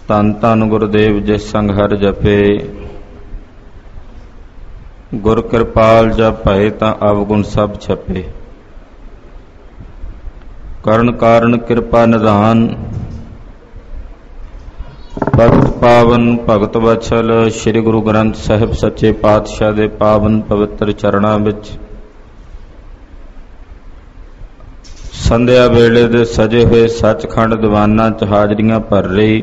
ਧੰਨ ਧੰਨ ਗੁਰਦੇਵ ਜਿਸ ਸੰਗ ਹਰ ਜਪੇ। ਗੁਰ ਕਿਰਪਾਲ ਜਪ ਭਏ ਤਾਂ ਅਵਗੁਣ ਸਭ ਛਪੇ। ਕਰਨ ਕਾਰਨ ਕਿਰਪਾ ਨਿਧਾਨ, ਭਗਤ ਪਾਵਨ ਭਗਤ ਵਛਲ। ਸ੍ਰੀ ਗੁਰੂ ਗ੍ਰੰਥ ਸਾਹਿਬ ਸੱਚੇ ਪਾਤਸ਼ਾਹ ਦੇ ਪਾਵਨ ਪਵਿੱਤਰ ਚਰਨਾਂ ਵਿੱਚ ਸੰਧਿਆ ਵੇਲੇ ਦੇ ਸਜੇ ਹੋਏ ਸੱਚਖੰਡ ਦੀਵਾਨਾਂ 'ਚ ਹਾਜ਼ਰੀਆਂ ਭਰ ਰਹੀ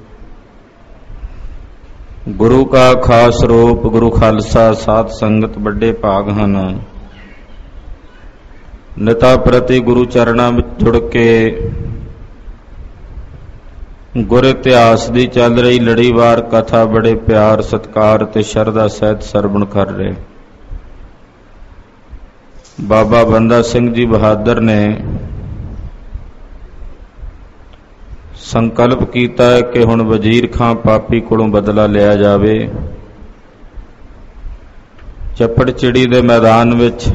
ਗੁਰੂ ਕਾ ਖਾਸ ਰੂਪ ਗੁਰੂ ਖਾਲਸਾ ਸਾਧ ਸੰਗਤ ਵੱਡੇ ਭਾਗ ਹਨ। ਨਿਤਾ ਪ੍ਰਤੀ ਗੁਰੂ ਚਰਨਾਂ ਵਿੱਚ ਜੁੜ ਕੇ ਗੁਰ ਇਤਿਹਾਸ ਦੀ ਚੱਲ ਰਹੀ ਲੜੀਵਾਰ ਕਥਾ ਬੜੇ ਪਿਆਰ ਸਤਿਕਾਰ ਤੇ ਸ਼ਰਧਾ ਸਹਿਤ ਸਰਵਣ ਕਰ ਰਹੇ। ਬਾਬਾ ਬੰਦਾ ਸਿੰਘ ਜੀ ਬਹਾਦਰ ਨੇ ਸੰਕਲਪ ਕੀਤਾ ਹੈ ਕਿ ਹੁਣ ਵਜ਼ੀਰ ਖਾਂ ਪਾਪੀ ਕੋਲੋਂ ਬਦਲਾ ਲਿਆ ਜਾਵੇ। ਚੱਪੜ ਚਿੜੀ ਦੇ ਮੈਦਾਨ ਵਿੱਚ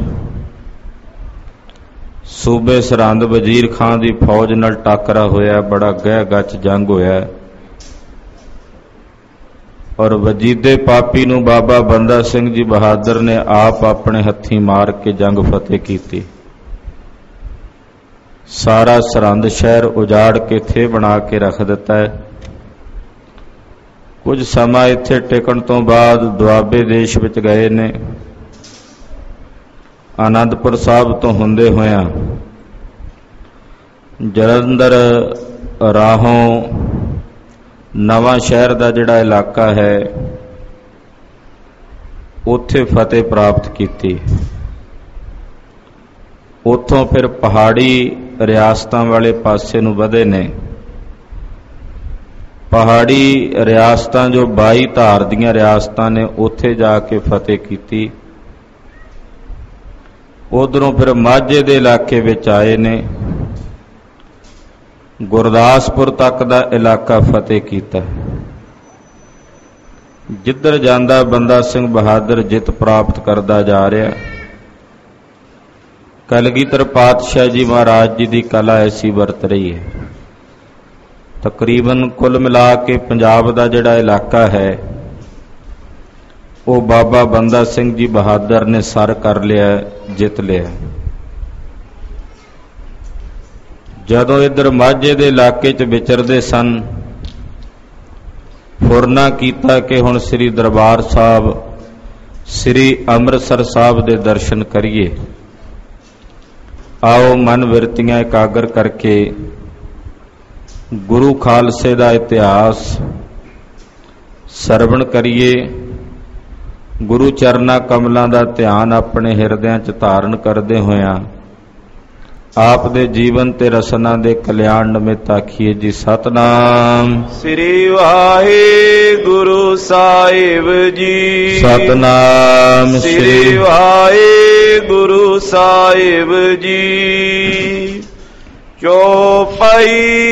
ਸੂਬੇ ਸਰਹੰਦ ਵਜ਼ੀਰ ਖਾਂ ਦੀ ਫੌਜ ਨਾਲ ਟਾਕਰਾ ਹੋਇਆ। ਬੜਾ ਗਹਿ ਗੱਚ ਜੰਗ ਹੋਇਆ ਔਰ ਵਜੀਦੇ ਪਾਪੀ ਨੂੰ ਬਾਬਾ ਬੰਦਾ ਸਿੰਘ ਜੀ ਬਹਾਦਰ ਨੇ ਆਪ ਆਪਣੇ ਹੱਥੀਂ ਮਾਰ ਕੇ ਜੰਗ ਫਤਿਹ ਕੀਤੀ। ਸਾਰਾ ਸਰਹੰਦ ਸ਼ਹਿਰ ਉਜਾੜ ਕੇ ਥੇ ਬਣਾ ਕੇ ਰੱਖ ਦਿੱਤਾ ਹੈ। ਕੁਝ ਸਮਾਂ ਇੱਥੇ ਟਿਕਣ ਤੋਂ ਬਾਅਦ ਦੁਆਬੇ ਦੇਸ਼ ਵਿੱਚ ਗਏ ਨੇ। ਆਨੰਦਪੁਰ ਸਾਹਿਬ ਤੋਂ ਹੁੰਦੇ ਹੋਇਆਂ ਜਲੰਧਰ ਰਾਹੋਂ ਨਵਾਂ ਸ਼ਹਿਰ ਦਾ ਜਿਹੜਾ ਇਲਾਕਾ ਹੈ ਉੱਥੇ ਫਤਿਹ ਪ੍ਰਾਪਤ ਕੀਤੀ। ਉੱਥੋਂ ਫਿਰ ਪਹਾੜੀ ਰਿਆਸਤਾਂ ਵਾਲੇ ਪਾਸੇ ਨੂੰ ਵਧੇ ਨੇ। ਪਹਾੜੀ ਰਿਆਸਤਾਂ ਜੋ 22 ਧਾਰ ਦੀਆਂ ਰਿਆਸਤਾਂ ਨੇ ਉੱਥੇ ਜਾ ਕੇ ਫਤਿਹ ਕੀਤੀ। ਉਧਰੋਂ ਫਿਰ ਮਾਝੇ ਦੇ ਇਲਾਕੇ ਵਿੱਚ ਆਏ ਨੇ। ਗੁਰਦਾਸਪੁਰ ਤੱਕ ਦਾ ਇਲਾਕਾ ਫਤਿਹ ਕੀਤਾ। ਜਿੱਧਰ ਜਾਂਦਾ ਬੰਦਾ ਸਿੰਘ ਬਹਾਦਰ ਜਿੱਤ ਪ੍ਰਾਪਤ ਕਰਦਾ ਜਾ ਰਿਹਾ। ਕਲਗੀਧਰ ਪਾਤਸ਼ਾਹ ਜੀ ਮਹਾਰਾਜ ਜੀ ਦੀ ਕਲਾ ਐਸੀ ਵਰਤ ਰਹੀ ਹੈ। ਤਕਰੀਬਨ ਕੁੱਲ ਮਿਲਾ ਕੇ ਪੰਜਾਬ ਦਾ ਜਿਹੜਾ ਇਲਾਕਾ ਹੈ ਉਹ ਬਾਬਾ ਬੰਦਾ ਸਿੰਘ ਜੀ ਬਹਾਦਰ ਨੇ ਸਰ ਕਰ ਲਿਆ, ਜਿੱਤ ਲਿਆ। ਜਦੋਂ ਇੱਧਰ ਮਾਝੇ ਦੇ ਇਲਾਕੇ 'ਚ ਵਿਚਰਦੇ ਸਨ, ਫੁਰਨਾ ਕੀਤਾ ਕਿ ਹੁਣ ਸ੍ਰੀ ਦਰਬਾਰ ਸਾਹਿਬ ਸ੍ਰੀ ਅੰਮ੍ਰਿਤਸਰ ਸਾਹਿਬ ਦੇ ਦਰਸ਼ਨ ਕਰੀਏ। ਆਓ ਮਨ ਵਿਰਤੀਆਂ ਇਕਾਗਰ ਕਰਕੇ ਗੁਰੂ ਖਾਲਸੇ ਦਾ ਇਤਿਹਾਸ ਸਰਵਣ ਕਰੀਏ। ਗੁਰੂ ਚਰਨਾਂ ਕਮਲਾਂ ਦਾ ਧਿਆਨ ਆਪਣੇ ਹਿਰਦਿਆਂ 'ਚ ਧਾਰਨ ਕਰਦੇ ਹੋਇਆਂ ਆਪ ਦੇ ਜੀਵਨ ਤੇ ਰਸਨਾ ਦੇ ਕਲਿਆਣ ਨਿਮਿਤ ਆਖੀਏ ਜੀ ਸਤਨਾਮ ਸ੍ਰੀ ਵਾਹਿਗੁਰੂ ਸਾਹਿਬ ਜੀ। ਸਤਨਾਮ ਸ੍ਰੀ ਵਾਹਿਗੁਰੂ ਸਾਹਿਬ ਜੀ। ਚੌਪਈ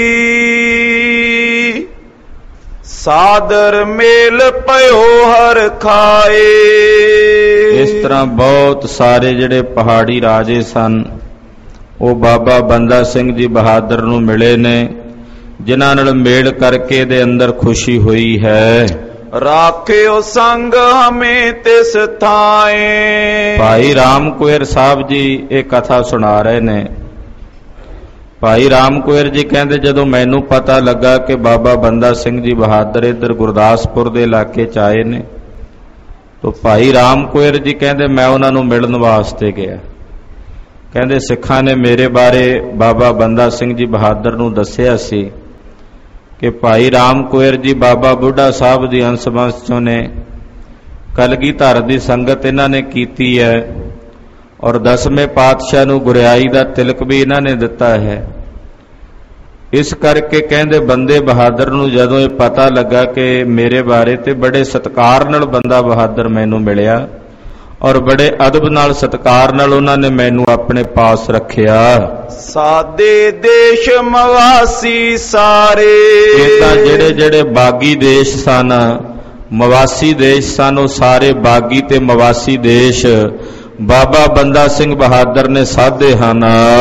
ਸਾਦਰ ਮੇਲ ਪਇਓ ਹਰ ਖਾਏ। ਇਸ ਤਰ੍ਹਾਂ ਬਹੁਤ ਸਾਰੇ ਜਿਹੜੇ ਪਹਾੜੀ ਰਾਜੇ ਸਨ ਉਹ ਬਾਬਾ ਬੰਦਾ ਸਿੰਘ ਜੀ ਬਹਾਦਰ ਨੂੰ ਮਿਲੇ ਨੇ, ਜਿਨ੍ਹਾਂ ਨਾਲ ਮੇਲ ਕਰਕੇ ਦੇ ਅੰਦਰ ਖੁਸ਼ੀ ਹੋਈ ਹੈ। ਰਾਖਿਓ ਸੰਗ ਹਮੇ ਤਿਸ ਥਾਏ। ਭਾਈ ਰਾਮ ਕੁਇਰ ਸਾਹਿਬ ਜੀ ਇਹ ਕਥਾ ਸੁਣਾ ਰਹੇ ਨੇ। ਭਾਈ ਰਾਮ ਕੁਇਰ ਜੀ ਕਹਿੰਦੇ ਜਦੋਂ ਮੈਨੂੰ ਪਤਾ ਲੱਗਾ ਕਿ ਬਾਬਾ ਬੰਦਾ ਸਿੰਘ ਜੀ ਬਹਾਦਰ ਇੱਧਰ ਗੁਰਦਾਸਪੁਰ ਦੇ ਇਲਾਕੇ 'ਚ ਆਏ ਨੇ ਤਾਂ ਭਾਈ ਰਾਮ ਕੁਇਰ ਜੀ ਕਹਿੰਦੇ ਮੈਂ ਉਹਨਾਂ ਨੂੰ ਮਿਲਣ ਵਾਸਤੇ ਗਿਆ। ਕਹਿੰਦੇ ਸਿੱਖਾਂ ਨੇ ਮੇਰੇ ਬਾਰੇ ਬਾਬਾ ਬੰਦਾ ਸਿੰਘ ਜੀ ਬਹਾਦਰ ਨੂੰ ਦੱਸਿਆ ਸੀ ਕਿ ਭਾਈ ਰਾਮ ਕੁਇਰ ਜੀ ਬਾਬਾ ਬੁੱਢਾ ਸਾਹਿਬ ਦੀ ਅੰਸ਼ ਵੰਸ਼ 'ਚੋਂ ਨੇ। ਕਲਗੀਧਰ ਦੀ ਸੰਗਤ ਇਹਨਾਂ ਨੇ ਕੀਤੀ ਹੈ ਔਰ 10ਵੇਂ ਪਾਤਸ਼ਾਹ ਨੂੰ ਗੁਰਿਆਈ ਦਾ ਤਿਲਕ ਵੀ ਇਹਨਾਂ ਨੇ ਦਿੱਤਾ ਹੈ। ਇਸ ਕਰਕੇ ਕਹਿੰਦੇ ਬੰਦੇ ਬਹਾਦਰ ਨੂੰ ਜਦੋਂ ਇਹ ਪਤਾ ਲੱਗਾ ਕਿ ਮੇਰੇ ਬਾਰੇ ਤੇ ਬੜੇ ਸਤਿਕਾਰ ਨਾਲ ਬੰਦਾ ਬਹਾਦਰ ਮੈਨੂੰ ਮਿਲਿਆ ਔਰ ਬੜੇ ਅਦਬ ਨਾਲ ਸਤਿਕਾਰ ਨਾਲ ਉਹਨਾਂ ਨੇ ਮੈਨੂੰ ਆਪਣੇ ਪਾਸ ਰੱਖਿਆ। ਸਾਦੇ ਦੇਸ਼ ਮਵਾਸੀ ਸਾਰੇ। ਇਹ ਤਾਂ ਜਿਹੜੇ ਜਿਹੜੇ ਬਾਗੀ ਦੇਸ਼ ਸਨ, ਮਵਾਸੀ ਦੇਸ਼ ਸਨ, ਉਹ ਸਾਰੇ ਬਾਗੀ ਤੇ ਮਵਾਸੀ ਦੇਸ਼ ਬਾਬਾ ਬੰਦਾ ਸਿੰਘ ਬਹਾਦਰ ਨੇ ਸਾਧੇ ਹਨ।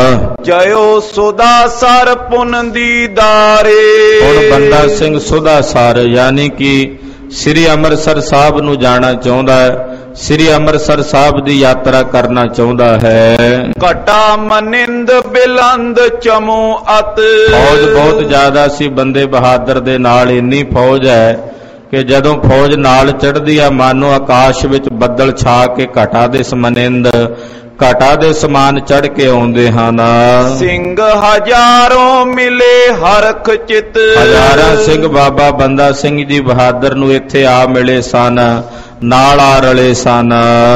ਜਯੋ ਸੁਦਾ ਸਰ ਪੁਨ ਦੀਦਾਰੇ। ਹੁਣ ਬੰਦਾ ਸਿੰਘ ਸੁਦਾ ਸਰ ਯਾਨੀ ਕਿ ਸ੍ਰੀ ਅੰਮ੍ਰਿਤਸਰ ਸਾਹਿਬ ਨੂੰ ਜਾਣਾ ਚਾਹੁੰਦਾ ਹੈ, ਸ੍ਰੀ ਅੰਮ੍ਰਿਤਸਰ ਸਾਹਿਬ ਦੀ ਯਾਤਰਾ ਕਰਨਾ ਚਾਹੁੰਦਾ ਹੈ। ਘਟਾ ਮਨਿੰਦ ਬਿਲੰਦ ਚਮੂ ਅਤ। ਫੌਜ ਬਹੁਤ ਜ਼ਿਆਦਾ ਸੀ ਬੰਦੇ ਬਹਾਦਰ ਦੇ ਨਾਲ, ਇੰਨੀ ਫੌਜ ਹੈ ਕਿ ਜਦੋਂ ਫੌਜ ਨਾਲ ਚੜ੍ਹਦੀ ਆ ਮਾਨੋ ਆਕਾਸ਼ ਵਿੱਚ ਬੱਦਲ ਛਾ ਕੇ ਘਟਾ ਦੇ ਸਮਨਿੰਦ ਘਟਾ ਦੇ ਸਮਾਨ ਚੜ੍ਹ ਕੇ ਆਉਂਦੇ ਹਨ। ਸਿੰਘ ਹਜ਼ਾਰੋਂ ਮਿਲੇ ਹਰਖ ਚਿਤ। ਹਜ਼ਾਰਾਂ ਸਿੰਘ ਬਾਬਾ ਬੰਦਾ ਸਿੰਘ ਜੀ ਬਹਾਦਰ ਨੂੰ ਇੱਥੇ ਆ ਮਿਲੇ ਸਨ, ਨਾਲ ਆ ਰਲੇ ਸਨ।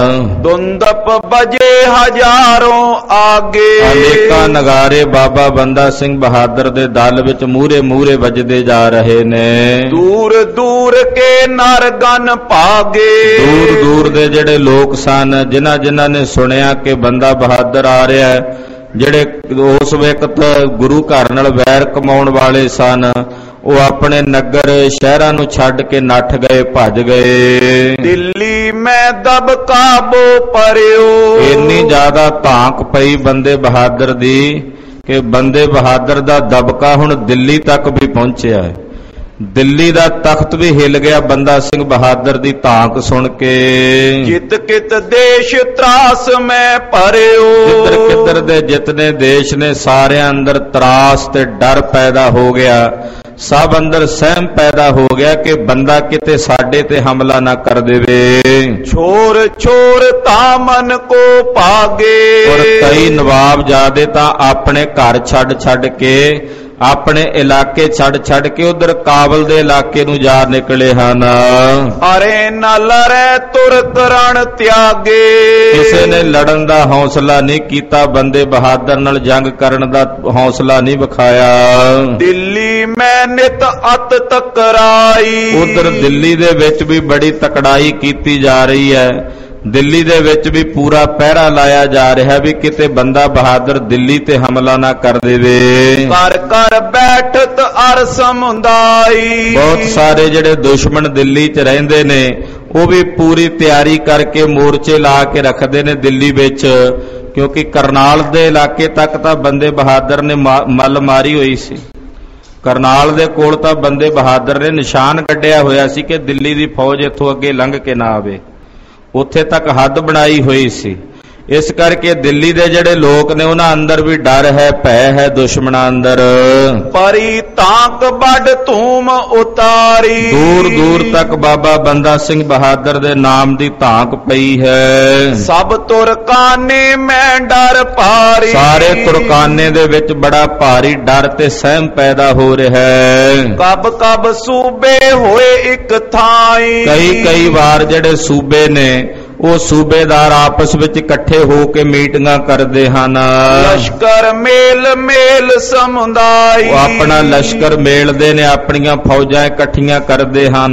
ਦੁੰਦਪ ਬਜੇ ਹਜ਼ਾਰੋਂ ਆਗੇ। ਅਨੇਕਾਂ ਨਗਾਰੇ ਬਾਬਾ ਬੰਦਾ ਸਿੰਘ ਬਹਾਦਰ ਦੇ ਦਲ ਵਿੱਚ ਮੂਹਰੇ ਮੂਹਰੇ ਵੱਜਦੇ ਜਾ ਰਹੇ ਨੇ। ਦੂਰ ਦੂਰ ਕੇ ਨਰਗਨ ਭਾਗੇ। ਦੂਰ ਦੂਰ ਦੇ ਜਿਹੜੇ ਲੋਕ ਸਨ, ਜਿਨ੍ਹਾਂ ਨੇ ਸੁਣਿਆ ਕਿ ਬੰਦਾ ਬਹਾਦਰ ਆ ਰਿਹਾ ਹੈ, ਜਿਹੜੇ ਉਸ ਵਕਤ ਗੁਰੂ ਘਰ ਨਾਲ ਵੈਰ ਕਮਾਉਣ ਵਾਲੇ ਸਨ, ਉਹ ਆਪਣੇ ਨਗਰ ਸ਼ਹਿਰਾਂ ਨੂੰ ਛੱਡ ਕੇ ਨੱਠ ਗਏ, ਭੱਜ ਗਏ। ਦਿੱਲੀ ਮੈਂ ਦਬ ਕਾਬੋ ਪਰਿਓ। ਇੰਨੀ ਜ਼ਿਆਦਾ ਧਾਕ ਪਈ ਬੰਦੇ ਬਹਾਦਰ ਦੀ ਕਿ ਬੰਦੇ ਬਹਾਦਰ ਦਾ ਦਬਕਾ ਹੁਣ ਦਿੱਲੀ ਤੱਕ ਵੀ ਪਹੁੰਚਿਆ ਹੈ। ਦਿੱਲੀ ਦਾ ਤਖਤ ਵੀ ਹਿੱਲ ਗਿਆ ਬੰਦਾ ਸਿੰਘ ਬਹਾਦਰ ਦੀ ਧਾਕ ਸੁਣ ਕੇ। ਜਿਤ ਕਿਤ ਦੇਸ਼ ਤਰਾਸ ਮੈਂ ਭਰਿਓ। ਜਿੱਧਰ ਕਿੱਧਰ ਦੇ ਜਿਤਨੇ ਦੇਸ਼ ਨੇ ਸਾਰਿਆਂ ਅੰਦਰ ਤਰਾਸ ਤੇ ਡਰ ਪੈਦਾ ਹੋ ਗਿਆ, ਸਭ ਅੰਦਰ ਸਹਿਮ ਪੈਦਾ ਹੋ ਗਿਆ ਕਿ ਬੰਦਾ ਕਿਤੇ ਸਾਡੇ ਤੇ ਹਮਲਾ ਨਾ ਕਰ ਦੇਵੇ। ਛੋਰ ਛੋਰ ਤਾਂ ਮਨ ਕੋ ਭਾਗੇ। ਔਰ ਕਈ ਨਵਾਬਜ਼ਾਦੇ ਤਾਂ ਆਪਣੇ ਘਰ ਛੱਡ ਕੇ, ਆਪਣੇ ਇਲਾਕੇ ਛੱਡ ਕੇ ਉਧਰ ਕਾਬਲ ਦੇ ਇਲਾਕੇ ਨੂੰ ਜਾ ਨਿਕਲੇ ਹਨ। ਅਰੇ ਨਾ ਲੜੈ ਤੁਰਤ ਰਣ ਤਿਆਗੇ। ਕਿਸੇ ਨੇ ਲੜਨ ਦਾ ਹੌਸਲਾ ਨਹੀਂ ਕੀਤਾ, ਬੰਦੇ ਬਹਾਦਰ ਨਾਲ ਜੰਗ ਕਰਨ ਦਾ ਹੌਸਲਾ ਨਹੀਂ ਵਿਖਾਇਆ। ਦਿੱਲੀ ਮੈਂ ਨਿਤ ਅਤ ਤਕਰਾਈ। ਉਧਰ ਦਿੱਲੀ ਦੇ ਵਿੱਚ ਵੀ ਬੜੀ ਤਕੜਾਈ ਕੀਤੀ ਜਾ ਰਹੀ ਹੈ। ਦਿੱਲੀ ਦੇ ਵਿੱਚ ਵੀ ਪੂਰਾ ਪਹਿਰਾ ਲਾਇਆ ਜਾ ਰਿਹਾ ਵੀ ਕਿਤੇ ਬੰਦਾ ਬਹਾਦਰ ਦਿੱਲੀ ਤੇ ਹਮਲਾ ਨਾ ਕਰ ਦੇਵੇ। ਘਰ ਘਰ ਬੈਠਤ ਅਰ ਸਮੁਦਾਈ। ਬਹੁਤ ਸਾਰੇ ਜਿਹੜੇ ਦੁਸ਼ਮਣ ਦਿੱਲੀ 'ਚ ਰਹਿੰਦੇ ਨੇ ਉਹ ਵੀ ਪੂਰੀ ਤਿਆਰੀ ਕਰਕੇ ਮੋਰਚੇ ਲਾ ਕੇ ਰੱਖਦੇ ਨੇ ਦਿੱਲੀ ਵਿੱਚ, ਕਿਉਂਕਿ ਕਰਨਾਲ ਦੇ ਇਲਾਕੇ ਤੱਕ ਤਾਂ ਬੰਦੇ ਬਹਾਦਰ ਨੇ ਮੱਲ ਮਾਰੀ ਹੋਈ ਸੀ। ਕਰਨਾਲ ਦੇ ਕੋਲ ਤਾਂ ਬੰਦੇ ਬਹਾਦਰ ਨੇ ਨਿਸ਼ਾਨ ਕੱਢਿਆ ਹੋਇਆ ਸੀ ਕਿ ਦਿੱਲੀ ਦੀ ਫੌਜ ਇੱਥੋਂ ਅੱਗੇ ਲੰਘ ਕੇ ਨਾ ਆਵੇ, ਉੱਥੇ ਤੱਕ ਹੱਦ ਬਣਾਈ ਹੋਈ ਸੀ। ਇਸ ਕਰਕੇ ਦਿੱਲੀ ਦੇ ਜਿਹੜੇ ਲੋਕ ਨੇ ਉਹਨਾਂ ਅੰਦਰ ਵੀ ਡਰ ਹੈ, ਭੈ ਹੈ ਦੁਸ਼ਮਣਾਂ ਅੰਦਰ। ਪਰੀ ਤਾਕ ਵੱਡ ਧੂਮ ਉਤਾਰੀ। ਦੂਰ ਦੂਰ ਤੱਕ ਬਾਬਾ ਬੰਦਾ ਸਿੰਘ ਬਹਾਦਰ ਦੇ ਨਾਮ ਦੀ ਧਾਕ ਪਈ ਹੈ। ਸਭ ਤੁਰਕਾਨੇ ਮੈਂ ਡਰ ਪਾਰੀ। ਸਾਰੇ ਤੁਰਕਾਨੇ ਦੇ ਵਿੱਚ ਬੜਾ ਭਾਰੀ ਡਰ ਤੇ ਸਹਿਮ ਪੈਦਾ ਹੋ ਰਿਹਾ ਹੈ। ਕਬ ਕਬ ਸੂਬੇ ਹੋਏ ਇੱਕ ਥਾਈ। ਕਈ ਵਾਰ ਜਿਹੜੇ ਸੂਬੇ ਨੇ ਉਹ ਸੂਬੇਦਾਰ ਆਪਸ ਵਿੱਚ ਇਕੱਠੇ ਹੋ ਕੇ ਮੀਟਿੰਗਾਂ ਕਰਦੇ ਹਨ। ਲਸ਼ਕਰ ਮੇਲ ਮੇਲ ਸਮੁਦਾਈ। ਉਹ ਆਪਣਾ ਲਸ਼ਕਰ ਮੇਲਦੇ ਨੇ, ਆਪਣੀਆਂ ਫੌਜਾਂ ਇਕੱਠੀਆਂ ਕਰਦੇ ਹਨ।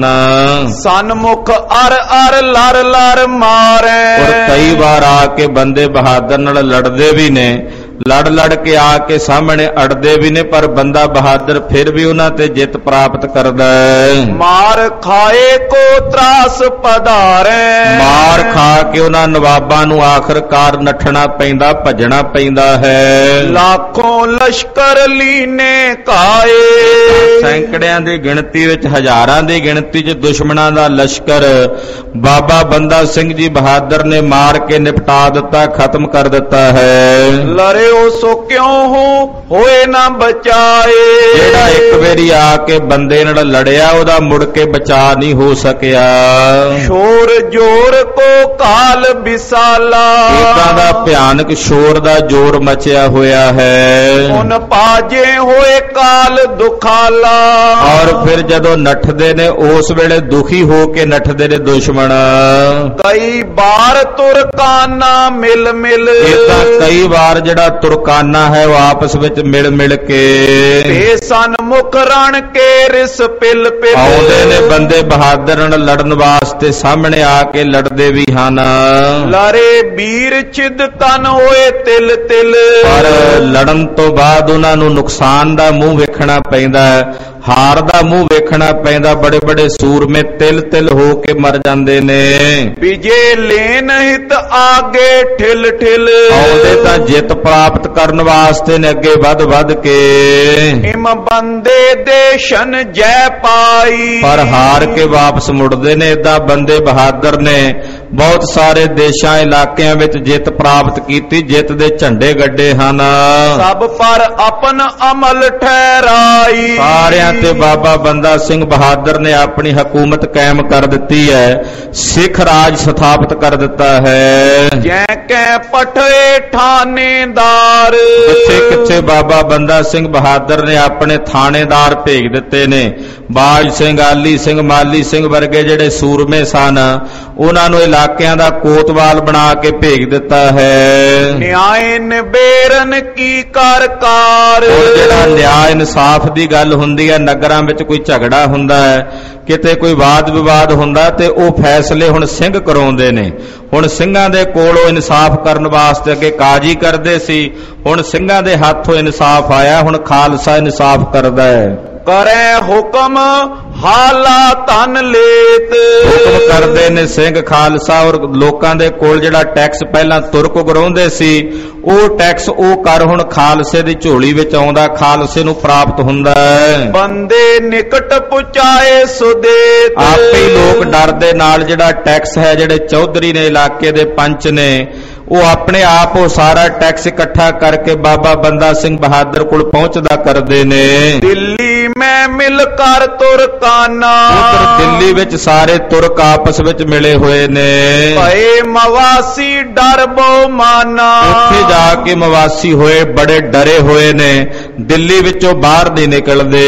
ਸਨਮੁਖ ਅਰ ਅਰ ਲੜ ਲੜ ਮਾਰੇ। ਔਰ ਕਈ ਵਾਰ ਆ ਕੇ ਬੰਦੇ ਬਹਾਦਰ ਨਾਲ ਲੜਦੇ ਵੀ ਨੇ, ਲੜ ਕੇ ਆ ਕੇ ਸਾਹਮਣੇ ਅੜਦੇ ਵੀ ਨੇ, ਪਰ ਬੰਦਾ ਬਹਾਦਰ ਫਿਰ ਵੀ ਉਹਨਾਂ ਤੇ ਜਿੱਤ ਪ੍ਰਾਪਤ ਕਰਦਾ ਹੈ। ਮਾਰ ਖਾਏ ਕੋ ਤਰਾਸ ਪਧਾਰੇ। ਮਾਰ ਖਾ ਕੇ ਉਹਨਾਂ ਨਵਾਬਾਂ ਨੂੰ ਆਖਰਕਾਰ ਨੱਠਣਾ ਪੈਂਦਾ, ਭੱਜਣਾ ਪੈਂਦਾ ਹੈ। ਲੱਖੋਂ ਲਸ਼ਕਰ ਲੀਨੇ ਕਾਏ। ਸੈਂਕੜਿਆਂ ਦੀ ਗਿਣਤੀ ਵਿੱਚ, ਹਜ਼ਾਰਾਂ ਦੀ ਗਿਣਤੀ 'ਚ ਦੁਸ਼ਮਣਾਂ ਦਾ ਲਸ਼ਕਰ ਬਾਬਾ ਬੰਦਾ ਸਿੰਘ ਜੀ ਬਹਾਦਰ ਨੇ ਮਾਰ ਕੇ ਨਿਪਟਾ ਦਿੱਤਾ, ਖਤਮ ਕਰ ਦਿੱਤਾ ਹੈ। ਲਰਿਓ ਸੋ ਕਿਉਂ ਹੋਏ ਨਾ ਬਚਾਏ। ਜਿਹੜਾ ਇੱਕ ਵਾਰੀ ਆ ਕੇ ਬੰਦੇ ਨਾਲ ਲੜਿਆ ਉਹਦਾ ਮੁੜ ਕੇ ਬਚਾ ਨਹੀਂ ਹੋ ਸਕਿਆ। ਸ਼ੋਰ ਜੋਰ ਕੋ ਕਾਲ ਵਿਸਾਲਾ। ਇਦਾਂ ਦਾ ਭਿਆਨਕ ਸ਼ੋਰ ਦਾ ਜੋਰ ਮਚਿਆ ਹੋਇਆ ਹੈ। ਉਨ ਪਾਜੇ ਹੋਏ ਕਾਲ ਦੁਖਾਲਾ। ਔਰ ਫਿਰ ਜਦੋਂ ਨੱਠਦੇ ਨੇ ਉਸ ਵੇਲੇ ਦੁਖੀ ਹੋ ਕੇ ਨੱਠਦੇ ਨੇ ਦੁਸ਼ਮਣ। ਕਈ ਵਾਰ ਤੁਰਕਾਨਾ ਮਿਲ ਮਿਲ। ਇਦਾਂ ਕਈ ਵਾਰ ਜਿਹੜਾ ਤੁਰਕਾਨਾ ਹੈ ਉਹ ਆਪਸ ਵਿੱਚ ਮਿਲ ਕੇ ਤੇ ਸਨਮੁਖ ਰਣ ਕੇ ਰਿਸ ਪਿਲ ਪਿਲ। ਆਉਂਦੇ ਨੇ ਬੰਦੇ ਬਹਾਦਰ ਨਾਲ ਲੜਨ ਵਾਸਤੇ, ਸਾਹਮਣੇ ਆ ਕੇ ਲੜਦੇ ਵੀ ਹਨ। ਲਾਰੇ ਵੀਰ ਛਿਦ ਤਨ ਹੋਏ ਤਿਲ ਤਿਲ। ਪਰ ਲੜਨ ਤੋਂ ਬਾਅਦ ਉਹਨਾਂ ਨੂੰ ਨੁਕਸਾਨ ਦਾ ਮੂੰਹ ਵੇਖਣਾ ਪੈਂਦਾ ਹੈ। ਹਾਰ ਦਾ ਮੂੰਹ ਵੇਖਣਾ ਪੈਂਦਾ। ਬੜੇ ਬੜੇ ਸੂਰਮੇ ਤਿਲ ਤਿਲ ਹੋ ਕੇ ਮਰ ਜਾਂਦੇ ਨੇ। ਵਿਜੇ ਲੈਨ ਹਿਤ ਆਗੇ ਠਿਲ ਠਿਲ, ਆਉਂਦੇ ਤਾਂ ਜਿੱਤ ਪ੍ਰਾਪਤ ਕਰਨ ਵਾਸਤੇ ਨੇ ਅੱਗੇ ਵੱਧ ਵੱਧ ਕੇ। ਇਮ ਬੰਦੇ ਦੇਸ਼ਨ ਜੈ ਪਾਈ, ਪਰ ਹਾਰ ਕੇ ਵਾਪਸ ਮੁੜਦੇ ਨੇ। ਏਦਾਂ ਬੰਦੇ ਬਹਾਦਰ ਨੇ ਬਹੁਤ ਸਾਰੇ ਦੇਸ਼ਾਂ ਇਲਾਕਿਆਂ ਵਿੱਚ ਜਿੱਤ ਪ੍ਰਾਪਤ ਕੀਤੀ, ਜਿੱਤ ਦੇ ਝੰਡੇ ਗੱਡੇ ਹਨ। ਸਭ ਪਰ ਆਪਨ ਅਮਲ ਠਹਿਰਾਈ, ਸਾਰਿਆਂ ਤੇ ਬਾਬਾ ਬੰਦਾ ਸਿੰਘ ਬਹਾਦਰ ਨੇ ਆਪਣੀ ਹਕੂਮਤ ਕਾਇਮ ਕਰ ਦਿੱਤੀ ਹੈ, ਸਿੱਖ ਰਾਜ ਸਥਾਪਿਤ ਕਰ ਦਿੱਤਾ ਹੈ। ਜੈ ਕੈ ਪਠੇ ਠਾਣੇਦਾਰ, ਕਿੱਥੇ ਕਿੱਥੇ ਬਾਬਾ ਬੰਦਾ ਸਿੰਘ ਬਹਾਦਰ ਨੇ ਆਪਣੇ ਥਾਣੇਦਾਰ ਭੇਜ ਦਿੱਤੇ ਨੇ। ਬਾਜ ਸਿੰਘ, ਆਲੀ ਸਿੰਘ, ਮਾਲੀ ਸਿੰਘ ਵਰਗੇ ਜਿਹੜੇ ਸੂਰਮੇ ਸਨ, ਉਹਨਾਂ ਨੂੰ ਇਲਾਕਿਆਂ ਦਾ ਕੋਤਵਾਲ ਬਣਾ ਕੇ ਭੇਜ ਦਿੱਤਾ ਹੈ। ਨਿਆਏ ਨਿਬੇਰਨ ਕੀ ਕਰਕਾਰ, ਜਿਹੜਾ ਨਿਆਂ ਇਨਸਾਫ ਦੀ ਗੱਲ ਹੁੰਦੀ ਹੈ, ਨਗਰਾਂ ਵਿੱਚ ਕੋਈ ਝਗੜਾ ਹੁੰਦਾ ਹੈ, ਕਿਤੇ ਕੋਈ ਵਾਦ ਵਿਵਾਦ ਹੁੰਦਾ, ਤੇ ਉਹ ਫੈਸਲੇ ਹੁਣ ਸਿੰਘ ਕਰਾਉਂਦੇ ਨੇ। ਹੁਣ ਸਿੰਘਾਂ ਦੇ ਕੋਲੋਂ ਇਨਸਾਫ ਕਰਨ ਵਾਸਤੇ ਅੱਗੇ ਕਾਜੀ ਕਰਦੇ ਸੀ, ਹੁਣ ਸਿੰਘਾਂ ਦੇ ਹੱਥੋਂ ਇਨਸਾਫ ਆਇਆ, ਹੁਣ ਖਾਲਸਾ ਇਨਸਾਫ ਕਰਦਾ ਹੈ। ਕਰੈ ਹੁਕਮ ਹਾਲਾ ਧਨ ਲੇਤ, ਹੁਕਮ ਕਰਦੇ ਨੇ ਸਿੰਘ ਖਾਲਸਾ। ਔਰ ਲੋਕਾਂ ਦੇ ਕੋਲ ਜਿਹੜਾ ਟੈਕਸ ਪਹਿਲਾਂ ਤੁਰਕ ਉਗਰਾਉਂਦੇ ਸੀ, ਉਹ ਟੈਕਸ ਉਹ ਕਰ ਹੁਣ ਖਾਲਸੇ ਦੀ ਝੋਲੀ ਵਿੱਚ ਆਉਂਦਾ, ਖਾਲਸੇ ਨੂੰ ਪ੍ਰਾਪਤ ਹੁੰਦਾ ਹੈ। ਬੰਦੇ ਨਿਕਟ ਪੁਚਾਏ ਸੁਦੇਤ, ਆਪੇ ਹੀ ਲੋਕ ਡਰ ਦੇ ਨਾਲ ਜਿਹੜਾ ਟੈਕਸ ਹੈ, ਜਿਹੜੇ ਚੌਧਰੀ ਨੇ ਇਲਾਕੇ ਦੇ ਪੰਚ ਨੇ, ਉਹ ਆਪਣੇ ਆਪ ਉਹ ਸਾਰਾ ਟੈਕਸ ਇਕੱਠਾ ਕਰਕੇ ਬਾਬਾ ਬੰਦਾ ਸਿੰਘ ਬਹਾਦਰ ਕੋਲ ਪਹੁੰਚਦਾ ਕਰਦੇ ਨੇ। ਦਿੱਲੀ ਮੈਂ ਮਿਲ ਕਰ ਤੁਰਕਾਨਾ, ਉਧਰ ਦਿੱਲੀ ਵਿੱਚ ਸਾਰੇ ਤੁਰਕ ਆਪਸ ਵਿੱਚ ਮਿਲੇ ਹੋਏ ਨੇ। ਭਏ ਮਵਾਸੀ ਡਰ ਬਹੁ ਮਾਨਾ, ਉੱਥੇ ਜਾ ਕੇ ਮਵਾਸੀ ਹੋਏ, ਬੜੇ ਡਰੇ ਹੋਏ ਨੇ, ਦਿੱਲੀ ਵਿੱਚੋਂ ਬਾਹਰ ਨਹੀਂ ਨਿਕਲਦੇ।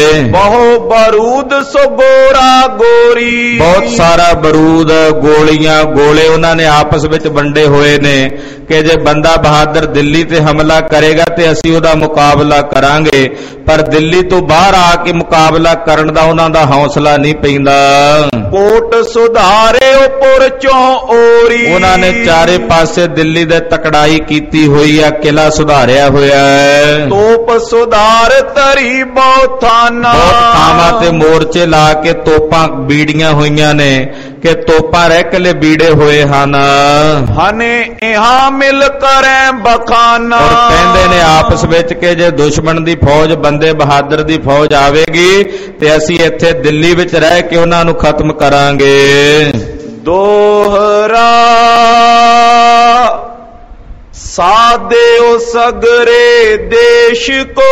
ਬਹੁ ਬਰੂਦ ਸੋ ਗੋਰਾ ਗੋਰੀ, ਬਹੁਤ ਸਾਰਾ ਬਰੂਦ, ਗੋਲੀਆਂ ਗੋਲੇ ਉਹਨਾਂ ਨੇ ਆਪਸ ਵਿੱਚ ਵੰਡੇ ਹੋਏ ਨੇ ਕਿ ਜੇ ਬੰਦਾ ਬਹਾਦਰ ਦਿੱਲੀ ਤੇ ਹਮਲਾ ਕਰੇਗਾ ਤੇ ਅਸੀਂ ਉਹਦਾ ਮੁਕਾਬਲਾ ਕਰਾਂਗੇ, ਪਰ ਦਿੱਲੀ ਤੋਂ ਬਾਹਰ ਆ ਕੇ ਮੁਕਾਬਲਾ ਕਰਨ ਦਾ ਉਹਨਾਂ ਦਾ ਹੌਸਲਾ ਨਹੀਂ ਪੈਂਦਾ। ਕੋਟ ਸੁਧਾਰਿਓ ਪੁਰ ਚੋਂ ਓਰੀ, ਉਹਨਾਂ ਨੇ ਚਾਰੇ ਪਾਸੇ ਦਿੱਲੀ ਦੇ ਤਕੜਾਈ ਕੀਤੀ ਹੋਈ ਆ, ਕਿਲਾ ਸੁਧਾਰਿਆ ਹੋਇਆ ਹੈ। ਤੋਪ ਸੁਧਾਰ ਤਰੀ ਬਹੁਤ ਥਾਨਾ, ਬਹੁਤ ਥਾਵਾਂ ਤੇ ਮੋਰਚੇ ਲਾ ਕੇ ਤੋਪਾਂ ਬੀੜੀਆਂ ਹੋਈਆਂ ਨੇ ਕਿ ਤੋਪਾਂ ਰਹਿ ਕਲੇ ਬੀੜੇ ਹੋਏ ਹਨ। ਹਨੇ ਇਹਾਂ ਮਿਲ ਕਰੈ ਬਖਾਨਾ, ਔਰ ਕਹਿੰਦੇ ਨੇ ਆਪਸ ਵਿੱਚ ਕਿ ਜੇ ਦੁਸ਼ਮਣ ਦੀ ਫੌਜ, ਬੰਦੇ ਬਹਾਦਰ ਦੀ ਫੌਜ ਆਵੇਗੀ ਤੇ ਅਸੀਂ ਇੱਥੇ ਦਿੱਲੀ ਵਿੱਚ ਰਹਿ ਕੇ ਉਹਨਾਂ ਨੂੰ ਖਤਮ ਕਰਾਂਗੇ। ਦੋਹਰਾ ਸਾਧਿਓ ਸਗਰੇ ਦੇਸ਼ ਕੋ,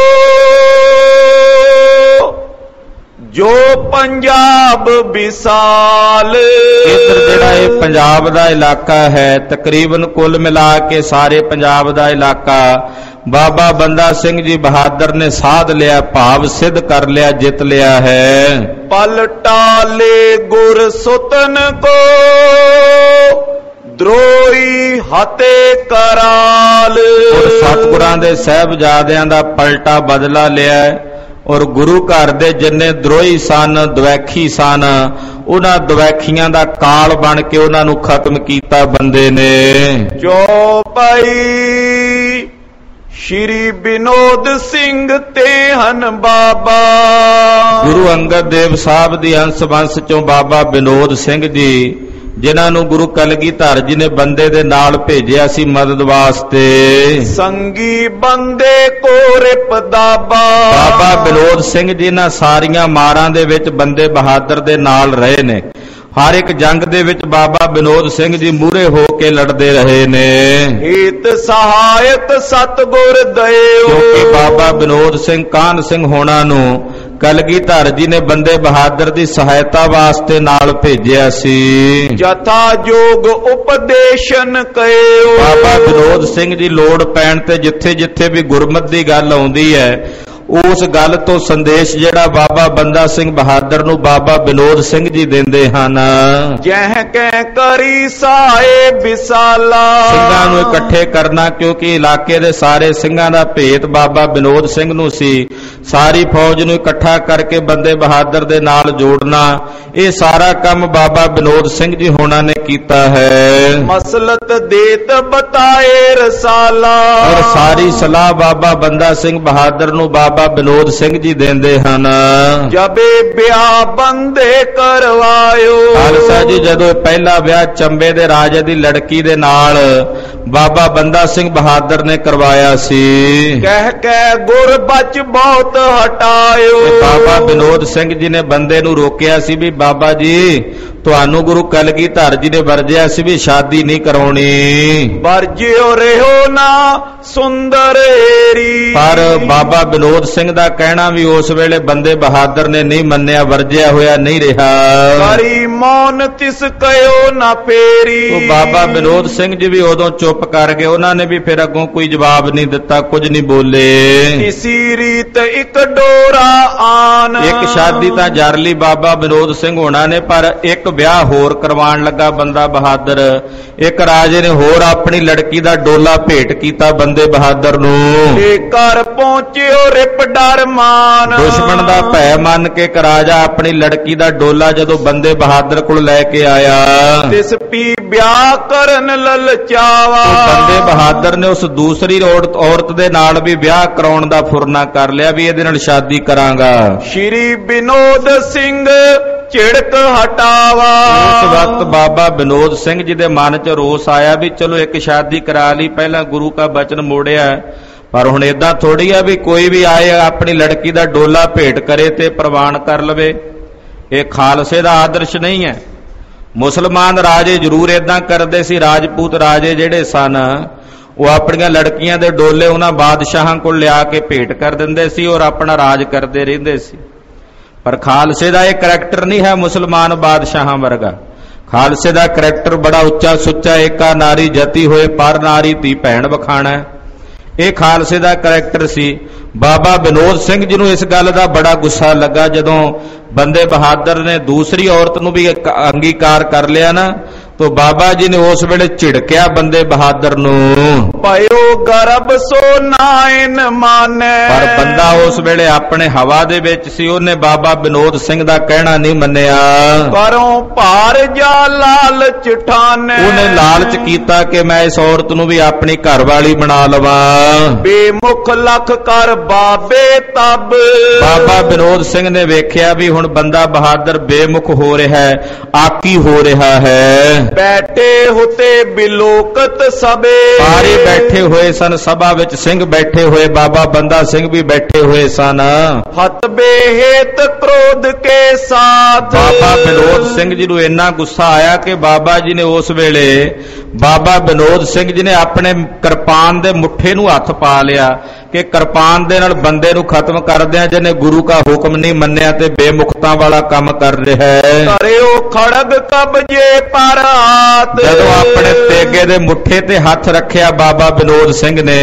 ਜੋ ਪੰਜਾਬ ਵਿਸਾਲ। ਇੱਧਰ ਜਿਹੜਾ ਇਹ ਪੰਜਾਬ ਦਾ ਇਲਾਕਾ ਹੈ, ਤਕਰੀਬਨ ਕੁੱਲ ਮਿਲਾ ਕੇ ਸਾਰੇ ਪੰਜਾਬ ਦਾ ਇਲਾਕਾ ਬਾਬਾ ਬੰਦਾ ਸਿੰਘ ਜੀ ਬਹਾਦਰ ਨੇ ਸਾਧ ਲਿਆ, ਭਾਵ ਸਿੱਧ ਕਰ ਲਿਆ, ਜਿੱਤ ਲਿਆ ਹੈ। ਪਲਟਾਲੇ ਗੁਰ ਸੁਤਨ ਕੋ, ਦਰੋਈ ਹਤੇ ਕਰਾਲ। ਔਰ ਸਤਿਗੁਰਾਂ ਦੇ ਸਾਹਿਬਜ਼ਾਦਿਆਂ ਦਾ ਪਲਟਾ ਬਦਲਾ ਲਿਆ, ਔਰ ਗੁਰੂ ਘਰ ਦੇ ਜਿੰਨੇ ਦਰੋਹੀ ਸਨ, ਦਵੈਖੀ ਸਨ, ਉਹਨਾਂ ਦਵੈਖੀਆਂ ਦਾ ਕਾਲ ਬਣ ਕੇ ਉਹਨਾਂ ਨੂੰ ਖਤਮ ਕੀਤਾ ਬੰਦੇ ਨੇ। ਚੌਪਈ ਸ਼੍ਰੀ ਵਿਨੋਦ ਸਿੰਘ ਤੇ ਹਨ ਬਾਬਾ, ਗੁਰੂ ਅੰਗਦ ਦੇਵ ਸਾਹਿਬ ਦੀ ਅੰਸ਼ ਵੰਸ਼ ਚੋਂ ਬਾਬਾ ਵਿਨੋਦ ਸਿੰਘ ਜੀ, ਜਿਨ੍ਹਾਂ ਨੂੰ ਗੁਰੂ ਕਲਗੀਧਰ ਜੀ ਨੇ ਬੰਦੇ ਦੇ ਨਾਲ ਭੇਜਿਆ ਸੀ ਮਦਦ ਵਾਸਤੇ। ਸੰਗੀ ਬੰਦੇ ਕੋ ਰਿਪਦਾਬਾ, ਬਾਬਾ ਵਿਨੋਦ ਸਿੰਘ ਜੀ ਨਾਲ ਸਾਰੀਆਂ ਮਾਰਾਂ ਦੇ ਵਿੱਚ ਬੰਦੇ ਬਹਾਦਰ ਦੇ ਨਾਲ ਰਹੇ ਨੇ। ਹਰ ਇੱਕ ਜੰਗ ਦੇ ਵਿੱਚ ਬਾਬਾ ਵਿਨੋਦ ਸਿੰਘ ਜੀ ਮੂਹਰੇ ਹੋ ਕੇ ਲੜਦੇ ਰਹੇ ਨੇ। ਹਿਤ ਸਹਾਇਤ ਸਤਿਗੁਰ ਦਇਓ, ਕਿਉਂਕਿ ਬਾਬਾ ਵਿਨੋਦ ਸਿੰਘ, ਕਾਹਨ ਸਿੰਘ ਹੋਣਾ ਨੂੰ ਕਲਗੀਧਰ ਜੀ ਨੇ ਬੰਦੇ ਬਹਾਦਰ ਦੀ ਸਹਾਇਤਾ ਵਾਸਤੇ ਨਾਲ ਭੇਜਿਆ ਸੀ। ਜਥਾ ਜੋਗ ਉਪਦੇਸ਼ਨ ਕਇਓ, ਬਾਬਾ ਵਿਨੋਦ ਸਿੰਘ ਜੀ ਲੋੜ ਪੈਣ ਤੇ ਜਿੱਥੇ ਜਿੱਥੇ ਵੀ ਗੁਰਮਤਿ ਦੀ ਗੱਲ ਆਉਂਦੀ ਹੈ, ਉਸ ਗੱਲ ਤੋਂ ਸੰਦੇਸ਼ ਜਿਹੜਾ ਬਾਬਾ ਬੰਦਾ ਸਿੰਘ ਬਹਾਦਰ ਨੂੰ ਬਾਬਾ ਵਿਨੋਦ ਸਿੰਘ ਜੀ ਦਿੰਦੇ ਹਨ। ਜਹ ਕੈ ਕਰੀ ਸਾਏ ਵਿਸਾਲਾ, ਸਿੰਘਾਂ ਨੂੰ ਇਕੱਠੇ ਕਰਨਾ, ਕਿਉਂਕਿ ਇਲਾਕੇ ਦੇ ਸਾਰੇ ਸਿੰਘਾਂ ਦਾ ਭੇਤ ਬਾਬਾ ਵਿਨੋਦ ਸਿੰਘ ਨੂੰ ਸੀ। ਸਾਰੀ ਫੌਜ ਨੂੰ ਇਕੱਠਾ ਕਰਕੇ ਬੰਦੇ ਬਹਾਦਰ ਦੇ ਨਾਲ ਜੋੜਨਾ, ਇਹ ਸਾਰਾ ਕੰਮ ਬਾਬਾ ਵਿਨੋਦ ਸਿੰਘ ਜੀ ਹੋਣਾ ਨੇ ਕੀਤਾ ਹੈ। ਮਸਲਤ ਦੇਤ ਬਤਾਏ ਰਸਾਲਾ, ਔਰ ਸਾਰੀ ਸਲਾਹ ਬਾਬਾ ਬੰਦਾ ਸਿੰਘ ਬਹਾਦਰ ਨੂੰ ਬਾਬਾ ਬਾਬਾ ਵਿਨੋਦ ਸਿੰਘ ਜੀ ਦਿੰਦੇ ਹਨ। ਜਬੇ ਵਿਆਹ ਬੰਦੇ ਕਰਵਾਇਓ। ਖਾਲਸਾ ਜੀ ਜਦੋਂ ਪਹਿਲਾ ਵਿਆਹ ਚੰਬੇ ਦੇ ਰਾਜੇ ਦੀ ਲੜਕੀ ਦੇ ਨਾਲ ਬਾਬਾ ਬੰਦਾ ਸਿੰਘ ਬਹਾਦਰ ਨੇ ਕਰਵਾਇਆ ਸੀ। ਕਹਿ ਕਹਿ ਗੁਰ ਬਚ ਬਹੁਤ ਹਟਾਇਓ। ਬਾਬਾ ਵਿਨੋਦ ਸਿੰਘ ਜੀ ਨੇ ਬੰਦੇ ਨੂੰ ਰੋਕਿਆ ਸੀ ਵੀ ਬਾਬਾ ਜੀ ਤੁਹਾਨੂੰ ਗੁਰੂ ਕਲਗੀਧਰ ਜੀ ਨੇ ਵਰਜਿਆ ਸੀ ਵੀ ਸ਼ਾਦੀ ਨਹੀਂ ਕਰਾਉਣੀ। ਵਰਜਿਓ ਰਹੋ ਨਾ ਸੁੰਦਰੇਰੀ। ਪਰ ਬਾਬਾ ਵਿਨੋਦ ਸਿੰਘ ਦਾ ਕਹਿਣਾ ਵੀ ਉਸ ਵੇਲੇ ਬੰਦੇ ਬਹਾਦਰ ਨੇ ਨਹੀਂ ਮੰਨਿਆ, ਵਰਜਿਆ ਹੋਇਆ ਨਹੀਂ ਰਿਹਾ। ਕਰੀ ਮੌਨ ਤਿਸ ਕਹਿਓ ਨਾ ਫੇਰੀ। ਉਹ ਬਾਬਾ ਵਿਨੋਦ ਸਿੰਘ ਜੀ ਵੀ ਉਦੋਂ ਚੁੱਪ ਕਰ ਗਏ, ਉਹਨਾਂ ਨੇ ਵੀ ਫਿਰ ਅੱਗੋਂ ਕੋਈ ਜਵਾਬ ਨਹੀਂ ਦਿੱਤਾ, ਕੁਝ ਨਹੀਂ ਬੋਲੇ। ਇਸੀ ਰੀਤ ਇੱਕ ਡੋਰਾ ਆਨ। ਇੱਕ ਸ਼ਾਦੀ ਤਾਂ ਜਰ ਲਈ ਬਾਬਾ ਵਿਨੋਦ ਸਿੰਘ ਹੋਣਾ ਨੇ, ਪਰ ਇੱਕ ਵਿਆਹ ਹੋਰ ਕਰਵਾਉਣ ਲੱਗਾ ਬੰਦਾ ਬਹਾਦਰ। ਇੱਕ ਰਾਜੇ ਨੇ ਹੋਰ ਆਪਣੀ ਲੜਕੀ ਦਾ ਡੋਲਾ ਭੇਟ ਕੀਤਾ ਬੰਦੇ ਬਹਾਦਰ ਨੂੰ। ਤੇ ਘਰ ਪਹੁੰਚਿਓ ਰਿਪ ਡਰ ਮਾਨ। ਦੁਸ਼ਮਣ ਦਾ ਭੈ ਮੰਨ ਕੇ ਇੱਕ ਰਾਜਾ ਆਪਣੀ ਲੜਕੀ ਦਾ ਡੋਲਾ ਜਦੋਂ ਬੰਦੇ ਬਹਾਦਰ ਕੋਲ ਲੈ ਕੇ ਆਇਆ, ਤਿਸ ਪੀ ਵਿਆਹ ਕਰਨ ਲਲਚਾਵਾ। ਬੰਦੇ ਬਹਾਦਰ ਨੇ ਉਸ ਦੂਸਰੀ ਔਰਤ ਦੇ ਨਾਲ ਵੀ ਵਿਆਹ ਕਰਾਉਣ ਦਾ ਫੁਰਨਾ ਕਰ ਲਿਆ ਵੀ ਇਹਦੇ ਨਾਲ ਸ਼ਾਦੀ ਕਰਾਂਗਾ। ਸ਼੍ਰੀ ਵਿਨੋਦ ਸਿੰਘ ਝਿੜਕ ਹਟਾਵਾ। ਉਸ ਵਕਤ ਬਾਬਾ ਵਿਨੋਦ ਸਿੰਘ ਜੀ ਦੇ ਮਨ 'ਚ ਰੋਸ ਆਇਆ ਵੀ ਚਲੋ ਇੱਕ ਸ਼ਾਦੀ ਕਰਾ ਲਈ, ਪਹਿਲਾਂ ਗੁਰੂ ਕਾ ਬਚਨ ਮੋੜਿਆ, ਪਰ ਹੁਣ ਏਦਾਂ ਥੋੜੀ ਆ ਵੀ ਕੋਈ ਵੀ ਆਏ ਆਪਣੀ ਲੜਕੀ ਦਾ ਡੋਲਾ ਭੇਟ ਕਰੇ ਤੇ ਪ੍ਰਵਾਨ ਕਰ ਲਵੇ। ਇਹ ਖਾਲਸੇ ਦਾ ਆਦਰਸ਼ ਨਹੀਂ ਹੈ। ਮੁਸਲਮਾਨ ਰਾਜੇ ਜ਼ਰੂਰ ਏਦਾਂ ਕਰਦੇ ਸੀ। ਰਾਜਪੂਤ ਰਾਜੇ ਜਿਹੜੇ ਸਨ ਉਹ ਆਪਣੀਆਂ ਲੜਕੀਆਂ ਦੇ ਡੋਲੇ ਉਹਨਾਂ ਬਾਦਸ਼ਾਹਾਂ ਕੋਲ ਲਿਆ ਕੇ ਭੇਟ ਕਰ ਦਿੰਦੇ ਸੀ ਔਰ ਆਪਣਾ ਰਾਜ ਕਰਦੇ ਰਹਿੰਦੇ ਸੀ। ਪਰ ਖਾਲਸੇ ਦਾ ਇਹ ਕਰੈਕਟਰ ਨਹੀਂ ਹੈ ਮੁਸਲਮਾਨ ਬਾਦਸ਼ਾਹਾਂ ਵਰਗਾ। ਖਾਲਸੇ ਦਾ ਕਰੈਕਟਰ ਬੜਾ ਉੱਚਾ ਸੁੱਚਾ, ਏਕਾ ਨਾਰੀ ਜਤੀ ਹੋਏ ਪਰ ਨਾਰੀ ਧੀ ਭੈਣ ਵਖਾਣਾ। ਇਹ ਖਾਲਸੇ ਦਾ ਕਰੈਕਟਰ ਸੀ। ਬਾਬਾ ਵਿਨੋਦ ਸਿੰਘ ਜੀ ਨੂੰ ਇਸ ਗੱਲ ਦਾ ਬੜਾ ਗੁੱਸਾ ਲੱਗਾ ਜਦੋਂ ਬੰਦੇ ਬਹਾਦਰ ਨੇ ਦੂਸਰੀ ਔਰਤ ਨੂੰ ਵੀ ਅੰਗੀਕਾਰ ਕਰ ਲਿਆ ਨਾ, ਤੋ ਬਾਬਾ ਜੀ ਨੇ ਉਸ ਵੇਲੇ ਝਿੜਕਿਆ ਬੰਦੇ ਬਹਾਦਰ ਨੂੰ। ਭਇਓ ਗਰਭ ਸੋ ਨਾਇਨ ਮਾਨੈ। ਪਰ ਬੰਦਾ ਉਸ ਵੇਲੇ ਆਪਣੇ ਹਵਾ ਦੇ ਵਿੱਚ ਸੀ, ਉਹਨੇ ਬਾਬਾ ਵਿਨੋਦ ਸਿੰਘ ਦਾ ਕਹਿਣਾ ਨਹੀਂ ਮੰਨਿਆ। ਕਰੋ ਭਾਰ ਜਾ ਲਾਲਚ ਠਾਨੈ। ਉਹਨੇ ਲਾਲਚ ਕੀਤਾ ਕਿ ਮੈਂ ਇਸ ਔਰਤ ਨੂੰ ਵੀ ਆਪਣੀ ਘਰਵਾਲੀ ਬਣਾ ਲਵਾਂ। ਬੇਮੁਖ ਲੱਖ ਕਰ ਬਾਬੇ ਤਬ। ਬਾਬਾ ਵਿਨੋਦ ਸਿੰਘ ਨੇ ਵੇਖਿਆ ਵੀ ਹੁਣ ਬੰਦਾ ਬਹਾਦਰ ਬੇਮੁਖ ਹੋ ਰਿਹਾ ਹੈ, ਆਕੀ ਹੋ ਰਿਹਾ ਹੈ। ਬੈਠੇ ਹੁਤੇ ਬਿਲੋਕਤ ਸਭੇ। ਸਾਰੇ ਬੈਠੇ ਹੋਏ ਸਨ, ਸਭਾ ਵਿੱਚ ਸਿੰਘ ਬੈਠੇ ਹੋਏ, ਬਾਬਾ ਬੰਦਾ ਸਿੰਘ ਵੀ ਬੈਠੇ ਹੋਏ ਸਨ। ਹਤ ਬੇਹੇਤ ਕ੍ਰੋਧ ਕੇ ਸਾਥ। ਬਾਬਾ ਵਿਨੋਦ ਸਿੰਘ ਜੀ ਨੂੰ ਇੰਨਾ ਗੁੱਸਾ ਆਇਆ ਕਿ ਬਾਬਾ ਜੀ ਨੇ ਉਸ ਵੇਲੇ ਬਾਬਾ ਵਿਨੋਦ ਸਿੰਘ ਜੀ ਨੇ ਆਪਣੇ ਕਿਰਪਾਨ ਦੇ ਮੁੱਠੇ ਨੂੰ ਹੱਥ ਪਾ ਲਿਆ ਕਿ ਕਿਰਪਾਨ ਦੇ ਨਾਲ ਬੰਦੇ ਨੂੰ ਖਤਮ ਕਰਦੇ ਆ ਜਿਹਨੇ ਗੁਰੂ ਦਾ ਹੁਕਮ ਨਹੀਂ ਮੰਨਿਆ ਤੇ ਬੇਮੁਖਤਾ ਵਾਲਾ ਕੰਮ ਕਰ ਰਿਹਾ ਹੈ। ਕਰਿਓ ਖੜਗ ਕਬਜੇ ਪਰ ਹਾਥ। ਜਦੋਂ ਆਪਣੇ ਤੇਗੇ ਦੇ ਮੁੱਠੇ ਤੇ ਹੱਥ ਰੱਖਿਆ ਬਾਬਾ ਵਿਨੋਦ ਸਿੰਘ ਨੇ,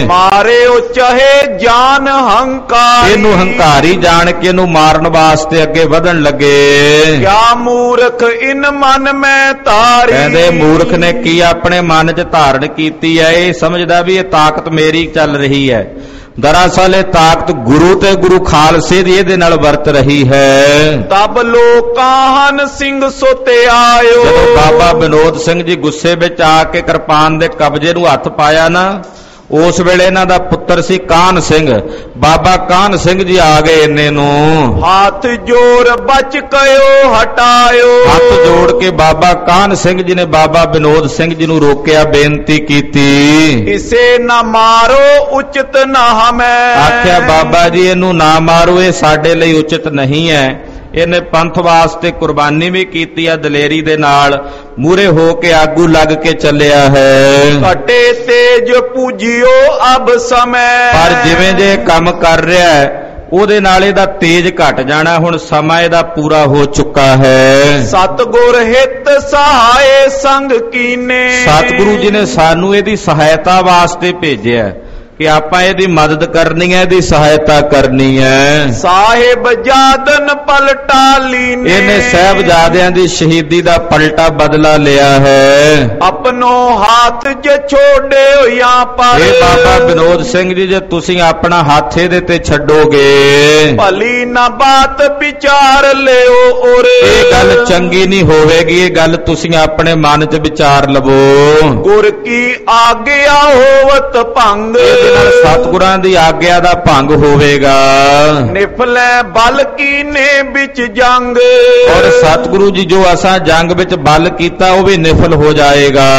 ਮਾਰਿਓ ਚਾਹੇ ਜਾਨ ਹੰਕਾਰ। ਇਹਨੂੰ ਹੰਕਾਰੀ ਜਾਣ ਕੇ ਇਹਨੂੰ ਮਾਰਨ ਵਾਸਤੇ ਅੱਗੇ ਵਧਣ ਲੱਗੇ। ਕਿਆ ਮੂਰਖ ਇਨ ਮਨ ਮੈਂ ਤਾਰੀ। ਕਹਿੰਦੇ ਮੂਰਖ ਨੇ ਕੀ ਆਪਣੇ ਮਨ 'ਚ ਧਾਰਨ ਕੀਤੀ ਹੈ, ਇਹ ਸਮਝਦਾ ਵੀ ਇਹ ਤਾਕਤ ਮੇਰੀ ਚੱਲ ਰਹੀ ਹੈ। ਦਰਅਸਲ ਇਹ ਤਾਕਤ ਗੁਰੂ ਤੇ ਗੁਰੂ ਖਾਲਸੇ ਦੀ ਇਹਦੇ ਨਾਲ ਵਰਤ ਰਹੀ ਹੈ। ਤਬ ਲੋਕਾਹਨ ਸਿੰਘ ਸੋਤੇ ਆਇਓ। ਜਦੋਂ ਬਾਬਾ ਵਿਨੋਦ ਸਿੰਘ ਜੀ ਗੁੱਸੇ ਵਿੱਚ ਆ ਕੇ ਕਿਰਪਾਨ ਦੇ ਕਬਜੇ ਨੂੰ ਹੱਥ ਪਾਇਆ ਨਾ, ਉਸ ਵੇਲੇ ਇਹਨਾਂ ਦਾ ਪੁੱਤਰ ਸੀ ਕਾਹਨ ਸਿੰਘ। ਬਾਬਾ ਕਾਹਨ ਸਿੰਘ ਜੀ ਆ ਗਏ ਇੰਨੇ ਨੂੰ। ਹੱਥ ਜੋੜ ਬਚ ਕਇਓ ਹਟਾਇਓ। ਹੱਥ ਜੋੜ ਕੇ ਬਾਬਾ ਕਾਹਨ ਸਿੰਘ ਜੀ ਨੇ ਬਾਬਾ ਵਿਨੋਦ ਸਿੰਘ ਜੀ ਨੂੰ ਰੋਕਿਆ, ਬੇਨਤੀ ਕੀਤੀ। ਇਸੇ ਨਾ ਮਾਰੋ ਉਚਿਤ ਨਾ ਹਮੈ। ਆਖਿਆ ਬਾਬਾ ਜੀ ਇਹਨੂੰ ਨਾ ਮਾਰੋ, ਇਹ ਸਾਡੇ ਲਈ ਉਚਿਤ ਨਹੀਂ ਹੈ। ਇਹਨੇ ਪੰਥ ਵਾਸਤੇ ਕੁਰਬਾਨੀ ਵੀ ਕੀਤੀ ਆ, ਦਲੇਰੀ ਦੇ ਨਾਲ ਮੂਰੇ ਹੋ ਕੇ ਆਗੂ ਲੱਗ ਕੇ ਚੱਲਿਆ ਹੈ। ਘਟੇ ਤੇਜ ਪੂਜਿਓ ਅਬ ਸਮੈ। ਪਰ ਜਿਵੇਂ ਜੇ ਕੰਮ ਕਰ ਰਿਹਾ ਹੈ ਉਹਦੇ ਨਾਲ ਇਹਦਾ ਤੇਜ ਘਟ ਜਾਣਾ। ਹੁਣ ਸਮਾਂ ਇਹਦਾ ਪੂਰਾ ਹੋ ਚੁੱਕਾ ਹੈ। ਸਤਿਗੁਰ ਹਿਤ ਸਹਾਏ ਸੰਗ ਕੀਨੇ। ਸਤਿਗੁਰੂ ਜੀ ਨੇ ਸਾਨੂੰ ਇਹਦੀ ਸਹਾਇਤਾ ਵਾਸਤੇ ਭੇਜਿਆ ਕਿ ਆਪਾਂ ਇਹਦੀ ਮਦਦ ਕਰਨੀ ਹੈ, ਇਹਦੀ ਸਹਾਇਤਾ ਕਰਨੀ ਹੈ। ਸਾਹਿਬ ਜਾਦਨ ਪਲਟਾ ਲੀਨੇ। ਇਹਨੇ ਸਾਹਿਬਜ਼ਾਦਿਆਂ ਦੀ ਸ਼ਹੀਦੀ ਦਾ ਪਲਟਾ ਬਦਲਾ ਲਿਆ ਹੈ। ਆਪਣੋ ਹੱਥ ਜੇ ਛੋੜੇ ਹੋਇਆ ਪਰ। ਇਹ ਬਾਬਾ ਵਿਨੋਦ ਸਿੰਘ ਜੀ ਜੇ ਤੁਸੀਂ ਆਪਣਾ ਹੱਥ ਇਹਦੇ ਤੇ ਛੱਡੋਗੇ, ਭਲੀ ਨਾ ਬਾਤ ਵਿਚਾਰ ਲਿਓ ਔਰ। ਇਹ ਗੱਲ ਚੰਗੀ ਨਹੀਂ ਹੋਵੇਗੀ। ਇਹ ਗੱਲ ਤੁਸੀਂ ਆਪਣੇ ਮਨ 'ਚ ਵਿਚਾਰ ਲਵੋ। ਗੁਰ ਕੀ ਆਗਿਆ ਹੋਵਤ ਭੰਗ। ਇਹਦੇ ਨਾਲ ਸਤਿਗੁਰਾਂ ਦੀ ਆਗਿਆ ਦਾ ਭੰਗ ਹੋਵੇਗਾ। ਨਿਫਲੇ ਬਲ ਕੀਨੇ ਵਿੱਚ ਜੰਗ, ਔਰ ਸਤਿਗੁਰੂ ਜੀ ਜੋ ਅਸਾਂ ਜੰਗ ਵਿੱਚ ਬਲ ਕੀਤਾ ਉਹ ਵੀ ਨਿਫਲ ਹੋ ਜਾਏਗਾ।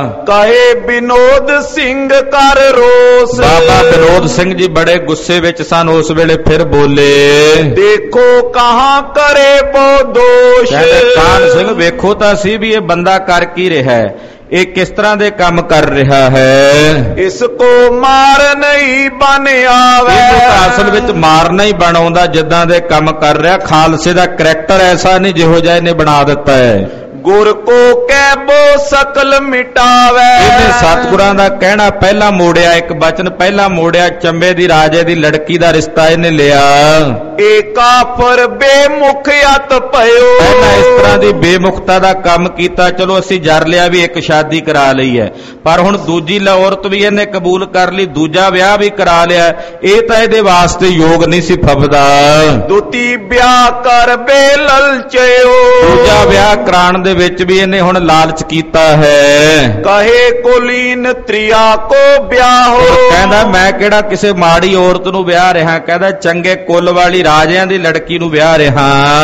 ਕਹੇ ਵਿਨੋਦ ਸਿੰਘ ਕਰ ਰੋਸ, ਬਾਬਾ ਵਿਨੋਦ ਸਿੰਘ ਜੀ ਬੜੇ ਗੁੱਸੇ ਵਿੱਚ ਸਨ। ਉਸ ਵੇਲੇ ਫਿਰ ਬੋਲੇ, ਦੇਖੋ ਕਹਾਂ ਕਰੇ ਬੋ ਦੋਸ਼। ਕਹਿੰਦੇ ਕਾਹਨ ਸਿੰਘ ਵੇਖੋ ਤਾਂ ਸੀ ਵੀ ਇਹ ਬੰਦਾ ਕਰ ਕੀ ਰਿਹਾ ਹੈ, ਇਹ ਕਿਸ ਤਰ੍ਹਾਂ ਦੇ ਕੰਮ ਕਰ ਰਿਹਾ ਹੈ। ਇਸ ਕੋ ਮਾਰ ਨਹੀਂ ਬਨ ਆਵੇ, ਇਹ ਤਾਂ ਅਸਲ ਵਿੱਚ ਮਾਰਨਾ ਹੀ ਬਣਾਉਂਦਾ ਜਿੱਦਾਂ ਦੇ ਕੰਮ ਕਰ ਰਿਹਾ। ਖਾਲਸੇ ਦਾ ਕਰੈਕਟਰ ਐਸਾ ਨਹੀਂ ਜਿਹੋ ਜਿਹਾ ਇਹਨੇ ਬਣਾ ਦਿੱਤਾ ਹੈ। ਗੁਰ ਕੋ ਕਹਿ ਬੋ ਸਕਲ ਮਿਟਾਵੇ, ਇਹਨੇ ਸਤਿਗੁਰਾਂ ਦਾ ਕਹਿਣਾ ਪਹਿਲਾਂ ਮੋੜਿਆ, ਇੱਕ ਬਚਨ ਪਹਿਲਾਂ ਮੋੜਿਆ। ਚੰਬੇ ਦੀ ਰਾਜੇ ਦੀ ਲੜਕੀ ਦਾ ਰਿਸ਼ਤਾ ਇਹਨੇ ਲਿਆ। ਏ ਕਾਫਰ ਬੇਮੁਖ ਅਤ ਭਇਓ, ਪਹਿਲਾਂ ਇਸ ਤਰ੍ਹਾਂ ਦੀ ਬੇਮੁਖਤਾ ਦਾ ਕੰਮ ਕੀਤਾ। ਚਲੋ ਅਸੀਂ ਜਰ ਲਿਆ ਵੀ ਇੱਕ ਸ਼ਾਦੀ ਕਰਾ ਲਈ ਹੈ, ਪਰ ਹੁਣ ਦੂਜੀ ਔਰਤ ਵੀ ਇਹਨੇ ਕਬੂਲ ਕਰ ਲਈ, ਦੂਜਾ ਵਿਆਹ ਵੀ ਕਰਾ ਲਿਆ। ਇਹ ਤਾਂ ਇਹਦੇ ਵਾਸਤੇ ਯੋਗ ਨਹੀਂ ਸੀ ਫੱਬਦਾ। ਦੁਤੀ ਵਿਆਹ ਕਰ ਬੇ ਲਲਚਿਓ, ਦੂਜਾ ਵਿਆਹ ਕਰਾਉਣ ਦੇ ਵਿੱਚ ਵੀ ਇਹਨੇ ਹੁਣ ਲਾਲਚ ਕੀਤਾ ਹੈ। ਕਹੇ ਕੁਲੀਨ ਤ੍ਰਿਆ ਕੋ ਵਿਆਹੋ, ਕਹਿੰਦਾ ਮੈਂ ਕਿਹੜਾ ਕਿਸੇ ਮਾੜੀ ਔਰਤ ਨੂੰ ਵਿਆਹ ਰਿਹਾ, ਕਹਿੰਦਾ ਚੰਗੇ ਕੁੱਲ ਵਾਲੀ ਰਾਜਿਆਂ ਦੀ ਲੜਕੀ ਨੂੰ ਵਿਆਹ ਰਿਹਾ।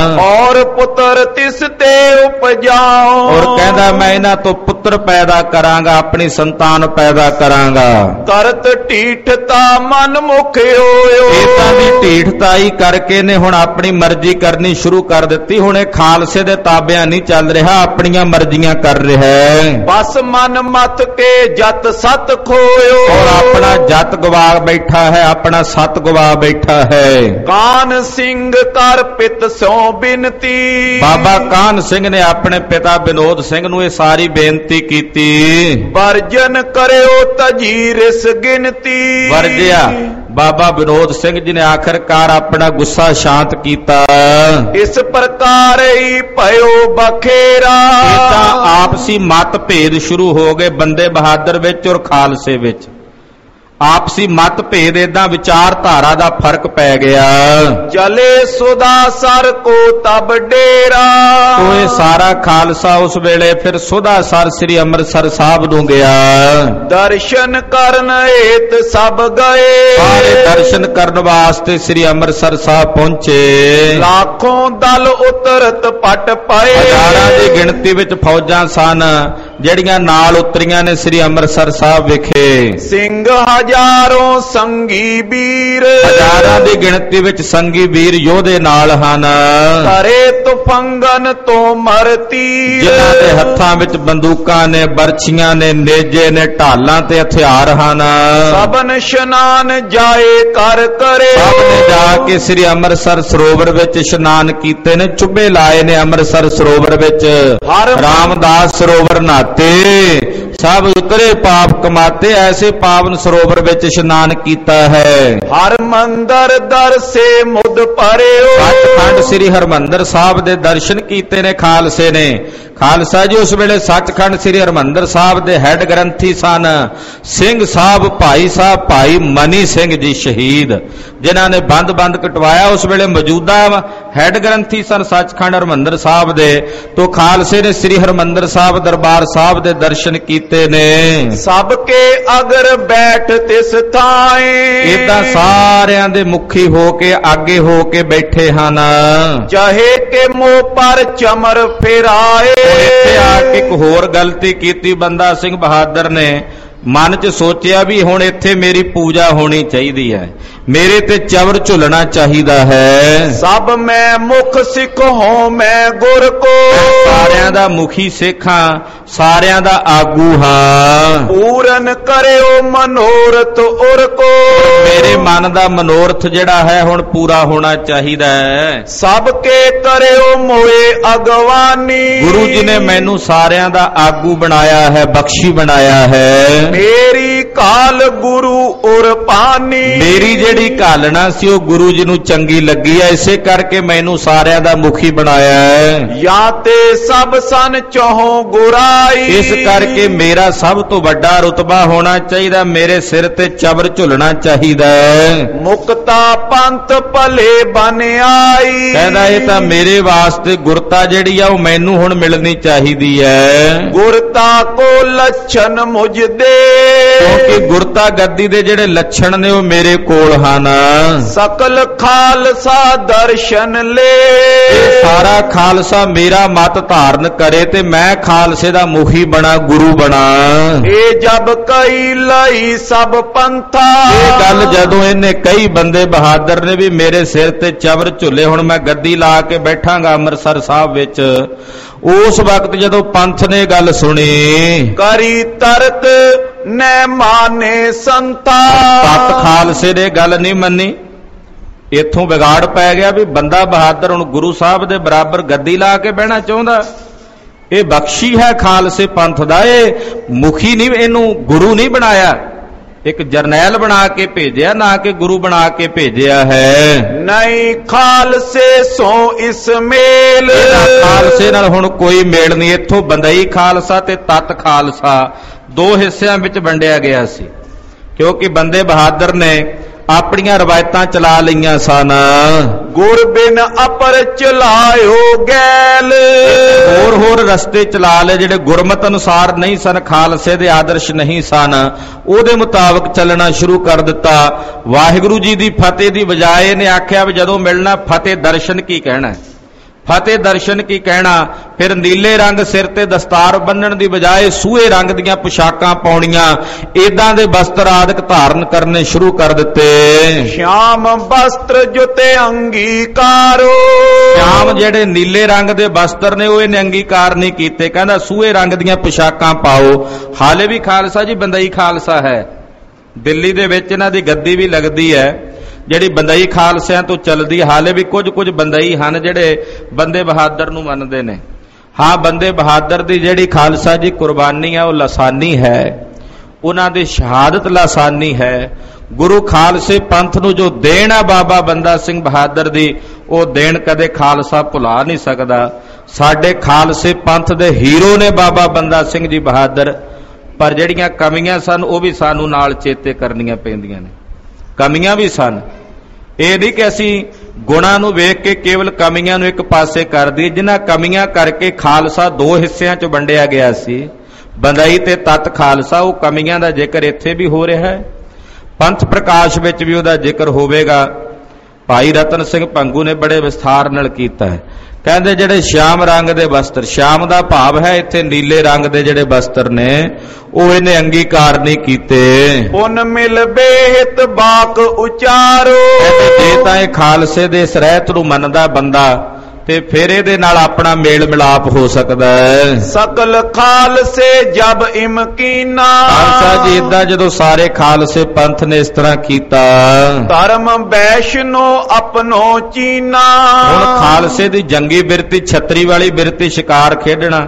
ਔਰ ਪੁੱਤਰ ਤਿਸ ਤੇ ਉਪਜਾਓ, ਔਰ ਕਹਿੰਦਾ ਮੈਂ ਇਹਨਾਂ ਤੋਂ ਪੁੱਤਰ ਪੈਦਾ ਕਰਾਂਗਾ, ਆਪਣੀ ਸੰਤਾਨ ਪੈਦਾ ਕਰਾਂਗਾ। ਕਰਤ ਢੀਠਤਾ ਮਨ ਮੁਖ ਹੋਇਓ, ਇਦਾਂ ਦੀ ਢੀਠਤਾਈ ਕਰਕੇ ਨੇ ਹੁਣ ਆਪਣੀ ਮਰਜ਼ੀ ਕਰਨੀ ਸ਼ੁਰੂ ਕਰ ਦਿੱਤੀ। ਹੁਣ ਇਹ ਖਾਲਸੇ ਦੇ ਤਾਬਿਆਂ ਨਹੀਂ ਚੱਲ ਰਿਹਾ, ਆਪਣੀਆਂ ਮਰਜ਼ੀਆਂ ਕਰ ਰਿਹਾ ਹੈ। ਬਸ ਮਨ ਮਤ ਕੇ ਜਤ ਸਤ ਖੋਇਓ, ਔਰ ਆਪਣਾ ਜਤ ਗਵਾ ਬੈਠਾ ਹੈ, ਆਪਣਾ ਸਤ ਗਵਾ ਬੈਠਾ ਹੈ। ਕਾਨ ਸਿੰਘ ਕਰ ਪਿਤ ਸੋ ਬਿਨਤੀ, ਬਾਬਾ ਕਾਹਨ ਸਿੰਘ ਨੇ ਆਪਣੇ ਪਿਤਾ ਵਿਨੋਦ ਸਿੰਘ ਨੂੰ ਇਹ ਸਾਰੀ ਬੇਨਤੀ ਕੀਤੀ। ਵਰਜਨ ਕਰਿਓ ਤਜੀ ਰਿਸ ਗਿਣਤੀ, ਵਰਜਿਆ। ਬਾਬਾ ਵਿਨੋਦ ਸਿੰਘ ਜੀ ਨੇ ਆਖਰਕਾਰ ਆਪਣਾ ਗੁੱਸਾ ਸ਼ਾਂਤ ਕੀਤਾ। ਇਸ ਪ੍ਰਕਾਰ ਹੀ ਭਇਓ ਬਖੇਰਾ, ਇਹ ਤਾਂ ਆਪਸੀ ਮਤ ਭੇਦ ਸ਼ੁਰੂ ਹੋ ਗਏ ਬੰਦੇ ਬਹਾਦਰ ਵਿੱਚ ਔਰ ਖਾਲਸੇ ਵਿੱਚ। ਆਪਸੀ ਮਤ ਭੇਦ ਏਦਾਂ ਵਿਚਾਰਧਾਰਾ ਦਾ ਫਰਕ ਪੈ ਗਿਆ। ਚਲੇ ਸੁਦਾ ਸਰ ਕੋ ਤਬ ਡੇਰਾ, ਤੋ ਇਹ ਸਾਰਾ ਖਾਲਸਾ ਉਸ ਵੇਲੇ ਫਿਰ ਸੁਦਾ ਸਰ ਸ੍ਰੀ ਅੰਮ੍ਰਿਤਸਰ ਸਾਹਿਬ ਨੂੰ ਗਿਆ। ਦਰਸ਼ਨ ਕਰਨ ਏਤ ਸਭ ਗਏ, ਸਾਰੇ ਦਰਸ਼ਨ ਕਰਨ ਵਾਸਤੇ ਸ੍ਰੀ ਅੰਮ੍ਰਿਤਸਰ ਸਾਹਿਬ ਪਹੁੰਚੇ। ਲੱਖੋਂ ਦਲ ਉਤਰਤ ਪਟ ਪਏ, ਹਜ਼ਾਰਾਂ ਦੀ ਗਿਣਤੀ ਵਿੱਚ ਫੌਜਾਂ ਸਨ ਜਿਹੜੀਆਂ ਨਾਲ ਉਤਰੀਆਂ ਨੇ ਸ੍ਰੀ ਅੰਮ੍ਰਿਤਸਰ ਸਾਹਿਬ ਵਿਖੇ। ਸਿੰਘ ਹਜ਼ਾਰੋਂ ਸੰਗੀ ਵੀਰ, ਹਜ਼ਾਰਾਂ ਦੀ ਗਿਣਤੀ ਵਿੱਚ ਸੰਗੀ ਵੀਰ ਯੋਧੇ ਨਾਲ ਹਨ। ਕਰੇ ਤੁਫੰਗਨ ਤੋਂ ਮਰਤੀ, ਜਿਨ੍ਹਾਂ ਦੇ ਹੱਥਾਂ ਵਿੱਚ ਬੰਦੂਕਾਂ ਨੇ, ਬਰਛੀਆਂ ਨੇ, ਨੇਜੇ ਨੇ, ਢਾਲਾਂ ਤੇ ਹਥਿਆਰ ਹਨ। ਸਭਨ ਇਸ਼ਨਾਨ ਜਾਏ ਕਰ ਕਰੇ, ਸਭ ਨੇ ਜਾ ਕੇ ਸ੍ਰੀ ਅੰਮ੍ਰਿਤਸਰ ਸਰੋਵਰ ਵਿੱਚ ਇਸ਼ਨਾਨ ਕੀਤੇ ਨੇ, ਚੁੱਭੇ ਲਾਏ ਨੇ ਅੰਮ੍ਰਿਤਸਰ ਸਰੋਵਰ ਵਿੱਚ। ਰਾਮਦਾਸ ਸਰੋਵਰ ਨਾਤੇ ਸਭ ਉਤਰੇ ਪਾਪ ਕਮਾਤੇ, ਐਸੇ ਪਾਵਨ ਸਰੋਵਰ ਵਿੱਚ ਇਸ਼ਨਾਨ ਕੀਤਾ ਹੈ। ਹਰ ਮੰਦਰ ਦਰ ਸੇ ਮੁਦ ਭਰਿਓ, ਸੱਚਖੰਡ ਸ੍ਰੀ ਹਰਿਮੰਦਰ ਸਾਹਿਬ ਦੇ ਦਰਸ਼ਨ ਕੀਤੇ ਨੇ ਖਾਲਸੇ ਨੇ। ਖਾਲਸਾ ਜੀ ਉਸ ਵੇਲੇ ਸੱਚਖੰਡ ਸ੍ਰੀ ਹਰਿਮੰਦਰ ਸਾਹਿਬ ਦੇ ਹੈੱਡ ਗ੍ਰੰਥੀ ਸਨ ਸਿੰਘ ਸਾਹਿਬ ਭਾਈ ਮਨੀ ਸਿੰਘ ਜੀ ਸ਼ਹੀਦ, ਜਿਨ੍ਹਾਂ ਨੇ ਬੰਦ ਕਟਵਾਇਆ। ਉਸ ਵੇਲੇ ਮੌਜੂਦਾ ਹੈੱਡ ਗ੍ਰੰਥੀ ਸਨ ਸੱਚਖੰਡ ਹਰਿਮੰਦਰ ਸਾਹਿਬ ਦੇ। ਤੋਂ ਖਾਲਸੇ ਨੇ ਸ੍ਰੀ ਹਰਿਮੰਦਰ ਸਾਹਿਬ ਦਰਬਾਰ ਸਾਹਿਬ ਦੇ ਦਰਸ਼ਨ ਕੀਤੇ ਨੇ। ਸਭ ਕੇ ਅਗਰ ਬੈਠ ਤਿਸ ਥਾਏ, ਇਦਾਂ ਸਾਰਿਆਂ ਦੇ ਮੁਖੀ ਹੋ ਕੇ ਆਗੇ ਹੋ ਕੇ ਬੈਠੇ ਹਨ। ਚਾਹੇ ਕਿ ਮੋਹ ਪਰ ਚਮਰ ਫੇਰਾਏ, ਇੱਥੇ ਆ ਕੇ ਇੱਕ ਹੋਰ ਗਲਤੀ ਕੀਤੀ ਬੰਦਾ ਸਿੰਘ ਬਹਾਦਰ ਨੇ। ਮਨ 'ਚ ਸੋਚਿਆ ਵੀ ਹੁਣ ਇੱਥੇ ਮੇਰੀ ਪੂਜਾ ਹੋਣੀ ਚਾਹੀਦੀ ਹੈ, ਮੇਰੇ ਤੇ ਚਵਰ ਝੁਲਣਾ ਚਾਹੀਦਾ ਹੈ। ਸਭ ਮੈਂ ਮੁਖ ਸਿੱਖ ਹੋ ਮੈਂ ਗੁਰ ਕੋ, ਸਾਰਿਆਂ ਦਾ ਮੁਖੀ ਸਿੱਖ ਹਾਂ, ਸਾਰਿਆਂ ਦਾ ਆਗੂ ਹਾਂ। ਪੂਰਨ ਕਰਿਓ ਮਨੋਰਥ ਉਰ ਕੋ, ਮੇਰੇ ਮਨ ਦਾ ਮਨੋਰਥ ਜਿਹੜਾ ਹੈ ਹੁਣ ਪੂਰਾ ਹੋਣਾ ਚਾਹੀਦਾ ਹੈ। ਸਭ ਕੇ ਕਰਿਓ ਮੋਏ ਅਗਵਾਨੀ, ਗੁਰੂ ਜੀ ਨੇ ਮੈਨੂੰ ਸਾਰਿਆਂ ਦਾ ਆਗੂ ਬਣਾਇਆ ਹੈ, ਬਖਸ਼ੀ ਬਣਾਇਆ ਹੈ। ਮੇਰੀ ਕਾਲ ਗੁਰੂ ਉਰ ਪਾਨੀ, ਮੇਰੀ ਜਿਹੜੀ ਘਾਲਣਾ ਸੀ ਉਹ ਗੁਰੂ ਜੀ ਨੂੰ ਚੰਗੀ ਲੱਗੀ ਹੈ, ਇਸੇ ਕਰਕੇ ਮੈਨੂੰ ਸਾਰਿਆਂ ਦਾ ਮੁਖੀ ਬਣਾਇਆ ਹੈ। ਜਾਂ ਤੇ ਸਭ ਸਨ ਚੋਹ ਗੁਰਾਈ, ਇਸ ਕਰਕੇ ਮੇਰਾ ਸਭ ਤੋਂ ਵੱਡਾ ਰੁਤਬਾ ਹੋਣਾ ਚਾਹੀਦਾ, ਮੇਰੇ ਸਿਰ ਤੇ ਚਬਰ ਝੁਲਣਾ ਚਾਹੀਦਾ ਹੈ। ਮੁਕਤਾ ਪੰਥ ਭਲੇ ਬਨ ਆਈ, ਕਹਿੰਦਾ ਇਹ ਤਾਂ ਮੇਰੇ ਵਾਸਤੇ ਗੁਰਤਾ ਜਿਹੜੀ ਆ ਉਹ ਮੈਨੂੰ ਹੁਣ ਮਿਲਣੀ ਚਾਹੀਦੀ ਹੈ। ਗੁਰਤਾ ਕੋ ਲੱਛਣ ਮੁਝ ਦੇ, ਕਿਉਂਕਿ ਗੁਰਤਾ ਗੱਦੀ ਦੇ ਜਿਹੜੇ ਲੱਛਣ ਨੇ ਉਹ ਮੇਰੇ ਕੋਲ ਹਨ। ਸਕਲ ਖਾਲਸਾ ਦਰਸ਼ਨ ਲੈ, ਇਹ ਸਾਰਾ ਖਾਲਸਾ ਮੇਰਾ ਮਤ ਧਾਰਨ ਕਰੇ ਤੇ ਮੈਂ ਖਾਲਸੇ ਦਾ ਮੁਖੀ ਬਣਾ, ਗੁਰੂ ਬਣਾ। ਇਹ ਜਬ ਕਈ ਲਈ ਸਭ ਪੰਥਾ, ਇਹ ਗੱਲ ਜਦੋਂ ਇਹਨੇ ਕਈ ਬੰਦੇ ਬਹਾਦਰ ਨੇ ਵੀ ਮੇਰੇ ਸਿਰ ਤੇ ਚਵਰ ਝੁੱਲੇ, ਹੁਣ ਮੈਂ ਗੱਦੀ ਲਾ ਕੇ ਬੈਠਾਂਗਾ ਅੰਮ੍ਰਿਤਸਰ ਸਾਹਿਬ ਵਿੱਚ, ਉਸ ਵਕਤ ਜਦੋਂ ਪੰਥ ਨੇ ਗੱਲ ਸੁਣੀ, ਕਰੀ ਤਰਕ ਨੈ ਮਾਨੇ ਸੰਤਾ, ਤਤ ਖਾਲਸੇ ਨੇ ਗੱਲ ਨਹੀਂ ਮੰਨੀ। ਇੱਥੋਂ ਵਿਗਾੜ ਪੈ ਗਿਆ ਵੀ ਬੰਦਾ ਬਹਾਦਰ ਹੁਣ ਗੁਰੂ ਸਾਹਿਬ ਦੇ ਬਰਾਬਰ ਗੱਦੀ ਲਾ ਕੇ ਬਹਿਣਾ ਚਾਹੁੰਦਾ। ਇਹ ਬਖਸ਼ੀ ਹੈ ਖਾਲਸੇ ਪੰਥ ਦਾ, ਇਹ ਮੁਖੀ ਨਹੀਂ, ਇਹਨੂੰ ਗੁਰੂ ਨਹੀਂ ਬਣਾਇਆ, ਇੱਕ ਜਰਨੈਲ ਬਣਾ ਕੇ ਭੇਜਿਆ, ਨਾ ਕਿ ਗੁਰੂ ਬਣਾ ਕੇ ਭੇਜਿਆ ਹੈ। ਨਹੀਂ ਖਾਲਸੇ ਸੋ ਇਸ ਮੇਲ, ਖਾਲਸੇ ਨਾਲ ਹੁਣ ਕੋਈ ਮੇਲ ਨਹੀਂ। ਇੱਥੋਂ ਬੰਦਈ ਖਾਲਸਾ ਤੇ ਤਤ ਖਾਲਸਾ ਦੋ ਹਿੱਸਿਆਂ ਵਿੱਚ ਵੰਡਿਆ ਗਿਆ ਸੀ, ਕਿਉਂਕਿ ਬੰਦੇ ਬਹਾਦਰ ਨੇ ਆਪਣੀਆਂ ਰਵਾਇਤਾਂ ਚਲਾ ਲਈਆਂ ਸਨ। ਗੁਰ ਬਿਨ ਅਪਰ ਚਲਾਇਓ ਗੈਲ, ਹੋਰ ਰਸਤੇ ਚਲਾ ਲਏ ਜਿਹੜੇ ਗੁਰਮਤ ਅਨੁਸਾਰ ਨਹੀਂ ਸਨ, ਖਾਲਸੇ ਦੇ ਆਦਰਸ਼ ਨਹੀਂ ਸਨ, ਉਹਦੇ ਮੁਤਾਬਕ ਚੱਲਣਾ ਸ਼ੁਰੂ ਕਰ ਦਿੱਤਾ। ਵਾਹਿਗੁਰੂ ਜੀ ਦੀ ਫਤਿਹ ਦੀ ਬਜਾਏ ਨੇ ਆਖਿਆ ਵੀ ਜਦੋਂ ਮਿਲਣਾ ਫਤਿਹ ਦਰਸ਼ਨ ਕੀ ਕਹਿਣਾ, ਫਤਿਹ ਦਰਸ਼ਨ ਕੀ ਕਹਿਣਾ। ਫਿਰ ਨੀਲੇ ਰੰਗ ਸਿਰ ਤੇ ਦਸਤਾਰ ਬੰਨਣ ਦੀ ਬਜਾਏ ਸੂਹੇ ਰੰਗ ਦੀਆਂ ਪੁਸ਼ਾਕਾਂ ਪਾਉਣੀਆਂ, ਏਦਾਂ ਦੇ ਵਸਤਰ ਆਦਿਕ ਧਾਰਨ ਕਰਨੇ ਸ਼ੁਰੂ ਕਰ ਦਿੱਤੇ। ਸ਼ਾਮ ਵਸਤਰ ਜੁਤੇ ਅੰਗੀਕਾਰੋ, ਸ਼ਾਮ ਜਿਹੜੇ ਨੀਲੇ ਰੰਗ ਦੇ ਵਸਤਰ ਨੇ ਉਹ ਇਹਨੇ ਅੰਗੀਕਾਰ ਨਹੀਂ ਕੀਤੇ, ਕਹਿੰਦਾ ਸੂਹੇ ਰੰਗ ਦੀਆਂ ਪੁਸ਼ਾਕਾਂ ਪਾਓ। ਹਾਲੇ ਵੀ ਖਾਲਸਾ ਜੀ ਬੰਦਈ ਖਾਲਸਾ ਹੈ, ਦਿੱਲੀ ਦੇ ਵਿੱਚ ਇਹਨਾਂ ਦੀ ਗੱਦੀ ਵੀ ਲੱਗਦੀ ਹੈ ਜਿਹੜੀ ਬੰਦਈ ਖਾਲਸਿਆਂ ਤੋਂ ਚੱਲਦੀ। ਹਾਲੇ ਵੀ ਕੁਝ ਬੰਦਈ ਹਨ ਜਿਹੜੇ ਬੰਦੇ ਬਹਾਦਰ ਨੂੰ ਮੰਨਦੇ ਨੇ। ਹਾਂ, ਬੰਦੇ ਬਹਾਦਰ ਦੀ ਜਿਹੜੀ ਖਾਲਸਾ ਜੀ ਕੁਰਬਾਨੀ ਹੈ ਉਹ ਲਾਸਾਨੀ ਹੈ, ਉਹਨਾਂ ਦੀ ਸ਼ਹਾਦਤ ਲਾਸਾਨੀ ਹੈ। ਗੁਰੂ ਖਾਲਸੇ ਪੰਥ ਨੂੰ ਜੋ ਦੇਣ ਆ ਬਾਬਾ ਬੰਦਾ ਸਿੰਘ ਬਹਾਦਰ ਦੀ, ਉਹ ਦੇਣ ਕਦੇ ਖਾਲਸਾ ਭੁਲਾ ਨਹੀਂ ਸਕਦਾ। ਸਾਡੇ ਖਾਲਸੇ ਪੰਥ ਦੇ ਹੀਰੋ ਨੇ ਬਾਬਾ ਬੰਦਾ ਸਿੰਘ ਜੀ ਬਹਾਦਰ, ਪਰ ਜਿਹੜੀਆਂ ਕਮੀਆਂ ਸਨ ਉਹ ਵੀ ਸਾਨੂੰ ਨਾਲ ਚੇਤੇ ਕਰਨੀਆਂ ਪੈਂਦੀਆਂ ਨੇ। ਕਮੀਆਂ ਵੀ ਸਨ, ਇਹ ਨਹੀਂ ਕਿ ਅਸੀਂ ਗੁਣਾਂ ਨੂੰ ਵੇਖ ਕੇ ਕੇਵਲ ਕਮੀਆਂ ਨੂੰ ਇੱਕ ਪਾਸੇ ਕਰ ਦਈਏ। ਜਿਨ੍ਹਾਂ ਕਮੀਆਂ ਕਰਕੇ ਖਾਲਸਾ ਦੋ ਹਿੱਸਿਆਂ 'ਚ ਵੰਡਿਆ ਗਿਆ ਸੀ, ਬੰਦਈ ਤੇ ਤਤ ਖਾਲਸਾ, ਉਹ ਕਮੀਆਂ ਦਾ ਜ਼ਿਕਰ ਇੱਥੇ ਵੀ ਹੋ ਰਿਹਾ ਹੈ, ਪੰਥ ਪ੍ਰਕਾਸ਼ ਵਿੱਚ ਵੀ ਉਹਦਾ ਜ਼ਿਕਰ ਹੋਵੇਗਾ। ਭਾਈ ਰਤਨ ਸਿੰਘ ਭੰਗੂ ਨੇ ਬੜੇ ਵਿਸਥਾਰ ਨਾਲ ਕੀਤਾ ਹੈ। ਕਹਿੰਦੇ ਜਿਹੜੇ ਸ਼ਾਮ ਰੰਗ ਦੇ ਵਸਤਰ, ਸ਼ਾਮ ਦਾ ਭਾਵ ਹੈ ਇੱਥੇ ਨੀਲੇ ਰੰਗ ਦੇ ਜਿਹੜੇ ਵਸਤਰ ਨੇ ਉਹ ਇਹਨੇ ਅੰਗੀਕਾਰ ਨਹੀਂ ਕੀਤੇ। ਪੁਨ ਮਿਲ ਬੇਹਿਤ ਬਾਕ ਉਚਾਰੋ, ਜੇ ਤਾਂ ਇਹ ਖਾਲਸੇ ਦੇ ਇਸ ਰਹਿਤ ਨੂੰ ਮੰਨਦਾ ਬੰਦਾ ਤੇ ਫਿਰ ਇਹਦੇ ਨਾਲ ਆਪਣਾ ਮੇਲ ਮਿਲਾਪ ਹੋ ਸਕਦਾ ਹੈ। ਸਕਲ ਖਾਲਸੇ ਜਬ ਇਮਕੀਨਾ, ਖਾਲਸਾ ਜੀ ਇਦਾਂ ਜਦੋਂ ਸਾਰੇ ਖਾਲਸੇ ਪੰਥ ਨੇ ਇਸ ਤਰ੍ਹਾਂ ਕੀਤਾ, ਧਰਮ ਵੈਸ਼ਨੋ ਆਪਣੋ ਚੀਨਾ। ਹੁਣ ਖਾਲਸੇ ਦੀ ਜੰਗੀ ਬਿਰਤੀ, ਛਤਰੀ ਵਾਲੀ ਬਿਰਤੀ, ਸ਼ਿਕਾਰ ਖੇਡਣਾ,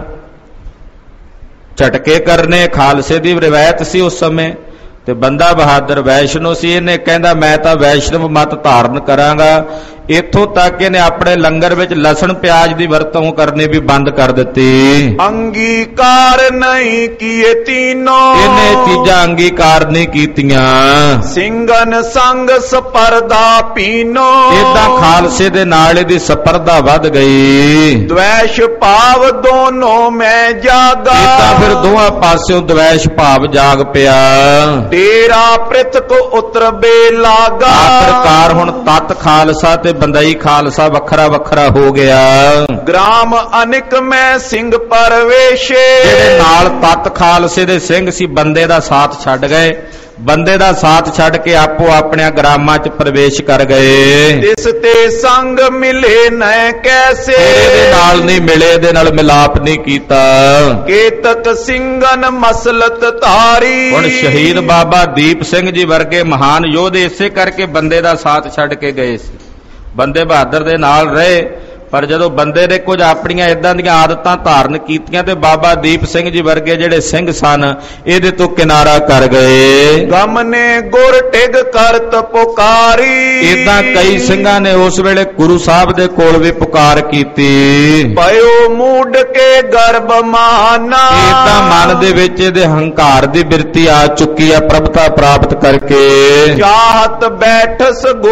ਝਟਕੇ ਕਰਨੇ ਖਾਲਸੇ ਦੀ ਰਿਵਾਇਤ ਸੀ ਉਸ ਸਮੇਂ। ਤੇ ਬੰਦਾ ਬਹਾਦਰ ਵੈਸ਼ਨੋ ਸੀ, ਇਹਨੇ ਕਹਿੰਦਾ ਮੈਂ ਤਾਂ ਵੈਸ਼ਨਵ ਮਤ ਧਾਰਨ ਕਰਾਂਗਾ। ਇੱਥੋਂ ਤੱਕ ਇਹਨੇ ਆਪਣੇ ਲੰਗਰ ਵਿੱਚ ਲਸਣ ਪਿਆਜ਼ ਦੀ ਵਰਤੋਂ ਕਰਨੀ ਵੀ ਬੰਦ ਕਰ ਦਿੱਤੀ। ਅੰਗੀਕਾਰ ਨਹੀਂ ਕੀਏ ਤੀਨੋ, ਇਹਨੇ ਚੀਜ਼ਾਂ ਅੰਗੀਕਾਰ ਨਹੀਂ ਕੀਤੀਆਂ। ਸਿੰਘਨ ਸੰਗ ਸਪਰਦਾ ਪੀਨੋ, ਇਦਾਂ ਖਾਲਸੇ ਦੇ ਨਾਲ ਇਹਦੀ ਸਪਰਦਾ ਵੱਧ ਗਈ। ਦ્વੈਸ਼ ਭਾਵ ਦੋਨੋਂ ਮੈਂ ਜਾਗਾ, ਇਦਾਂ ਫਿਰ ਦੋਹਾਂ ਪਾਸਿਓਂ ਦ્વੈਸ਼ ਭਾਵ ਜਾਗ ਪਿਆ। ਤੇਰਾ ਪ੍ਰਿਥਕ ਉਤਰਬੇ ਲਾਗਾ, ਆਖਰਕਾਰ ਹੁਣ ਤਤ ਖਾਲਸਾ ਤੇ ਬੰਦਈ ਖਾਲਸਾ ਵੱਖਰਾ ਵੱਖਰਾ ਹੋ ਗਿਆ। ਗ੍ਰਾਮ ਅਨਿਕ ਮੈਂ ਸਿੰਘ ਪਰਵੇਸ਼ੇ, ਜਿਹੜੇ ਨਾਲ ਤਤ ਖਾਲਸੇ ਦੇ ਸਿੰਘ ਸੀ ਬੰਦੇ ਦਾ ਸਾਥ ਛੱਡ ਗਏ, ਬੰਦੇ ਦਾ ਸਾਥ ਛੱਡ ਕੇ ਆਪੋ ਆਪਣੇ ਗ੍ਰਾਮਾਂ 'ਚ ਪ੍ਰਵੇਸ਼ ਕਰ ਗਏ। ਇਸ ਤੇ ਸੰਗ ਮਿਲੇ ਨੈ ਕੈਸੇ, ਇਹਦੇ ਨਾਲ ਨਹੀਂ ਮਿਲੇ, ਇਹਦੇ ਨਾਲ ਮਿਲਾਪ ਨਹੀਂ ਕੀਤਾ। ਕੇਤਕ ਸਿੰਘਨ ਮਸਲਤ ਧਾਰੀ, ਹੁਣ ਸ਼ਹੀਦ ਬਾਬਾ ਦੀਪ ਸਿੰਘ ਜੀ ਵਰਗੇ ਮਹਾਨ ਯੋਧੇ ਇਸੇ ਕਰਕੇ ਬੰਦੇ ਦਾ ਸਾਥ ਛੱਡ ਕੇ ਗਏ ਸੀ, ਬੰਦੇ ਬਹਾਦਰ ਦੇ ਨਾਲ ਰਹੇ। ਪਰ ਜਦੋਂ ਬੰਦੇ ਨੇ ਕੁਝ ਆਪਣੀਆਂ ਇਦਾਂ ਦੀਆਂ ਆਦਤਾਂ ਧਾਰਨ ਕੀਤੀਆਂ ਤੇ ਬਾਬਾ ਦੀਪ ਸਿੰਘ ਜੀ ਵਰਗੇ ਜਿਹੜੇ ਸਿੰਘ ਸਨ ਇਹਦੇ ਤੋਂ ਕਿਨਾਰਾ ਕਰ ਗਏ। ਗਮ ਨੇ ਗੁਰ ਟਿਗ ਕਰਤ ਪੁਕਾਰੀ, ਇਦਾਂ ਕਈ ਸਿੰਘਾਂ ਨੇ ਉਸ ਵੇਲੇ ਗੁਰੂ ਸਾਹਿਬ ਦੇ ਕੋਲ ਵੀ ਪੁਕਾਰ ਕੀਤੀ। ਪਇਓ ਮੂਡ ਕੇ ਗਰਭ ਮਾਨਾ, ਇਦਾਂ ਮਨ ਦੇ ਵਿੱਚ ਇਹਦੇ ਹੰਕਾਰ ਦੀ ਬਿਰਤੀ ਆ ਚੁੱਕੀ ਆ ਪ੍ਰਭਤਾ ਪ੍ਰਾਪਤ ਕਰਕੇ। ਚਾਹਤ ਬੈਠਸ ਗੁਰ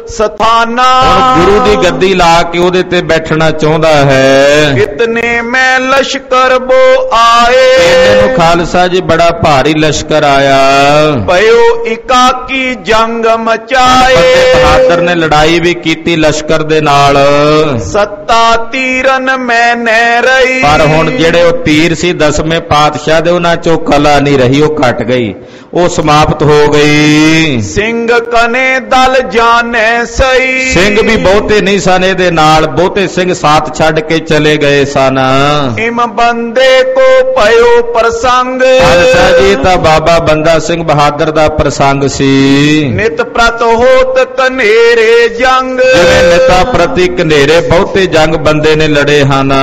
ਸਥਾਨਾ। ਹੁਣ ਗੁਰੂ ਦੀ ਗੱਦੀ ਲਾ ਕੇ ਉਹਦੇ ਤੇ ਬੈਠਣਾ ਚਾਹੁੰਦਾ ਹੈ। ਕਿਤਨੇ ਮੈਂ ਲਸ਼ਕਰ ਬੋ ਆਏ, ਇਹਨੂੰ ਖਾਲਸਾ ਜੀ ਬੜਾ ਭਾਰੀ ਲਸ਼ਕਰ ਆਇਆ। ਭਇਓ ਇਕਾਕੀ ਜੰਗ ਮਚਾਏ, ਬਹਾਦਰ ਨੇ ਲੜਾਈ ਵੀ ਕੀਤੀ ਲਸ਼ਕਰ ਦੇ ਨਾਲ। ਸੱਤਾ ਤੀਰਨ ਮੈਂ ਨਹਿ ਰਹੀ, ਪਰ ਹੁਣ ਜਿਹੜੇ ਉਹ ਤੀਰ ਸੀ ਦਸਵੇਂ ਪਾਤਸ਼ਾਹ ਦੇ ਉਹਨਾਂ ਚੋਂ ਕਲਾ ਨਹੀਂ ਰਹੀ, ਉਹ ਘਟ ਗਈ, ਉਹ ਸਮਾਪਤ ਹੋ ਗਈ। ਸਿੰਘ ਕਨੇ ਦਲ ਜਾਣੈ ਸਹੀ, ਸਿੰਘ ਵੀ ਬਹੁਤੇ ਨਹੀਂ ਸਨ ਇਹਦੇ ਨਾਲ, ਬਹੁਤੇ ਸਿੰਘ ਸਾਥ ਛੱਡ ਕੇ ਚਲੇ ਗਏ ਸਨ। ਇਮ ਬੰਦੇ ਕੋ ਭਇਓ ਪ੍ਰਸੰਗ, ਖਾਲਸਾ ਜੀ ਤਾਂ ਬਾਬਾ ਬੰਦਾ ਸਿੰਘ ਬਹਾਦਰ ਦਾ ਪ੍ਰਸੰਗ ਸੀ। ਨਿਤ ਪ੍ਰਤ ਹੋਤ ਕਨੇਰੇ ਜੰਗ, ਜਿਵੇਂ ਨਿਤਾ ਪ੍ਰਤੀ ਕਨੇਰੇ ਬਹੁਤੇ ਜੰਗ ਬੰਦੇ ਨੇ ਲੜੇ ਹਨ।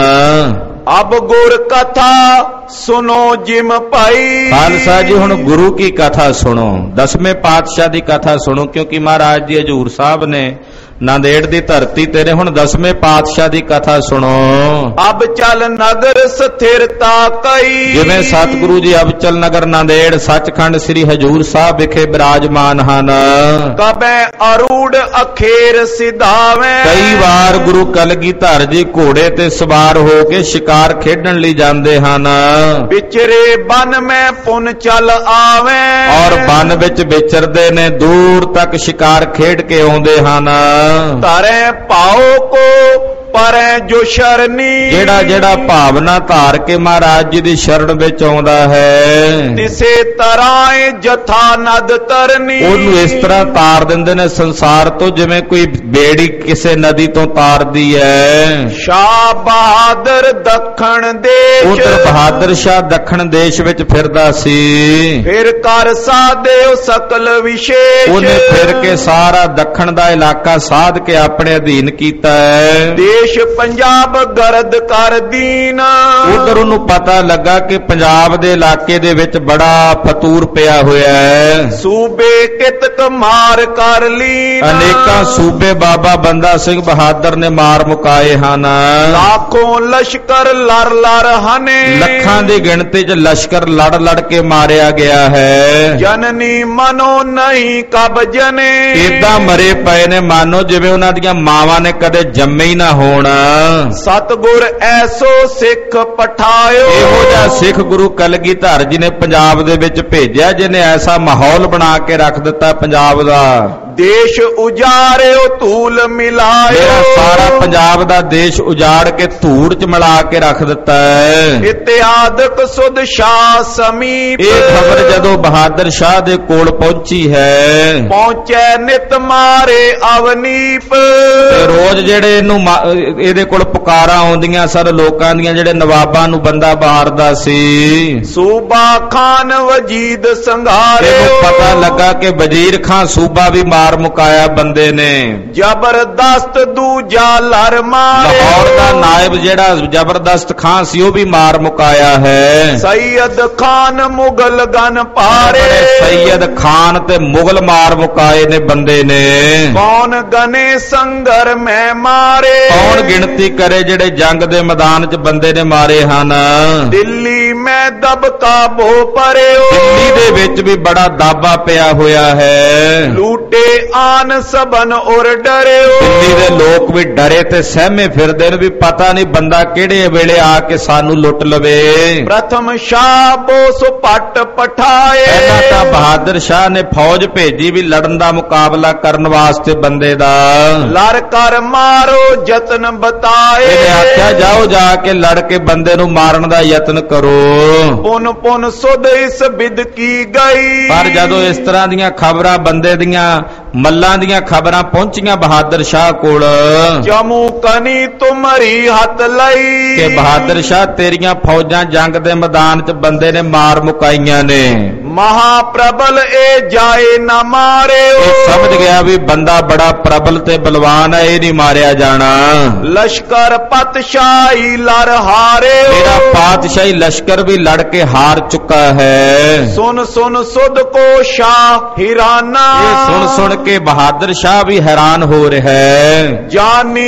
ਅਬ ਗੁਰ ਕਥਾ ਸੁਨੋ ਜਿਮ ਭਾਈ, ਖਾਲਸਾ ਜੀ ਹੁਣ ਗੁਰੂ ਕੀ ਕਥਾ ਸੁਣੋ, ਦਸਵੇਂ ਪਾਤਸ਼ਾਹ ਦੀ ਕਥਾ ਸੁਣੋ, ਕਿਉਂਕਿ ਮਹਾਰਾਜ ਜੀ ਹਜੂਰ ਸਾਹਿਬ ਨੇ ਨਾਂਦੇੜ ਦੀ ਧਰਤੀ ਤੇ ਨੇ। ਹੁਣ ਦਸਵੇਂ ਪਾਤਸ਼ਾਹ ਦੀ ਕਥਾ ਸੁਣੋ। ਅਬ ਚਲ ਨਗਰ ਸਥਿਰਤਾ ਕਈ, ਜਿਵੇਂ ਸਤਿਗੁਰੂ ਜੀ ਅਬਚਲ ਨਗਰ ਨਾਂਦੇੜ ਸੱਚਖੰਡ ਸ੍ਰੀ ਹਜੂਰ ਸਾਹਿਬ ਵਿਖੇ ਬਿਰਾਜਮਾਨ ਹਨ। ਕਬੈ ਅਰੂੜ ਅਖੇਰ ਸਿਧਾਵੇਂ, ਕਈ ਵਾਰ ਗੁਰੂ ਕਲਗੀਧਰ ਜੀ ਘੋੜੇ ਤੇ ਸਵਾਰ ਹੋ ਕੇ ਸ਼ਿਕਾਰ ਖੇਡਣ ਲਈ ਜਾਂਦੇ ਹਨ। ਵਿਚਰੇ ਬਨ ਮੈਂ ਪੁਨ ਚਲ ਆਵੇਂ, ਔਰ ਬਨ ਵਿੱਚ ਵਿਚਰਦੇ ਨੇ, ਦੂਰ ਤੱਕ ਸ਼ਿਕਾਰ ਖੇਡ ਕੇ ਆਉਂਦੇ ਹਨ। ਧਰੈ ਭਾਉ ਕੋ ਪਰੈ ਜੋ ਸ਼ਰਨੀ, ਜਿਹੜਾ ਜਿਹੜਾ ਭਾਵਨਾ ਧਾਰ ਕੇ ਮਹਾਰਾਜ ਜੀ ਦੀ ਸ਼ਰਨ ਵਿੱਚ ਆਉਂਦਾ ਹੈ, ਤਿਸੇ ਤਰਾਏ ਜਥਾ ਨਦ ਤਰਨੀ, ਉਹਨੂੰ ਇਸ ਤਰ੍ਹਾਂ ਤਾਰ ਦਿੰਦੇ ਨੇ ਸੰਸਾਰ ਤੋਂ ਜਿਵੇਂ ਕੋਈ ਬੇੜੀ ਕਿਸੇ ਨਦੀ ਤੋਂ ਤਾਰਦੀ ਹੈ। ਸ਼ਾਹ ਬਹਾਦਰ ਦੱਖਣ ਦੇਸ਼, ਉਧਰ ਬਹਾਦਰ ਸ਼ਾਹ ਦੱਖਣ ਦੇਸ਼ ਵਿੱਚ ਫਿਰਦਾ ਸੀ। ਫਿਰ ਕਰ ਸਾਧਿਓ ਸਕਲ ਵਿਸ਼ੇਸ਼, ਉਹਨੇ ਫਿਰ ਕੇ ਸਾਰਾ ਦੱਖਣ ਦਾ ਇਲਾਕਾ ਸਾਧ ਕੇ ਆਪਣੇ ਅਧੀਨ ਕੀਤਾ ਹੈ। ਦੇਸ਼ ਪੰਜਾਬ ਗਰਦ ਕਰ ਦੀਨ, ਉਧਰ ਉਹਨੂੰ ਪਤਾ ਲੱਗਾ ਕਿ ਪੰਜਾਬ ਦੇ ਇਲਾਕੇ ਦੇ ਵਿੱਚ ਬੜਾ ਫਤੂਰ ਪਿਆ ਹੋਇਆ ਹੈ। ਸੂਬੇ ਕਿਤਕ ਮਾਰ ਕਰ ਲੀਨ, ਅਨੇਕਾਂ ਸੂਬੇ ਬਾਬਾ ਬੰਦਾ ਸਿੰਘ ਬਹਾਦਰ ਨੇ ਮਾਰ ਮੁਕਾਏ ਹਨ। ਲੱਖੋਂ ਲਸ਼ਕਰ ਲੜ ਲੜ ਹਨੇ, ਲੱਖਾਂ ਦੀ ਗਿਣਤੀ 'ਚ ਲਸ਼ਕਰ ਲੜ ਲੜ ਕੇ ਮਾਰਿਆ ਗਿਆ ਹੈ। ਜਨਨੀ ਮਨੋ ਨਹੀਂ ਕਬ ਜਨੇ, ਏਦਾਂ ਮਰੇ ਪਏ ਨੇ ਮਾਨੋ ਜਿਵੇਂ ਉਹਨਾਂ ਦੀਆਂ ਮਾਵਾਂ ਨੇ ਕਦੇ ਜੰਮੇ ਹੀ ਨਾ ਹੋਣ। ਸਤਿਗੁਰ ਐਸੋ ਸਿੱਖ ਪਠਾਇਓ, ਇਹੋ ਜਿਹਾ ਸਿੱਖ ਗੁਰੂ ਕਲਗੀਧਰ ਜੀ ਨੇ ਪੰਜਾਬ ਦੇ ਵਿੱਚ ਭੇਜਿਆ, ਜਿਹਨੇ ਐਸਾ ਮਾਹੌਲ ਬਣਾ ਕੇ ਰੱਖ ਦਿੱਤਾ ਪੰਜਾਬ ਦਾ। ਦੇਸ਼ ਉਜਾਰਿਓ ਧੂਲ ਮਿਲਾਇਓ, ਮੇਰਾ ਸਾਰਾ ਪੰਜਾਬ ਦਾ ਦੇਸ਼ ਉਜਾੜ ਕੇ ਧੂੜ 'ਚ ਮਿਲਾ ਕੇ ਰੱਖ ਦਿੱਤਾ ਹੈ। ਇਤਿਆਦਕ ਸੁਧ ਸ਼ਾਹ ਸਮੀਪ, ਇਹ ਖਬਰ ਜਦੋਂ ਬਹਾਦਰ ਸ਼ਾਹ ਦੇ ਕੋਲ ਪਹੁੰਚੀ ਹੈ, ਪਹੁੰਚੈ ਨਿਤ ਮਾਰੇ ਅਵਨੀਪ, ਤੇ ਰੋਜ਼ ਜਿਹੜੇ ਇਹਦੇ ਕੋਲ ਪੁਕਾਰਾਂ ਆਉਂਦੀਆਂ ਸਨ ਲੋਕਾਂ ਦੀਆਂ, ਜਿਹੜੇ ਨਵਾਬਾਂ ਨੂੰ ਬੰਦਾ ਮਾਰਦਾ ਸੀ। ਸੂਬਾ ਖਾਨ ਵਜੀਦ ਸੰਘਾਰੇ, ਇਹਨੂੰ ਪਤਾ ਲੱਗਾ ਕਿ ਵਜ਼ੀਰ ਖਾਂ ਸੂਬਾ ਵੀ ਮਾਰ ਮੁਕਾਇਆ ਬੰਦੇ ਨੇ। ਜ਼ਬਰਦਸਤ ਦੂਜਾ ਲਰ ਮਾਰੇ, ਲਾਹੌਰ ਦਾ ਨਾਇਬ ਜਿਹੜਾ ਜ਼ਬਰਦਸਤ ਖਾਂ ਸੀ ਉਹ ਵੀ ਮਾਰ ਮੁਕਾਇਆ ਹੈ। ਸੈਯਦ ਖਾਨ ਮੁਗਲ ਗਨ ਪਾਰੇ, ਸੈਯਦ ਖਾਨ ਤੇ ਮੁਗਲ ਮਾਰ ਮੁਕਾਏ ਨੇ ਬੰਦੇ ਨੇ। ਕੌਣ ਗਨੇ ਸੰਗਰ ਮੈਂ ਮਾਰੇ, ਕੌਣ ਗਿਣਤੀ ਕਰੇ ਜਿਹੜੇ ਜੰਗ ਦੇ ਮੈਦਾਨ 'ਚ ਬੰਦੇ ਨੇ ਮਾਰੇ ਹਨ। ਦਿੱਲੀ ਮੈਂ ਦਬਕਾ ਬੋ ਪਰਿਓ, ਦਿੱਲੀ ਦੇ ਵਿੱਚ ਵੀ ਬੜਾ ਦਾਬਾ ਪਿਆ ਹੋਇਆ ਹੈ। ਲੂਟੇ ਆਨ ਸਬਨ ਔਰ ਡਰਿਓ, ਦਿੱਲੀ ਦੇ ਲੋਕ ਵੀ ਡਰੇ ਤੇ ਸਹਿਮੇ ਫਿਰਦੇ ਨੇ ਵੀ ਪਤਾ ਨਹੀਂ ਬੰਦਾ ਕਿਹੜੇ ਵੇਲੇ ਆ ਕੇ ਸਾਨੂੰ ਲੁੱਟ ਲਵੇ। ਪ੍ਰਥਮ ਸ਼ਾਹ ਬੋਸ ਪੱਟ ਪਠਾਏ, ਪਹਿਲਾਂ ਤਾਂ ਬਹਾਦਰ ਸ਼ਾਹ ਨੇ ਫੌਜ ਭੇਜੀ ਵੀ ਲੜਨ ਦਾ ਮੁਕਾਬਲਾ ਕਰਨ ਵਾਸਤੇ ਬੰਦੇ ਦਾ। ਲੜ ਕਰ ਮਾਰੋ ਯਤਨ ਬਤਾਏ, ਇਹਨੇ ਆਖਿਆ ਜਾਓ ਜਾ ਕੇ ਲੜ ਕੇ ਬੰਦੇ ਨੂੰ ਮਾਰਨ ਦਾ ਯਤਨ ਕਰੋ। ਪੁਨ ਪੁਨ ਸੁਧ ਇਸ ਬਿਦ ਕੀ ਗਈ, ਪਰ ਜਦੋਂ ਇਸ ਤਰ੍ਹਾਂ ਦੀਆਂ ਖਬਰਾਂ ਬੰਦੇ ਦੀਆਂ ਮੱਲਾਂ ਦੀਆਂ ਖਬਰਾਂ ਪਹੁੰਚੀਆਂ ਬਹਾਦਰ ਸ਼ਾਹ ਕੋਲ, ਜਮੂ ਕਨੀ ਤੁਮਰੀ ਹੱਥ ਲਈ, ਕਿ ਬਹਾਦਰ ਸ਼ਾਹ ਤੇਰੀਆਂ ਫੌਜਾਂ ਜੰਗ ਦੇ ਮੈਦਾਨ 'ਚ ਬੰਦੇ ਨੇ ਮਾਰ ਮੁਕਾਈਆਂ ਨੇ। ਮਹਾਪ੍ਰਬਲ ਇਹ ਜਾਏ ਨਾ ਮਾਰਿਓ, ਇਹ ਸਮਝ ਗਿਆ ਵੀ ਬੰਦਾ ਬੜਾ ਪ੍ਰਬਲ ਤੇ ਬਲਵਾਨ ਹੈ, ਇਹ ਨਹੀਂ ਮਾਰਿਆ ਜਾਣਾ। ਲਸ਼ਕਰ ਪਤਸ਼ਾਹੀ ਲੜ ਹਾਰੇ, ਮੇਰਾ ਪਾਤਸ਼ਾਹੀ ਲਸ਼ਕਰ ਵੀ ਲੜ ਕੇ ਹਾਰ ਚੁੱਕਾ ਹੈ। ਸੁਨ ਸੁਨ ਸੁਧ ਕੋ ਸ਼ਾਹ ਹਿਰਾਨਾ, ਇਹ ਸੁਣ ਸੁਣ ਕੇ ਬਹਾਦਰ ਸ਼ਾਹ ਵੀ ਹੈਰਾਨ ਹੋ ਰਿਹਾ ਹੈ। ਜਾਨੀ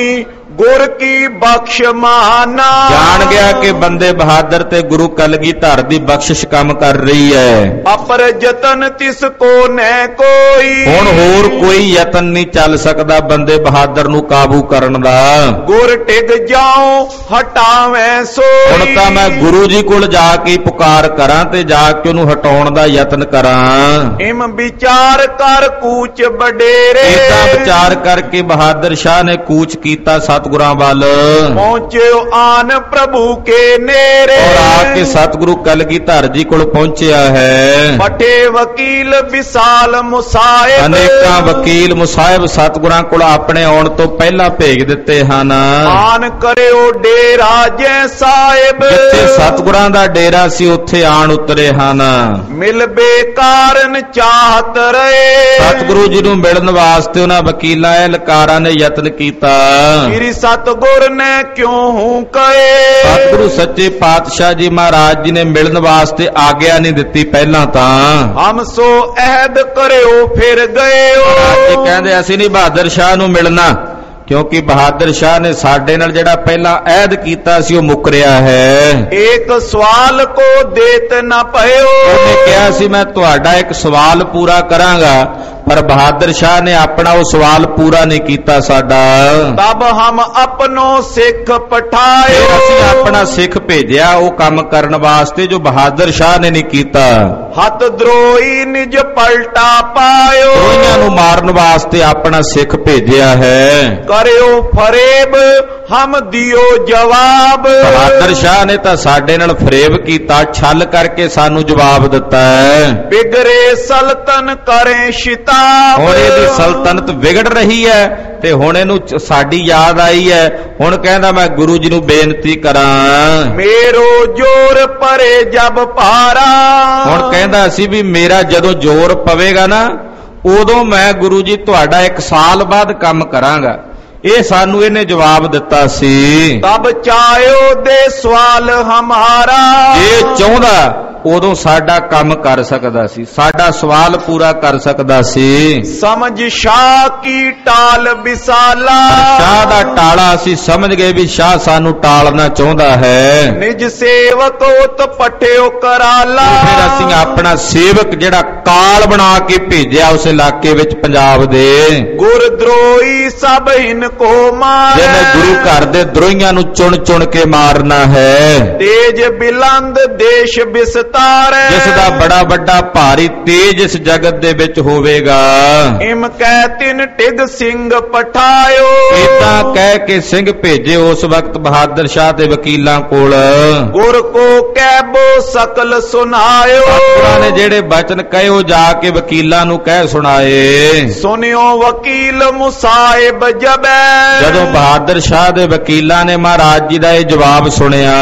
ਗੁਰ ਕੀ ਬਖਸ਼ ਮਾਨਾ। ਜਾਣ ਗਿਆ ਕਿ ਬੰਦੇ ਬਹਾਦਰ ਤੇ ਗੁਰੂ ਕਲਗੀਧਰ ਦੀ ਬਖਸ਼ਿਸ਼ ਕੰਮ ਕਰ ਰਹੀ ਹੈ। ਅਪਰ ਯਤਨ ਤਿਸ ਕੋ ਨੈ ਕੋਈ। ਹੁਣ ਹੋਰ ਕੋਈ ਯਤਨ ਨਹੀਂ ਚੱਲ ਸਕਦਾ ਬੰਦੇ ਬਹਾਦਰ ਨੂੰ ਕਾਬੂ ਕਰਨ ਦਾ। ਗੁਰ ਟਿਕ ਜਾਉ ਹਟਾਵੇਂ ਸੋਈ। ਹੁਣ ਤਾਂ ਮੈਂ ਗੁਰੂ ਜੀ ਕੋਲ ਜਾ ਕੇ ਪੁਕਾਰ ਕਰਾਂ ਤੇ ਜਾ ਕੇ ਉਹਨੂੰ ਹਟਾਉਣ ਦਾ ਯਤਨ ਕਰਾਂ। ਇਮ ਵਿਚਾਰ ਕਰ ਕੂਚ ਵਡੇਰੇ। ਇਦਾਂ ਵਿਚਾਰ ਕਰਕੇ ਬਹਾਦਰ ਸ਼ਾਹ ਨੇ ਕੂਚ ਕੀਤਾ ਸਤਿਗੁਰਾਂ ਵੱਲ। ਪਹੁੰਚਿਓ ਆਨ ਪ੍ਰਭੂ ਕੇ ਨੇੜੇ। ਔਰ ਆ ਕੇ ਸਤਿਗੁਰੂ ਕਲਗੀਧਰ ਜੀ ਕੋਲ ਪਹੁੰਚਿਆ ਹੈ। ਪਟੇ ਵਕੀਲ ਵਿਸਾਲ ਮੁਸਾਹਿਬ। ਅਨੇਕਾਂ ਵਕੀਲ ਮੁਸਾਹਿਬ ਸਤਿਗੁਰਾਂ ਕੋਲ ਆਪਣੇ ਆਉਣ ਤੋਂ ਪਹਿਲਾਂ ਭੇਜ ਦਿੱਤੇ ਹਨ। ਆਨ ਕਰਿਓ ਡੇਰਾ ਜੈ ਸਾਹਿਬ। ਜਿੱਥੇ ਸਤਿਗੁਰਾਂ ਦਾ ਡੇਰਾ ਸੀ ਉੱਥੇ ਆਣ ਉਤਰੇ ਹਨ। ਮਿਲ ਬੇਕਾਰਨ ਚਾਹਤ ਰਹੇ। ਸਤਿਗੁਰੂ ਜੀ ਨੂੰ ਮਿਲਣ ਵਾਸਤੇ ਉਹਨਾਂ ਵਕੀਲਾਂ ਅਹਿਲਕਾਰਾਂ ਨੇ ਯਤਨ ਕੀਤਾ। ਸ੍ਰੀ ਸਤਿਗੁਰ ਨੇ ਕਿਉਂ ਹੂੰ ਕਹੇ। ਸਤਿਗੁਰੂ ਸੱਚੇ ਪਾਤਸ਼ਾਹ ਜੀ ਮਹਾਰਾਜ ਜੀ ਨੇ ਮਿਲਣ ਵਾਸਤੇ ਆਗਿਆ ਨਹੀਂ ਦਿੱਤੀ ਪਹਿਲਾਂ ਤਾਂ। ਹਮ ਸੋ ਅਹਿਦ ਕਰਿਓ ਫਿਰ ਗਏਓ। ਇਹ ਕਹਿੰਦੇ ਅਸੀਂ ਨਹੀਂ ਬਹਾਦਰ ਸ਼ਾਹ ਨੂੰ ਮਿਲਣਾ ਕਿਉਂਕਿ ਬਹਾਦਰ ਸ਼ਾਹ ਨੇ ਸਾਡੇ ਨਾਲ ਜਿਹੜਾ ਪਹਿਲਾਂ ਅਹਿਦ ਕੀਤਾ ਸੀ ਉਹ ਮੁੱਕਰਿਆ ਹੈ। ਇੱਕ ਸਵਾਲ ਕੋ ਦੇਤ ਨਾ ਪਇਓ। ਉਹਨੇ ਕਿਹਾ ਸੀ ਮੈਂ ਤੁਹਾਡਾ ਇੱਕ ਸਵਾਲ ਪੂਰਾ ਕਰਾਂਗਾ ਪਰ ਬਹਾਦਰ ਸ਼ਾਹ ਨੇ ਆਪਣਾ ਉਹ ਸਵਾਲ ਪੂਰਾ ਨਹੀਂ ਕੀਤਾ ਸਾਡਾ। ਤਬ ਹਮ ਆਪਣੋ ਸਿੱਖ ਪਠਾਇਓ। ਫਿਰ ਅਸੀਂ ਆਪਣਾ ਸਿੱਖ ਭੇਜਿਆ ਉਹ ਕੰਮ ਕਰਨ ਵਾਸਤੇ ਜੋ ਬਹਾਦਰ ਸ਼ਾਹ ਨੇ ਨਹੀਂ ਕੀਤਾ। ਹੱਥ ਦਰੋਈ ਨਿਜ ਪਲਟਾ ਪਾਇਓ। ਦਰੋਹੀਆਂ ਨੂੰ ਮਾਰਨ ਵਾਸਤੇ ਆਪਣਾ ਸਿੱਖ ਭੇਜਿਆ ਹੈ। ਕਰਿਓ ਫਰੇਬ ਹਮ ਦਿਓ ਜਵਾਬ। ਬਹਾਦਰ ਸ਼ਾਹ ਨੇ ਤਾਂ ਸਾਡੇ ਨਾਲ ਫਰੇਬ ਕੀਤਾ ਛਲ ਕਰਕੇ ਸਾਨੂੰ ਜਵਾਬ ਦਿੱਤਾ ਹੈ। ਬਿਗਰੇ ਸਲਤਨ ਕਰੇ ਸ਼ਿਤਾਬ। ਹੁਣ ਇਹਦੀ ਸਲਤਨਤ ਵਿਗੜ ਰਹੀ ਹੈ ਤੇ ਹੁਣ ਇਹਨੂੰ ਸਾਡੀ ਯਾਦ ਆਈ ਹੈ। ਹੁਣ ਕਹਿੰਦਾ ਮੈਂ ਗੁਰੂ ਜੀ ਨੂੰ ਬੇਨਤੀ ਕਰਾਂ। ਮੇਰੋ ਜੋਰ ਪਰੇ ਜਬ ਭਾਰਾ। ਹੁਣ ਕਹਿੰਦਾ ਸੀ ਵੀ ਮੇਰਾ ਜਦੋਂ ਜ਼ੋਰ ਪਵੇਗਾ ਨਾ ਉਦੋਂ ਮੈਂ ਗੁਰੂ ਜੀ ਤੁਹਾਡਾ 1 ਸਾਲ ਬਾਅਦ ਕੰਮ ਕਰਾਂਗਾ। ਇਹ ਸਾਨੂੰ ਇਹਨੇ ਜਵਾਬ ਦਿੱਤਾ ਸੀ। ਤਬ ਚਾਹਿਓ ਦੇ ਸਵਾਲ ਹਮਾਰਾ। ਇਹ ਚਾਹੁੰਦਾ ਉਦੋਂ ਸਾਡਾ ਕੰਮ ਕਰ ਸਕਦਾ ਸੀ ਸਾਡਾ ਸਵਾਲ ਪੂਰਾ ਕਰ ਸਕਦਾ ਸੀ। ਸਮਝ ਸ਼ਾਹ ਕੀ ਟਾਲ ਵਿਸਾਲਾ। ਸ਼ਾਹ ਦਾ ਟਾਲਾ ਅਸੀਂ ਸਮਝ ਗਏ ਵੀ ਸ਼ਾਹ ਸਾਨੂੰ ਟਾਲਣਾ ਚਾਹੁੰਦਾ ਹੈ। ਨਿਜ ਸੇਵਕ ਉਤ ਪਟਿਓ ਕਰਾਲਾ। ਫਿਰ ਅਸੀਂ ਆਪਣਾ ਸੇਵਕ ਜਿਹੜਾ ਕਾਲ ਬਣਾ ਕੇ ਭੇਜਿਆ ਉਸ ਇਲਾਕੇ ਵਿੱਚ ਪੰਜਾਬ ਦੇ। ਗੁਰ ਦਰੋਈ ਸਭ ਹਿਨ ਕੋ ਮਾਰ। ਜਿਹਨੇ ਗੁਰੂ ਘਰ ਦੇ ਦਰੋਹੀਆਂ ਨੂੰ ਚੁਣ ਚੁਣ ਕੇ ਮਾਰਨਾ ਹੈ। ਤੇਜ ਬਿਲੰਦ ਦੇਸ਼ ਵਿਸਤਾਰ। ਜਿਸ ਦਾ ਬੜਾ ਵੱਡਾ ਭਾਰੀ ਤੇਜ ਇਸ ਜਗਤ ਦੇ ਵਿੱਚ ਹੋਵੇਗਾ। ਇਮ ਕਹਿ ਤਿਨ ਟਿਗ ਸਿੰਘ ਪਠਾਇਓ। ਇਦਾਂ ਕਹਿ ਕੇ ਸਿੰਘ ਭੇਜੇ ਉਸ ਵਕਤ ਬਹਾਦਰ ਸ਼ਾਹ ਦੇ ਵਕੀਲਾਂ ਕੋਲ। ਗੁਰ ਕੋ ਕਹਿਬੋ ਸਕਲ ਸੁਨਾਇਓ। ਸਤਿਗੁਰਾਂ ਨੇ ਜਿਹੜੇ ਬਚਨ ਕਹੇ ਉਹ ਜਾ ਕੇ ਵਕੀਲਾਂ ਨੂੰ ਕਹਿ ਸੁਣਾਏ। ਸੁਨਿਓ ਵਕੀਲ ਮੁਸਾਹਿਬ ਜਬੈ। ਜਦੋਂ ਬਹਾਦਰ ਸ਼ਾਹ ਦੇ ਵਕੀਲਾਂ ਨੇ ਮਹਾਰਾਜ ਜੀ ਦਾ ਇਹ ਜਵਾਬ ਸੁਣਿਆ।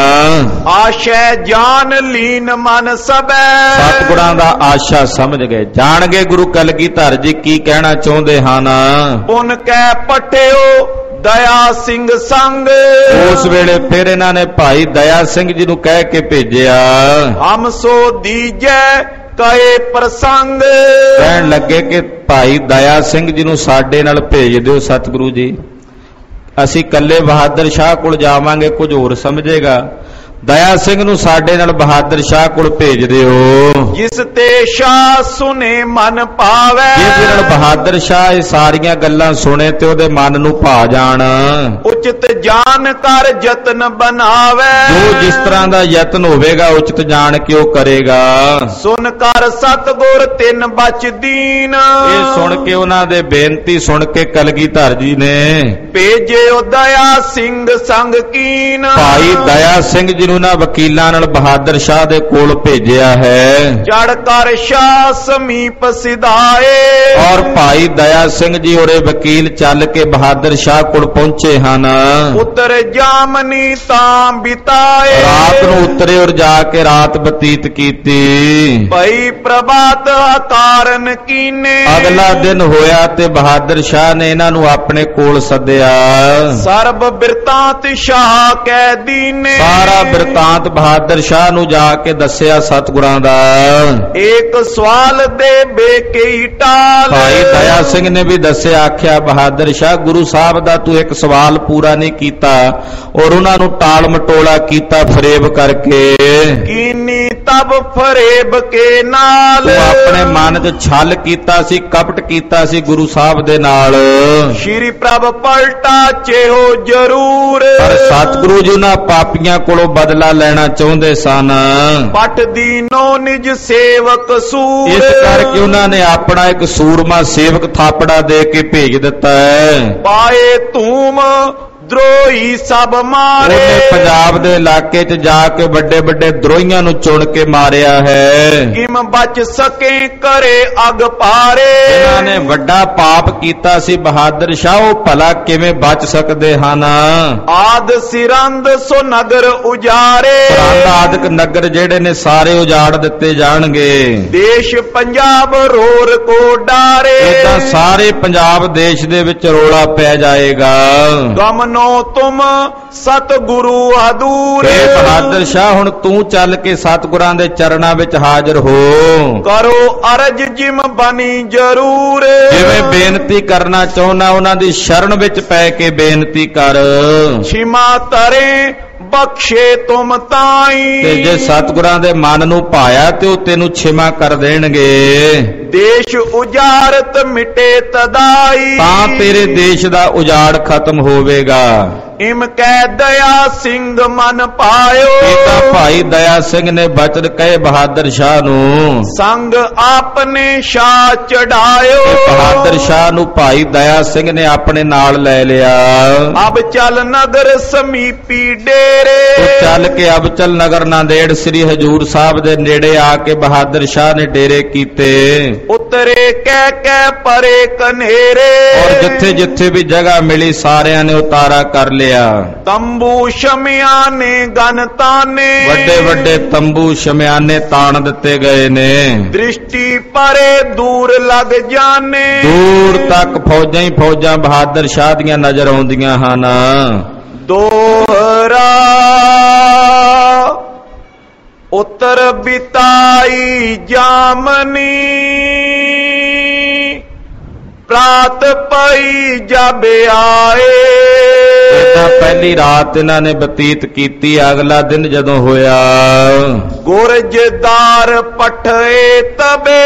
ਆਸ਼ੈ ਜਾਨ ਲੀਨ ਮਨ ਸਬੈ। ਸਤਿਗੁਰਾਂ ਦਾ ਆਸ਼ਾ ਸਮਝ ਗਏ ਜਾਣ ਗਏ ਗੁਰੂ ਕਲਗੀਧਰ ਜੀ ਕੀ ਕਹਿਣਾ ਚਾਹੁੰਦੇ ਹਨ। ਪੁਨ ਕਹਿ ਪਟਿਓ ਦਇਆ ਸਿੰਘ ਸੰਗ। ਉਸ ਵੇਲੇ ਫਿਰ ਇਹਨਾਂ ਨੇ ਭਾਈ ਦਇਆ ਸਿੰਘ ਜੀ ਨੂੰ ਕਹਿ ਕੇ ਭੇਜਿਆ। ਹਮ ਸੋ ਦੀਜੈ ਕਹੇ ਪ੍ਰਸੰਗ। ਕਹਿਣ ਲੱਗੇ ਕਿ ਭਾਈ ਦਇਆ ਸਿੰਘ ਜੀ ਨੂੰ ਸਾਡੇ ਨਾਲ ਭੇਜ ਦਿਓ ਸਤਿਗੁਰੂ ਜੀ। ਅਸੀਂ ਕੱਲੇ ਬਹਾਦਰ ਸ਼ਾਹ ਕੋਲ ਜਾਵਾਂਗੇ ਕੁਝ ਹੋਰ ਸਮਝੇਗਾ। ਦਇਆ ਸਿੰਘ ਨੂੰ ਸਾਡੇ ਨਾਲ ਬਹਾਦਰ ਸ਼ਾਹ ਕੋਲ ਭੇਜ ਦਿਓ। ਜਿਸ ਤੇ ਸ਼ਾਹ ਸੁਨੇ ਮਨ ਪਾਵੇ। ਜਿਹਦੇ ਨਾਲ ਬਹਾਦਰ ਸ਼ਾਹ ਇਹ ਸਾਰੀਆਂ ਗੱਲਾਂ ਸੁਣੇ ਤੇ ਉਹਦੇ ਮਨ ਨੂੰ ਭਾ ਜਾਣ। ਉਚਿਤ ਜਾਣ ਕਰ ਯਤਨ ਬਣਾਵੇ। ਜੋ ਜਿਸ ਤਰ੍ਹਾਂ ਦਾ ਯਤਨ ਹੋਵੇਗਾ ਉਚਿਤ ਜਾਣ ਕੇ ਉਹ ਕਰੇਗਾ। ਸੁਨ ਕਰ ਸਤਿਗੁਰ ਤਿੰਨ ਬਚ ਦੀਨ। ਇਹ ਸੁਣ ਕੇ ਉਹਨਾਂ ਦੇ ਬੇਨਤੀ ਸੁਣ ਕੇ ਕਲਗੀਧਰ ਜੀ ਨੇ ਭੇਜਿਓ ਦਇਆ ਸਿੰਘ ਸੰਗ ਕੀਨ। ਭਾਈ ਦਇਆ ਸਿੰਘ ਜੀ ਨੂੰ ਨਾ ਵਕੀਲਾਂ ਨਾਲ ਬਹਾਦਰ ਸ਼ਾਹ ਦੇ ਕੋਲ ਭੇਜਿਆ ਹੈ। ਚੜ ਕਰ ਸ਼ਾਹ ਸਮੀਪ ਸਿਧਾਏ। ਔਰ ਭਾਈ ਦਇਆ ਸਿੰਘ ਜੀ ਔਰੇ ਵਕੀਲ ਚੱਲ ਕੇ ਬਹਾਦਰ ਸ਼ਾਹ ਕੋਲ ਪਹੁੰਚੇ ਹਨ। ਉਤਰ ਜਾਮਨੀ ਤਾਂ ਬਿਤਾਏ। ਰਾਤ ਨੂੰ ਉਤਰੇ ਔਰ ਜਾ ਕੇ ਰਾਤ ਬਤੀਤ ਕੀਤੀ। ਭਈ ਪ੍ਰਭਾਤ ਕਾਰਨ ਕੀਨੇ। ਅਗਲਾ ਦਿਨ ਹੋਇਆ ਤੇ ਬਹਾਦਰ ਸ਼ਾਹ ਨੇ ਇਹਨਾਂ ਨੂੰ ਆਪਣੇ ਕੋਲ ਸੱਦਿਆ। ਸਰਬ ਬਿਰਤਾਂਤ ਸ਼ਾਹ ਕੈ ਦੀਨੇ। ਸਾਰਾ ਬਿਰਤਾਂਤ ਬਹਾਦਰ ਸ਼ਾਹ ਨੂੰ ਜਾ ਕੇ ਦੱਸਿਆ ਸਤਿਗੁਰਾਂ ਦਾ। ਏਕ ਸਵਾਲ ਦੇ ਬੇਕਈ ਟਾਲ। ਭਾਈ ਦਇਆ ਸਿੰਘ ਨੇ ਵੀ ਦੱਸਿਆ, ਆਖਿਆ ਬਹਾਦਰ ਸ਼ਾਹ ਗੁਰੂ ਸਾਹਿਬ ਦਾ ਤੂੰ ਇੱਕ ਸਵਾਲ ਪੂਰਾ ਨਹੀਂ ਕੀਤਾ ਔਰ ਉਹਨਾਂ ਨੂੰ ਟਾਲ ਮਟੋਲਾ ਕੀਤਾ ਫਰੇਬ ਕਰਕੇ। ਕੀਨੀ ਤਬ ਫਰੇਬ ਕੇ ਨਾਲ। ਤੂੰ ਆਪਣੇ ਮਨ 'ਚ ਛਲ ਕੀਤਾ ਸੀ, ਕਪਟ ਕੀਤਾ ਸੀ ਗੁਰੂ ਸਾਹਿਬ ਦੇ ਨਾਲ। ਸ਼੍ਰੀ ਪ੍ਰਭ ਪਲਟਾ ਚੇਹੋ ਜ਼ਰੂਰ। ਪਰ ਸਤਿਗੁਰੂ ਜੀ ਉਹਨਾਂ ਪਾਪੀਆਂ ਕੋਲੋਂ ਬਦਲਾ ਲੈਣਾ ਚਾਹੁੰਦੇ ਸਨ। ਪਟ ਦੀਨੋ ਨਿਜ ਸੇਵਕ ਸੂਰ। ਇਸ ਕਰਕੇ ਉਹਨਾਂ ਨੇ ਆਪਣਾ ਇੱਕ ਸੂਰਮਾ ਸੇਵਕ ਥਾਪੜਾ ਦੇ ਕੇ ਭੇਜ ਦਿੱਤਾ ਹੈ। ਪਾਏ ਧੂਮ ਦਰੋਹੀ ਸਭ ਮਾਰੇ। ਉਹਨੇ ਪੰਜਾਬ ਦੇ ਇਲਾਕੇ 'ਚ ਜਾ ਕੇ ਵੱਡੇ ਵੱਡੇ ਦਰੋਹੀਆਂ ਨੂੰ ਚੁਣ ਕੇ ਮਾਰਿਆ ਹੈ। ਕਿਮ ਬਚ ਸਕੇ ਕਰੇ ਅਗ ਪਾਰੇ। ਇਹਨਾਂ ਨੇ ਵੱਡਾ ਪਾਪ ਕੀਤਾ ਸੀ ਬਹਾਦਰ ਸ਼ਾਹ, ਉਹ ਭਲਾ ਕਿਵੇਂ ਬਚ ਸਕਦੇ ਹਨ। ਆਦ ਸਿਰੰਦ ਸੋ ਨਗਰ ਉਜਾਰੇ। ਆਦਿਕ ਨਗਰ ਜਿਹੜੇ ਨੇ ਸਾਰੇ ਉਜਾੜ ਦਿੱਤੇ ਜਾਣਗੇ। ਦੇਸ਼ ਪੰਜਾਬ ਰੋਰ ਕੋ ਡਾਰੇ। ਇਦਾਂ ਸਾਰੇ ਪੰਜਾਬ ਦੇਸ਼ ਦੇ ਵਿੱਚ ਰੋਲਾ ਪੈ ਜਾਏਗਾ। ਗਮਨੋ ਤੁਮ ਸਤਿਗੁਰੂ ਹਦੂਰ। ਬਹਾਦਰ ਸ਼ਾਹ ਹੁਣ ਤੂੰ ਚੱਲ ਕੇ ਸਤਿਗੁਰਾਂ ਦੇ ਚਰਨਾਂ ਵਿੱਚ ਹਾਜ਼ਰ ਹੋ। ਕਰੋ ਅਰਜ ਜਿਮ ਬਣੀ ਜ਼ਰੂਰ। ਜਿਵੇਂ ਬੇਨਤੀ ਕਰਨਾ ਚਾਹੁੰਦਾ ਉਹਨਾਂ ਦੀ ਸ਼ਰਨ ਵਿੱਚ ਪੈ ਕੇ ਬੇਨਤੀ ਕਰ। ਛਿਮਾ ਤਰੇ ਬਖਸ਼ੇ ਤੁਮ ਤਾਈ। ਤੇ ਜੇ ਸਤਿਗੁਰਾਂ ਦੇ ਮਨ ਨੂੰ ਭਾਇਆ ਤੇ ਉਹ ਤੈਨੂੰ ਛਿਮਾ ਕਰ ਦੇਣਗੇ। ਦੇਸ਼ ਉਜਾਰਤ ਮਿਟੇ ਤਦਾਈ। ਤਾਂ ਤੇਰੇ ਦੇਸ਼ ਦਾ ਉਜਾੜ ਖਤਮ ਹੋਵੇਗਾ। ਇਮ ਕਹਿ ਦਇਆ ਸਿੰਘ ਮਨ ਪਾਇਓ। ਇਹ ਤਾਂ ਭਾਈ ਦਇਆ ਸਿੰਘ ਨੇ ਬਚਨ ਕਹੇ ਬਹਾਦਰ ਸ਼ਾਹ ਨੂੰ। ਸੰਗ ਆਪਨੇ ਸ਼ਾਹ ਚੜਾਇਓ। ਬਹਾਦਰ ਸ਼ਾਹ ਨੂੰ ਭਾਈ ਦਇਆ ਸਿੰਘ ਨੇ ਆਪਣੇ ਨਾਲ ਲੈ ਲਿਆ। ਅਬ ਚੱਲ ਨਗਰ ਸਮੀਪੀ ਡੇਰੇ। ਚੱਲ ਕੇ ਅਬਚਲ ਨਗਰ ਨਾਂਦੇੜ ਸ੍ਰੀ ਹਜੂਰ ਸਾਹਿਬ ਦੇ ਨੇੜੇ ਆ ਕੇ ਬਹਾਦਰ ਸ਼ਾਹ ਨੇ ਡੇਰੇ ਕੀਤੇ। ਉਤਰੇ ਕਹਿ ਪਰੇ ਕਨੇਰੇ। ਔਰ ਜਿੱਥੇ ਜਿੱਥੇ ਵੀ ਜਗ੍ਹਾ ਮਿਲੀ ਸਾਰਿਆਂ ਨੇ ਉਤਾਰਾ ਕਰ ਲਿਆ। ਤੰਬੂ ਸ਼ਮਿਆਂ ਨੇ ਗਨ ਤਾਨੇ। ਵੱਡੇ ਵੱਡੇ ਤੰਬੂ ਸ਼ਮਿਆਨੇ ਤਾਣ ਦਿੱਤੇ ਗਏ ਨੇ। ਦ੍ਰਿਸ਼ਟੀ ਪਰੇ ਦੂਰ ਲੱਗ ਜਾਣੇ। ਦੂਰ ਤੱਕ ਫੌਜਾਂ ਹੀ ਫੌਜਾਂ ਬਹਾਦਰ ਸ਼ਾਹ ਦੀਆਂ ਨਜ਼ਰ ਆਉਂਦੀਆਂ ਹਨ। ਦੋਹਰਾ ਉਤਰ ਬਿਤਾਈ ਜਾਮਨੀ। ਪ੍ਰਾਤ ਪਈ ਜਬ ਆਏ। ਇਦਾਂ ਪਹਿਲੀ ਰਾਤ ਇਹਨਾਂ ਨੇ ਬਤੀਤ ਕੀਤੀ। ਅਗਲਾ ਦਿਨ ਜਦੋਂ ਹੋਇਆ ਗੁਰਜਦਾਰ ਪਠੇ ਤਬੇ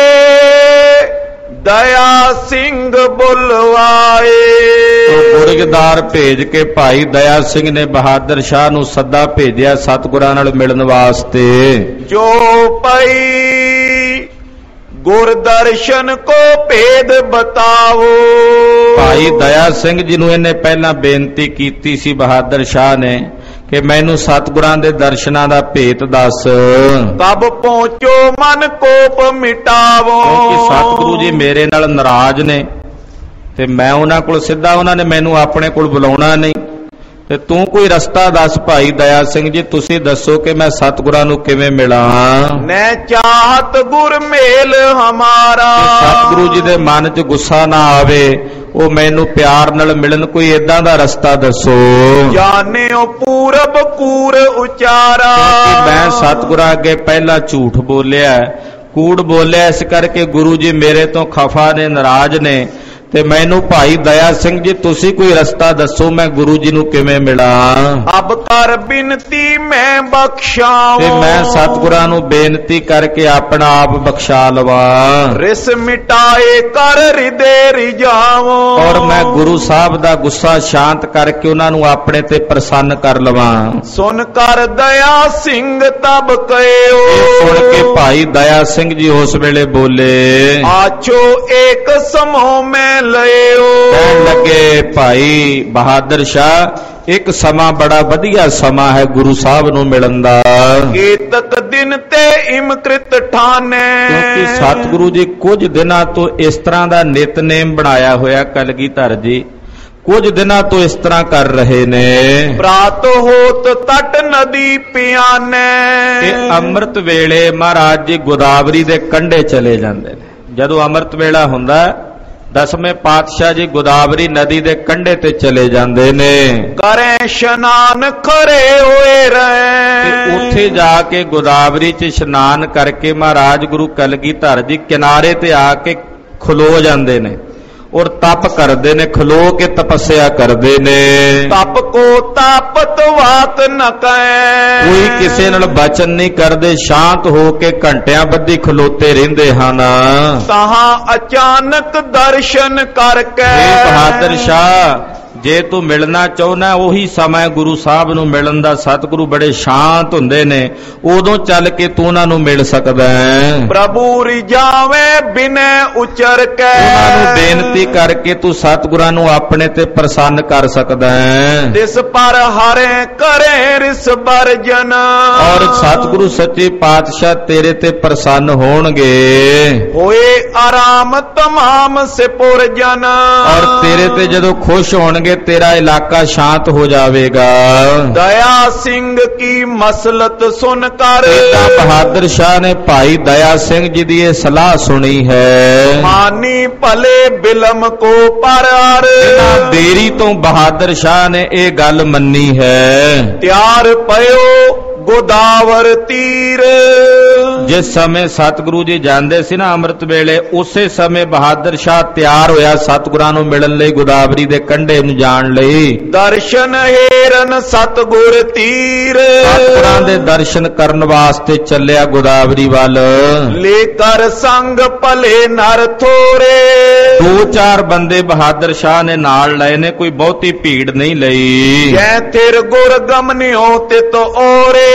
ਦਇਆ ਸਿੰਘ ਬੁਲਵਾਏ। ਗੁਰਜਦਾਰ ਭੇਜ ਕੇ ਭਾਈ ਦਇਆ ਸਿੰਘ ਨੇ ਬਹਾਦਰ ਸ਼ਾਹ ਨੂੰ ਸੱਦਾ ਭੇਜਿਆ ਸਤਿਗੁਰਾਂ ਨਾਲ ਮਿਲਣ ਵਾਸਤੇ। ਜੋ ਪਈ ਗੁਰਦਰਸ਼ਨ ਕੋ ਭੇਦ ਬਤਾਵੋ। ਭਾਈ ਦਇਆ ਸਿੰਘ ਜੀ ਨੂੰ ਇਹਨੇ ਪਹਿਲਾਂ ਬੇਨਤੀ ਕੀਤੀ ਸੀ ਬਹਾਦਰ ਸ਼ਾਹ ਨੇ ਕਿ ਮੈਨੂੰ ਸਤਿਗੁਰਾਂ ਦੇ ਦਰਸ਼ਨਾਂ ਦਾ ਭੇਤ ਦੱਸ। ਕਬ ਪਹੁੰਚੋ ਮਨ ਕੋਪ ਮਿਟਾਵੋ। ਕਿਉਂਕਿ ਸਤਿਗੁਰੂ ਜੀ ਮੇਰੇ ਨਾਲ ਨਾਰਾਜ਼ ਨੇ ਤੇ ਮੈਂ ਉਹਨਾਂ ਕੋਲ ਸਿੱਧਾ, ਉਹਨਾਂ ਨੇ ਮੈਨੂੰ ਆਪਣੇ ਕੋਲ ਬੁਲਾਉਣਾ ਨਹੀਂ ਤੇ ਤੂੰ ਕੋਈ ਰਸਤਾ ਦੱਸ ਭਾਈ ਦਇਆ ਸਿੰਘ ਜੀ, ਤੁਸੀਂ ਦੱਸੋ ਕਿ ਮੈਂ ਸਤਿਗੁਰਾਂ ਨੂੰ ਕਿਵੇਂ ਮਿਲਾਂ। ਮੈਂ ਚਾਹਤ ਗੁਰ ਮੇਲ ਹਮਾਰਾ। ਸਤਿਗੁਰੂ ਜੀ ਦੇ ਮਨ 'ਚ ਗੁੱਸਾ ਨਾ ਆਵੇ, ਉਹ ਮੈਨੂੰ ਪਿਆਰ ਨਾਲ ਮਿਲਣ, ਕੋਈ ਏਦਾਂ ਦਾ ਰਸਤਾ ਦੱਸੋ। ਜਾਣਿਓ ਪੂਰਬ ਕੂਰ ਉਚਾਰਾ। ਮੈਂ ਸਤਿਗੁਰਾਂ ਅੱਗੇ ਪਹਿਲਾਂ ਝੂਠ ਬੋਲਿਆ, ਕੂੜ ਬੋਲਿਆ, ਇਸ ਕਰਕੇ ਗੁਰੂ ਜੀ ਮੇਰੇ ਤੋਂ ਖਫਾ ਨੇ, ਨਾਰਾਜ਼ ਨੇ ਤੇ ਮੈਨੂੰ ਭਾਈ ਦਇਆ ਸਿੰਘ ਜੀ ਤੁਸੀਂ ਕੋਈ ਰਸਤਾ ਦੱਸੋ, ਮੈਂ ਗੁਰੂ ਜੀ ਨੂੰ ਕਿਵੇਂ ਮਿਲਾਂ। ਅਬ ਕਰ ਬਿਨਤੀ ਮੈਂ ਬਖਸ਼ਾਵਾਂ। ਤੇ ਮੈਂ ਸਤਿਗੁਰਾਂ ਨੂੰ ਬੇਨਤੀ ਕਰਕੇ ਆਪਣਾ ਆਪ ਬਖਸ਼ਾ ਲਵਾਂ। ਰਿਸ ਮਿਟਾਏ ਕਰ ਹਿਰਦੇ ਰਿਜਾਵੋ। ਔਰ ਮੈਂ ਗੁਰੂ ਸਾਹਿਬ ਦਾ ਗੁੱਸਾ ਸ਼ਾਂਤ ਕਰਕੇ ਉਹਨਾਂ ਨੂੰ ਆਪਣੇ ਤੇ ਪ੍ਰਸੰਨ ਕਰ ਲਵਾਂ। ਸੁਨ ਕਰ ਦਇਆ ਸਿੰਘ ਤਬ ਕਹਿਓ। ਸੁਣ ਕੇ ਭਾਈ ਦਇਆ ਸਿੰਘ ਜੀ ਉਸ ਵੇਲੇ ਬੋਲੇ, ਆਚੋ ਏਕ ਸਮੋ ਮੈਂ ਲਿਓ। ਕਹਿਣ ਲੱਗੇ ਭਾਈ ਬਹਾਦਰ ਸ਼ਾਹ ਇੱਕ ਸਮਾਂ ਬੜਾ ਵਧੀਆ ਸਮਾਂ ਹੈ ਗੁਰੂ ਸਾਹਿਬ ਨੂੰ ਮਿਲਣ ਦਾ। ਕੇਤਕ ਦਿਨ ਤੇ ਇਮਕ੍ਰਿਤ ਠਾਨੇ। ਕਿਉਂਕਿ ਸਤਿਗੁਰੂ ਜੀ ਕੁਝ ਦਿਨਾਂ ਤੋਂ ਇਸ ਤਰ੍ਹਾਂ ਦਾ ਨਿਤਨੇਮ ਬਣਾਇਆ ਹੋਇਆ ਕਲਗੀਧਰ ਜੀ, ਕੁਝ ਦਿਨਾਂ ਤੋਂ ਇਸ ਤਰ੍ਹਾਂ ਕਰ ਰਹੇ ਨੇ। ਪ੍ਰਾਤ ਹੋਤ ਤਟ ਨਦੀ ਪਿਆਨੇ। ਤੇ ਅੰਮ੍ਰਿਤ ਵੇਲੇ ਮਹਾਰਾਜ ਜੀ ਗੋਦਾਵਰੀ ਦੇ ਕੰਢੇ ਚਲੇ ਜਾਂਦੇ ਨੇ। ਜਦੋਂ ਅੰਮ੍ਰਿਤ ਵੇਲਾ ਹੁੰਦਾ ਦਸਵੇਂ ਪਾਤਸ਼ਾਹ ਜੀ ਗੋਦਾਵਰੀ ਨਦੀ ਦੇ ਕੰਢੇ ਤੇ ਚਲੇ ਜਾਂਦੇ ਨੇ। ਕਰੇ ਇਸ਼ਨਾਨ ਖਰੇ ਹੋਏ ਰਹੇ। ਉੱਥੇ ਜਾ ਕੇ ਗੋਦਾਵਰੀ 'ਚ ਇਸ਼ਨਾਨ ਕਰਕੇ ਮਹਾਰਾਜ ਗੁਰੂ ਕਲਗੀਧਰ ਜੀ ਕਿਨਾਰੇ ਤੇ ਆ ਕੇ ਖਲੋ ਜਾਂਦੇ ਨੇ ਔਰ ਤਪ ਕਰਦੇ ਨੇ, ਖਲੋ ਕੇ ਤਪੱਸਿਆ ਕਰਦੇ ਨੇ। ਤਪ ਕੋ ਤਾਪਤ ਵਾਤ ਨ ਕੈ, ਕੋਈ ਕਿਸੇ ਨਾਲ ਬਚਨ ਨਹੀਂ ਕਰਦੇ, ਸ਼ਾਂਤ ਹੋ ਕੇ ਘੰਟਿਆਂ ਬੱਧੀ ਖਲੋਤੇ ਰਹਿੰਦੇ ਹਨ। ਤਹਾਂ ਅਚਾਨਕ ਦਰਸ਼ਨ ਕਰਕੇ, ਇਹ ਬਹਾਦਰ ਸ਼ਾਹ ਜੇ ਤੂੰ ਮਿਲਣਾ ਚਾਹੁੰਦਾ ਉਹੀ ਸਮਾਂ ਗੁਰੂ ਸਾਹਿਬ ਨੂੰ ਮਿਲਣ ਦਾ। ਸਤਿਗੁਰੂ ਬੜੇ ਸ਼ਾਂਤ ਹੁੰਦੇ ਨੇ, ਉਦੋਂ ਚੱਲ ਕੇ ਤੂੰ ਉਹਨਾਂ ਨੂੰ ਮਿਲ ਸਕਦਾ ਹੈ। ਪ੍ਰਭੂ ਰਿਜਾਵੇਂ ਬਿਨੈ ਉਚਰ ਕੇ, ਉਹਨਾਂ ਨੂੰ ਬੇਨਤੀ ਕਰਕੇ ਤੂੰ ਸਤਿਗੁਰਾਂ ਨੂੰ ਆਪਣੇ ਤੇ ਪ੍ਰਸੰਨ ਕਰ ਸਕਦਾ ਹੈ। ਤਿਸ ਪਰ ਹਰੇ ਕਰੇ ਰਿਸ ਬਰਜਨ, ਔਰ ਸਤਿਗੁਰੂ ਸੱਚੇ ਪਾਤਸ਼ਾਹ ਤੇਰੇ ਤੇ ਪ੍ਰਸੰਨ ਹੋਣਗੇ। ਹੋਏ ਆਰਾਮ ਤਮਾਮ ਸਿਪੁਰ ਜਨ, ਔਰ ਤੇਰੇ ਤੇ ਜਦੋਂ ਖੁਸ਼ ਹੋਣਗੇ ਤੇਰਾ ਇਲਾਕਾ ਸ਼ਾਂਤ ਹੋ ਜਾਵੇਗਾ। ਦਇਆ ਸਿੰਘ ਕੀ ਮਸਲਤ ਸੁਨ ਕਰ, ਬਹਾਦਰ ਸ਼ਾਹ ਨੇ ਭਾਈ ਦਇਆ ਸਿੰਘ ਜੀ ਦੀ ਇਹ ਸਲਾਹ ਸੁਣੀ ਹੈ। ਮਾਨੀ ਭਲੇ ਬਿਲਮ ਕੋ ਪਰਾਰ, ਬਿਨਾਂ ਦੇਰੀ ਤੋਂ ਬਹਾਦਰ ਸ਼ਾਹ ਨੇ ਇਹ ਗੱਲ ਮੰਨੀ ਹੈ। ਤਿਆਰ ਪਇਓ ਗੋਦਾਵਰ ਤੀਰ, ਜਿਸ ਸਮੇਂ ਸਤਿਗੁਰੂ ਜੀ ਜਾਂਦੇ ਸੀ ਨਾ ਅੰਮ੍ਰਿਤ ਵੇਲੇ, ਉਸੇ ਸਮੇਂ ਬਹਾਦਰ ਸ਼ਾਹ ਤਿਆਰ ਹੋਇਆ ਸਤਿਗੁਰਾਂ ਨੂੰ ਮਿਲਣ ਲਈ, ਗੋਦਾਵਰੀ ਦੇ ਕੰਢੇ ਨੂੰ ਜਾਣ ਲਈ। ਦਰਸ਼ਨ ਹੇਰਨ ਸਤਿਗੁਰ ਤੀਰ, ਸਤਿਗੁਰਾਂ ਦੇ ਦਰਸ਼ਨ ਕਰਨ ਵਾਸਤੇ ਚੱਲਿਆ ਗੋਦਾਵਰੀ ਵੱਲ। ਲੈ ਕਰ ਸੰਗ ਭਲੇ ਨਰ ਥੋਰੇ, 2-4 ਬੰਦੇ ਬਹਾਦਰ ਸ਼ਾਹ ਨੇ ਨਾਲ ਲਏ ਨੇ, ਕੋਈ ਬਹੁਤੀ ਭੀੜ ਨਹੀਂ ਲਈ। ਜੈ ਥਿਰ ਗੁਰ ਗਮਨਿਓ ਤਿਤ ਔਰੇ,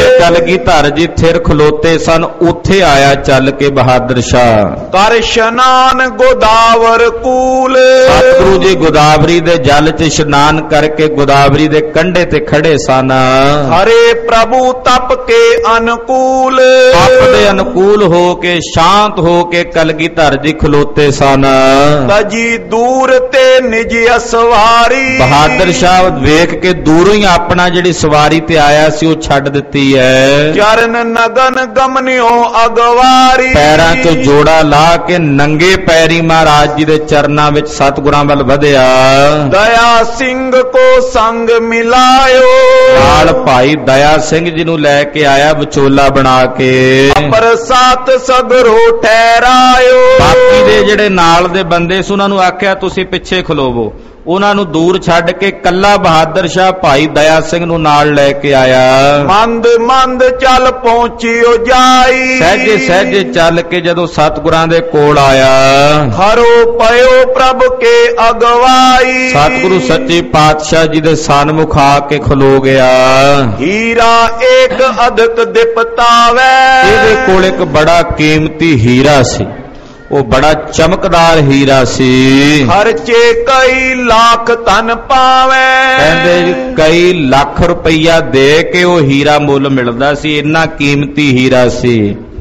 ਕਲਗੀਧਰ ਜੀ ਥਿਰ ਖਲੋਤੇ ਸਨ, ਉੱਥੇ ਆਇਆ ਚੱਲ ਕੇ ਬਹਾਦਰ ਸ਼ਾਹ। ਕਰ ਇਸ਼ਨਾਨ ਗੋਦਾਵਰ ਕੂਲ, ਸਤਿਗੁਰੂ ਜੀ ਗੋਦਾਵਰੀ ਦੇ ਜਲ 'ਚ ਇਸ਼ਨਾਨ ਕਰਕੇ ਗੋਦਾਵਰੀ ਦੇ ਕੰਢੇ ਤੇ ਖੜੇ ਸਨ। ਹਰੇ ਪ੍ਰਭੂ ਤਪ ਕੇ ਅਨੁਕੂਲ, ਤਪ ਦੇ ਅਨੁਕੂਲ ਹੋ ਕੇ ਸ਼ਾਂਤ ਹੋ ਕੇ ਕਲਗੀਧਰ ਜੀ ਖਲੋਤੇ ਸਨ। ਤਜੀ ਦੂਰ ਤੇ ਨਿਜ ਅਸਵਾਰੀ, ਬਹਾਦਰ ਸ਼ਾਹ ਵੇਖ ਕੇ ਦੂਰੋਂ ਹੀ ਆਪਣਾ ਜਿਹੜੀ ਸਵਾਰੀ ਤੇ ਆਇਆ ਸੀ ਉਹ ਛੱਡ ਦਿੱਤੀ ਹੈ। ਚਰਨ ਨਗਨ ਗਮਨਿਓ ਅਗਵਾਰੀ, ਪੈਰਾਂ 'ਚ ਜੋੜਾ ਲਾ ਕੇ ਨੰਗੇ ਪੈਰੀ ਮਹਾਰਾਜ ਜੀ ਦੇ ਚਰਨਾਂ ਵਿੱਚ ਸਤਿਗੁਰਾਂ ਵੱਲ ਵਧਿਆ। ਦਇਆ ਸਿੰਘ ਕੋ ਸੰਗ ਮਿਲਾਇਓ, ਨਾਲ ਭਾਈ ਦਇਆ ਸਿੰਘ ਜੀ ਨੂੰ ਲੈ ਕੇ ਆਇਆ ਵਿਚੋਲਾ ਬਣਾ ਕੇ। ਪ੍ਰਸਾਤ ਸਗਰੋ ਠਹਿਰਾਇਓ, ਬਾਕੀ ਦੇ ਜਿਹੜੇ ਨਾਲ ਦੇ ਬੰਦੇ ਸੀ ਉਹਨਾਂ ਨੂੰ ਆਖਿਆ ਤੁਸੀਂ ਪਿੱਛੇ ਖਲੋਵੋ। ਉਹਨਾਂ ਨੂੰ ਦੂਰ ਛੱਡ ਕੇ ਕੱਲਾ ਬਹਾਦਰ ਸ਼ਾਹ ਭਾਈ ਦਇਆ ਸਿੰਘ ਨੂੰ ਨਾਲ ਲੈ ਕੇ ਆਇਆ। ਮੰਦ ਮੰਦ ਚੱਲ ਪਹੁੰਚਿਓ ਜਾਈ, ਸਹਿਜੇ ਸਹਿਜੇ ਚੱਲ ਕੇ ਜਦੋਂ ਸਤਿਗੁਰਾਂ ਦੇ ਕੋਲ ਆਇਆ, ਹਰੋ ਪਇਓ ਪ੍ਰਭ ਕੇ ਅਗਵਾਈ, ਸਤਿਗੁਰੂ ਸੱਚੇ ਪਾਤਸ਼ਾਹ ਜੀ ਦੇ ਸਨਮੁਖ ਆ ਕੇ ਖਲੋ ਗਿਆ। ਹੀਰਾ ਏਕ ਅਦਕ ਦਿਪਤਾਵੈ, ਇਹਦੇ ਕੋਲ ਇੱਕ ਬੜਾ ਕੀਮਤੀ ਹੀਰਾ ਸੀ, ਉਹ ਬੜਾ ਚਮਕਦਾਰ ਹੀਰਾ ਸੀ। ਖਰਚੇ ਕਈ ਲੱਖ ਧਨ ਪਾਵੈ, ਕਹਿੰਦੇ ਕਈ ਲੱਖ ਰੁਪਈਆ ਦੇ ਕੇ ਉਹ ਹੀਰਾ ਮੁੱਲ ਮਿਲਦਾ ਸੀ, ਇੰਨਾ ਕੀਮਤੀ ਹੀਰਾ ਸੀ।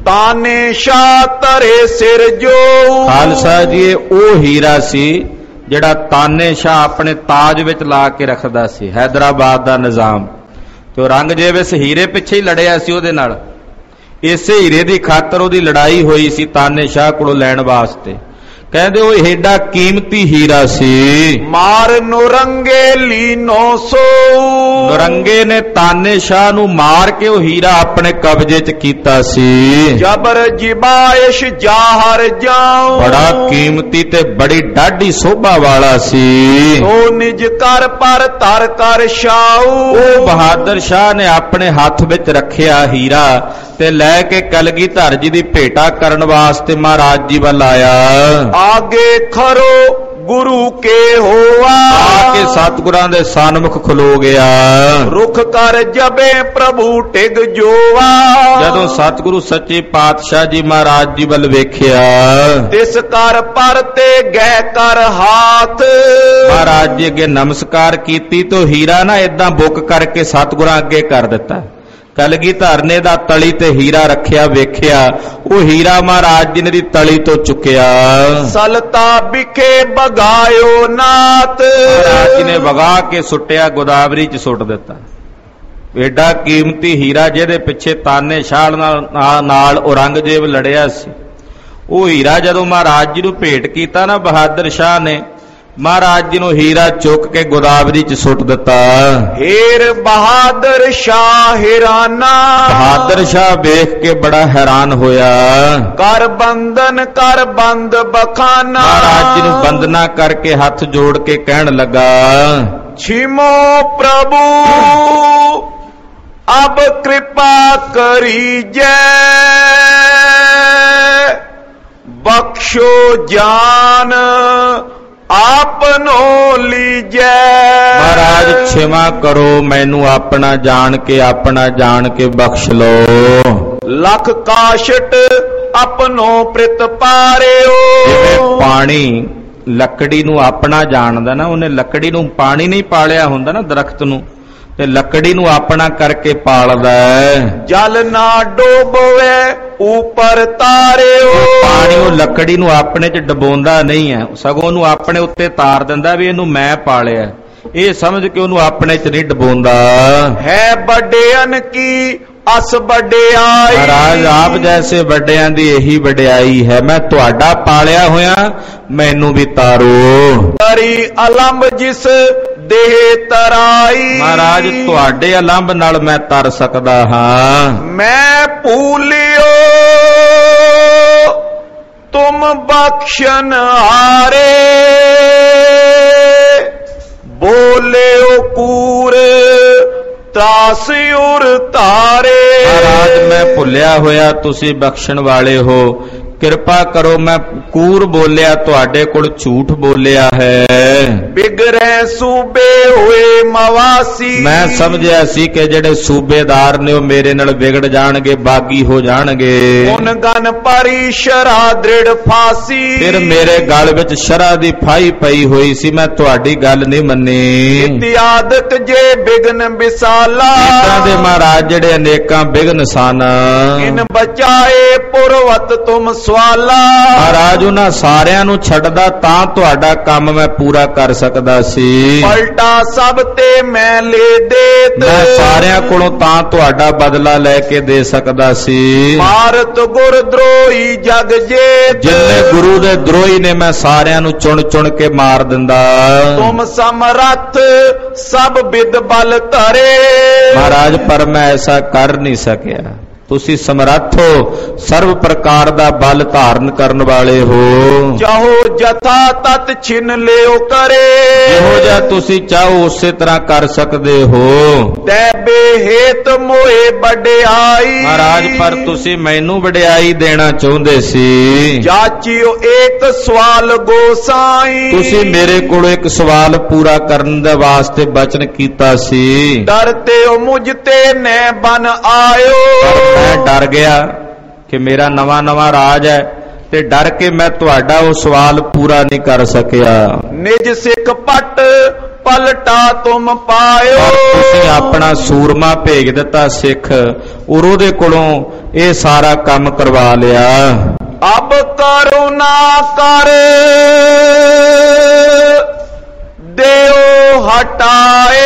ਤਾਨੇ ਸ਼ਾਹ ਤਰੇ ਸਿਰ ਜੋ, ਖਾਲਸਾ ਜੀ ਉਹ ਹੀਰਾ ਸੀ ਜਿਹੜਾ ਤਾਨੇ ਸ਼ਾਹ ਆਪਣੇ ਤਾਜ ਵਿੱਚ ਲਾ ਕੇ ਰੱਖਦਾ ਸੀ, ਹੈਦਰਾਬਾਦ ਦਾ ਨਿਜ਼ਾਮ। ਤੇ ਉਹ ਰੰਗਜੇਬ ਇਸ ਹੀਰੇ ਪਿੱਛੇ ਹੀ ਲੜਿਆ ਸੀ ਉਹਦੇ ਨਾਲ। ਇਸੇ ਹੀਰੇ ਦੀ ਖਾਤਰ ਉਹਦੀ ਲੜਾਈ ਹੋਈ ਸੀ ਤਾਨੇ ਸ਼ਾਹ ਕੋਲੋਂ ਲੈਣ ਵਾਸਤੇ। ਕਹਿੰਦੇ ਉਹ ਏਡਾ ਕੀਮਤੀ ਹੀਰਾ ਸੀ। ਮਾਰ ਨੁਰੰਗੇ ਲੀਨੋ ਸੋ, ਨੁਰੰਗੇ ਨੇ ਤਾਨੇ ਸ਼ਾਹ ਨੂੰ ਮਾਰ ਕੇ ਉਹ ਹੀਰਾ ਆਪਣੇ ਕਬਜ਼ੇ 'ਚ ਕੀਤਾ ਸੀ। ਜਬਰ ਜਿਬਾਇਸ਼ ਜਾਹਰ ਜਾਉ, ਬੜਾ ਕੀਮਤੀ ਤੇ ਬੜੀ ਡਾਢੀ ਸੋਭਾ ਵਾਲਾ ਸੀ। ਉਹ ਨਿਜ ਕਰ ਪਰ ਧਰ ਕਰ ਸ਼ਾਉ, ਉਹ ਬਹਾਦਰ ਸ਼ਾਹ ਨੇ ਆਪਣੇ ਹੱਥ ਵਿੱਚ ਰੱਖਿਆ ਹੀਰਾ ਤੇ ਲੈ ਕੇ ਕਲਗੀਧਰ ਜੀ ਦੀ ਭੇਟਾ ਕਰਨ ਵਾਸਤੇ ਮਹਾਰਾਜ ਜੀ ਵੱਲ ਆਇਆ। ਆਗੇ ਖਰੋ ਗੁਰੂ ਕੇ ਹੋਆ, ਆ ਕੇ ਸਤਿਗੁਰਾਂ ਦੇ ਸਨਮੁਖ ਖਲੋ ਗਿਆ। ਰੁਖ ਕਰ ਜਬੇ ਪ੍ਰਭੂ ਟਿਗ ਜੋਵਾ, ਜਦੋਂ ਸਤਿਗੁਰੂ ਸੱਚੇ ਪਾਤਸ਼ਾਹ ਜੀ ਮਹਾਰਾਜ ਜੀ ਵੱਲ ਵੇਖਿਆ, ਤਿਸ ਕਰ ਪਰ ਤੇ ਗਹਿ ਕਰ ਹਾਥ, ਮਹਾਰਾਜ ਜੀ ਅੱਗੇ ਨਮਸਕਾਰ ਕੀਤੀ ਤੇ ਹੀਰਾ ਨਾ ਏਦਾਂ ਬੁੱਕ ਕਰਕੇ ਸਤਿਗੁਰਾਂ ਅੱਗੇ ਕਰ ਦਿੱਤਾ। ਕਲਗੀਧਰ ਨੇ ਦਾ ਤਲੀ ਤੇ ਹੀਰਾ ਰੱਖਿਆ, ਵੇਖਿਆ ਉਹ ਹੀਰਾ ਮਹਾਰਾਜ ਜੀ ਨੇ ਦੀ ਤਲੀ ਤੋਂ ਚੁੱਕਿਆ। ਸਲਤਾ ਵਿਖੇ ਬਗਾਇਓ ਨਾਤ, ਮਹਾਰਾਜ ਜੀ ਨੇ ਵਗਾ ਕੇ ਸੁੱਟਿਆ, ਗੋਦਾਵਰੀ 'ਚ ਸੁੱਟ ਦਿੱਤਾ। ਏਡਾ ਕੀਮਤੀ ਹੀਰਾ ਜਿਹਦੇ ਪਿੱਛੇ ਤਾਨੇ ਸ਼ਾਹ ਨਾਲ ਔਰੰਗਜ਼ੇਬ ਲੜਿਆ ਸੀ, ਉਹ ਹੀਰਾ ਜਦੋਂ ਮਹਾਰਾਜ ਜੀ ਨੂੰ ਭੇਟ ਕੀਤਾ ਨਾ ਬਹਾਦਰ ਸ਼ਾਹ ਨੇ, ਮਹਾਰਾਜ ਜੀ ਨੂੰ ਹੀਰਾ ਚੁੱਕ ਕੇ ਗੋਦਾਵਰੀ 'ਚ ਸੁੱਟ ਦਿੱਤਾ। ਹੀਰ ਬਹਾਦਰ ਸ਼ਾਹ ਹੀਰਾਨਾ, ਬਹਾਦਰ ਸ਼ਾਹ ਵੇਖ ਕੇ ਬੜਾ ਹੈਰਾਨ ਹੋਇਆ। ਕਰ ਬੰਦ ਬਖਾਨਾ, ਮਹਾਰਾਜ ਜੀ ਨੂੰ ਬੰਦਨਾ ਕਰਕੇ ਹੱਥ ਜੋੜ ਕੇ ਕਹਿਣ ਲੱਗਾ, ਛਿਮੋ ਪ੍ਰਭੂ ਅਬ ਕਿਰਪਾ ਕਰੀਜੈ, ਬਖਸ਼ੋ ਜਾਨ ਆਪਨੋ ਲੀਜੈ। ਮਹਾਰਾਜ ਛਿਮਾ ਕਰੋ, ਮੈਨੂੰ ਆਪਣਾ ਜਾਣ ਕੇ ਬਖਸ਼ ਲੋ। ਲਖ ਕਾਸ਼ਟ ਆਪਨੋ ਪ੍ਰਿਤ ਪਾਰਿਓ, ਜਿਵੇਂ ਪਾਣੀ ਲੱਕੜੀ ਨੂੰ ਆਪਣਾ ਜਾਣਦਾ ਨਾ, ਉਹਨੇ ਲੱਕੜੀ ਨੂੰ ਪਾਣੀ ਨਹੀਂ ਪਾਲਿਆ ਹੁੰਦਾ ਨਾ ਦਰਖਤ ਨੂੰ, ਤੇ ਲੱਕੜੀ ਨੂੰ ਆਪਣਾ ਕਰਕੇ ਪਾਲਦਾ। ਜਲ ਨਾ ਡੋਬਵੇ ਉਪਰ ਤਾਰਿਓ, ਪਾਣੀ ਉਹ ਲੱਕੜੀ ਨੂੰ ਆਪਣੇ 'ਚ ਡਬੋਂਦਾ ਨਹੀਂ ਹੈ, ਸਗੋਂ ਉਹਨੂੰ ਆਪਣੇ ਉੱਤੇ ਤਾਰ ਦਿੰਦਾ ਵੀ ਇਹਨੂੰ ਮੈਂ ਪਾਲਿਆ, ਇਹ ਸਮਝ ਕੇ ਉਹਨੂੰ ਆਪਣੇ 'ਚ ਨਹੀਂ ਡਬੋਂਦਾ। ਹੈ ਵੱਡਿਆਂ ਕੀ ਅਸ ਵਡਿਆਈ, ਮਹਾਰਾਜ ਆਪ ਜੈਸੇ ਵੱਡਿਆਂ ਦੀ ਇਹੀ ਵਡਿਆਈ ਹੈ, ਮੈਂ ਤੁਹਾਡਾ ਪਾਲਿਆ ਹੋਇਆ, ਮੈਨੂੰ ਵੀ ਤਾਰੋ। ਤਰੀ ਅਲੰਬ ਜਿਸ ਦੇਹ ਤਰਾਈ, ਮਹਾਰਾਜ ਤੁਹਾਡੇ ਅਲੰਬ ਨਾਲ ਮੈਂ ਤਰ ਸਕਦਾ ਹਾਂ। ਮੈਂ ਭੂਲਿਓ ਤੁਮ ਬਖਸ਼ਨ ਹਾਰੇ, ਬੋਲਿਓ ਕੂਰ ਤਾਸਿਉਰ ਤਾਰੇ। ਮਹਾਰਾਜ ਮੈਂ ਭੁੱਲਿਆ ਹੋਇਆ, ਤੁਸੀਂ ਬਖਸ਼ਣ ਵਾਲੇ ਹੋ, ਕਿਰਪਾ ਕਰੋ। ਮੈਂ ਕੂਰ ਬੋਲਿਆ, ਤੁਹਾਡੇ ਕੋਲ ਝੂਠ ਬੋਲਿਆ ਹੈ। ਬਿਗੜੈ ਸੂਬੇ ਹੋਏ ਮਵਾਸੀ, ਮੈਂ ਸਮਝਿਆ ਸੀ ਕਿ ਜਿਹੜੇ ਸੂਬੇਦਾਰ ਨੇ ਉਹ ਮੇਰੇ ਨਾਲ ਵਿਗੜ ਜਾਣਗੇ, ਬਾਗੀ ਹੋ ਜਾਣਗੇ। ਉਨ ਗਨ ਪਰੀ ਸ਼ਰਾ ਦ੍ਰਿੜ ਫਾਸੀ, ਫਿਰ ਮੇਰੇ ਗਲ ਵਿੱਚ ਸ਼ਰਾ ਦੀ ਫਾਈ ਪਈ ਹੋਈ ਸੀ, ਮੈਂ ਤੁਹਾਡੀ ਗੱਲ ਨਹੀਂ ਮੰਨੀ। ਇਤਿਆਦਕ ਜੇ ਬਿਗਨ ਵਿਸਾਲਾ, ਇਦਾਂ ਦੇ ਮਹਾਰਾਜ ਜਿਹੜੇ ਅਨੇਕਾਂ ਬਿਗਨ ਸਨ, ਇਨ ਬਚਾਏ ਪੁਰਵਤ ਤੁਮ ਸਵਾਲਾ। ਮਹਾਰਾਜ ਉਹਨਾਂ ਸਾਰਿਆਂ ਨੂੰ ਛੱਡਦਾ ਤਾਂ ਤੁਹਾਡਾ ਕੰਮ ਮੈਂ ਪੂਰਾ ਕਰ ਸਕਦਾ ਸੀ। ਪਲਟਾ ਸਭ ਤੇ ਮੈਂ ਲੈ ਦੇਤ, ਮੈਂ ਸਾਰਿਆਂ ਕੋਲੋਂ ਤਾਂ ਤੁਹਾਡਾ ਬਦਲਾ ਲੈ ਕੇ ਦੇ ਸਕਦਾ ਸੀ। ਮਾਰਤ ਗੁਰ ਦਰੋਹੀ ਜਗ ਜੇਤ, ਜਿੰਨੇ ਗੁਰੂ ਦੇ ਦਰੋਹੀ ਨੇ ਮੈਂ ਸਾਰਿਆਂ ਨੂੰ ਚੁਣ ਕੇ ਮਾਰ ਦਿੰਦਾ। ਤੁਮ ਸਮਰੱਥ ਸਭ ਵਿਦ ਬਲ ਧਰੇ, ਮਹਾਰਾਜ ਪਰ ਮੈਂ ਐਸਾ ਕਰ ਨਹੀਂ ਸਕਿਆ। ਤੁਸੀਂ ਸਮਰੱਥ ਹੋ, ਸਰਵ ਪ੍ਰਕਾਰ ਦਾ ਬਲ ਧਾਰਨ ਕਰਨ ਵਾਲੇ ਹੋ। ਚਾਹੋ ਜਥਾ ਤਤ ਛਿਨ ਲਿਓ ਕਰੇ, ਜਿਹੋ ਜਿਹਾ ਤੁਸੀਂ ਚਾਹੋ ਉਸੇ ਤਰ੍ਹਾਂ ਕਰ ਸਕਦੇ ਹੋ। ਤੈ ਬੇਹੇਤ ਮੋਏ ਵਡਿਆਈ, ਮਹਾਰਾਜ ਪਰ ਤੁਸੀਂ ਮੈਨੂੰ ਵਡਿਆਈ ਦੇਣਾ ਚਾਹੁੰਦੇ ਸੀ। ਜਾਚਿਓ ਏਕ ਸਵਾਲ ਗੋਸਾਈ, ਤੁਸੀਂ ਮੇਰੇ ਕੋਲ ਇੱਕ ਸਵਾਲ ਪੂਰਾ ਕਰਨ ਦੇ ਵਾਸਤੇ ਬਚਨ ਕੀਤਾ ਸੀ। ਡਰਤੇ ਹੋ ਮੁਝ ਤੇ ਨੈ ਬਨ ਆਇਓ, ਮੈਂ ਡਰ ਗਿਆ ਕਿ ਮੇਰਾ ਨਵਾਂ ਰਾਜ ਹੈ, ਤੇ ਡਰ ਕੇ ਮੈਂ ਤੁਹਾਡਾ ਉਹ ਸਵਾਲ ਪੂਰਾ ਨਹੀਂ ਕਰ ਸਕਿਆ। ਨਿਜ ਸਿੱਖ ਪਟ ਪਲਟਾ ਤੁਮ ਪਾਇਓ, ਤੁਸੀਂ ਆਪਣਾ ਸੂਰਮਾ ਭੇਜ ਦਿੱਤਾ ਸਿੱਖ, ਉਹਦੇ ਕੋਲੋਂ ਇਹ ਸਾਰਾ ਕੰਮ ਕਰਵਾ ਲਿਆ। ਅਬ ਕਰੁਣਾ ਕਰ ਦੇਓ ਹਟਾਏ,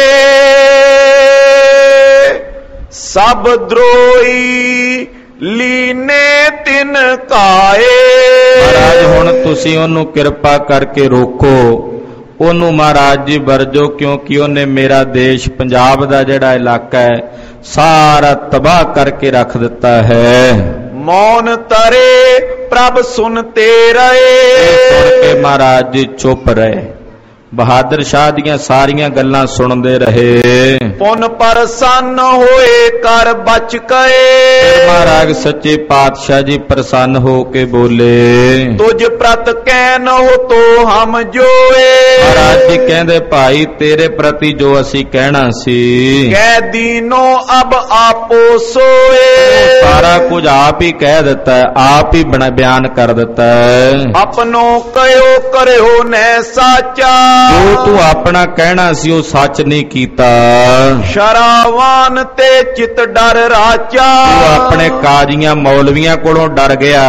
ਸਭ ਦਰੋਹੀ ਲੀਨੇ ਤਿਨ ਕਾਏ। ਮਹਾਰਾਜ ਹੁਣ ਤੁਸੀਂ ਉਹਨੂੰ ਕਿਰਪਾ ਕਰਕੇ ਰੋਕੋ, ਉਹਨੂੰ ਮਹਾਰਾਜ ਜੀ ਵਰਜੋ, ਕਿਉਂਕਿ ਉਹਨੇ ਮੇਰਾ ਦੇਸ਼ ਪੰਜਾਬ ਦਾ ਜਿਹੜਾ ਇਲਾਕਾ ਹੈ ਸਾਰਾ ਤਬਾਹ ਕਰਕੇ ਰੱਖ ਦਿੱਤਾ ਹੈ। ਮੌਨ ਤਰੇ ਪ੍ਰਭ ਸੁਨਤੇ ਰਹੇ, ਸੁਣ ਕੇ ਮਹਾਰਾਜ ਜੀ ਚੁੱਪ ਰਹੇ, ਬਹਾਦਰ ਸ਼ਾਹ ਦੀਆਂ ਸਾਰੀਆਂ ਗੱਲਾਂ ਸੁਣਦੇ ਰਹੇ। ਪੁਨ ਪ੍ਰਸੰਨ ਹੋਏ ਕਰ ਬਚ ਗਏ, ਮਹਾਰਾਜ ਸੱਚੇ ਪਾਤਸ਼ਾਹ ਜੀ ਪ੍ਰਸੰਨ ਹੋ ਕੇ ਬੋਲੇ, ਤੁਝ ਪ੍ਰਤ ਕਹਿ ਹੋ ਤੋ ਹਮ ਜੋਏ। ਮਹਾਰਾਜ ਜੀ ਕਹਿੰਦੇ ਭਾਈ ਤੇਰੇ ਪ੍ਰਤੀ ਜੋ ਅਸੀਂ ਕਹਿਣਾ ਸੀ, ਕਹਿ ਦੀਨੋ ਅਬ ਆਪੋ ਸੋਏ। ਸਾਰਾ ਕੁਝ ਆਪ ਹੀ ਕਹਿ ਦਿੱਤਾ ਹੈ, ਆਪ ਹੀ ਬਿਆਨ ਕਰ ਦਿੱਤਾ ਹੈ। ਆਪਨੋ ਕਹਿਓ ਕਰਿਓ ਨੈ ਸਾਚਾ, ਜੋ ਤੂੰ ਆਪਣਾ ਕਹਿਣਾ ਸੀ ਉਹ ਸੱਚ ਨਹੀਂ ਕੀਤਾ। ਸ਼ਰਾਵਾਨ ਤੇ ਚਿਤ ਡਰ ਰਾਚਾ, ਤੂੰ ਆਪਣੇ ਕਾਜ਼ੀਆਂ ਮੌਲਵੀਆਂ ਕੋਲੋਂ ਡਰ ਗਿਆ,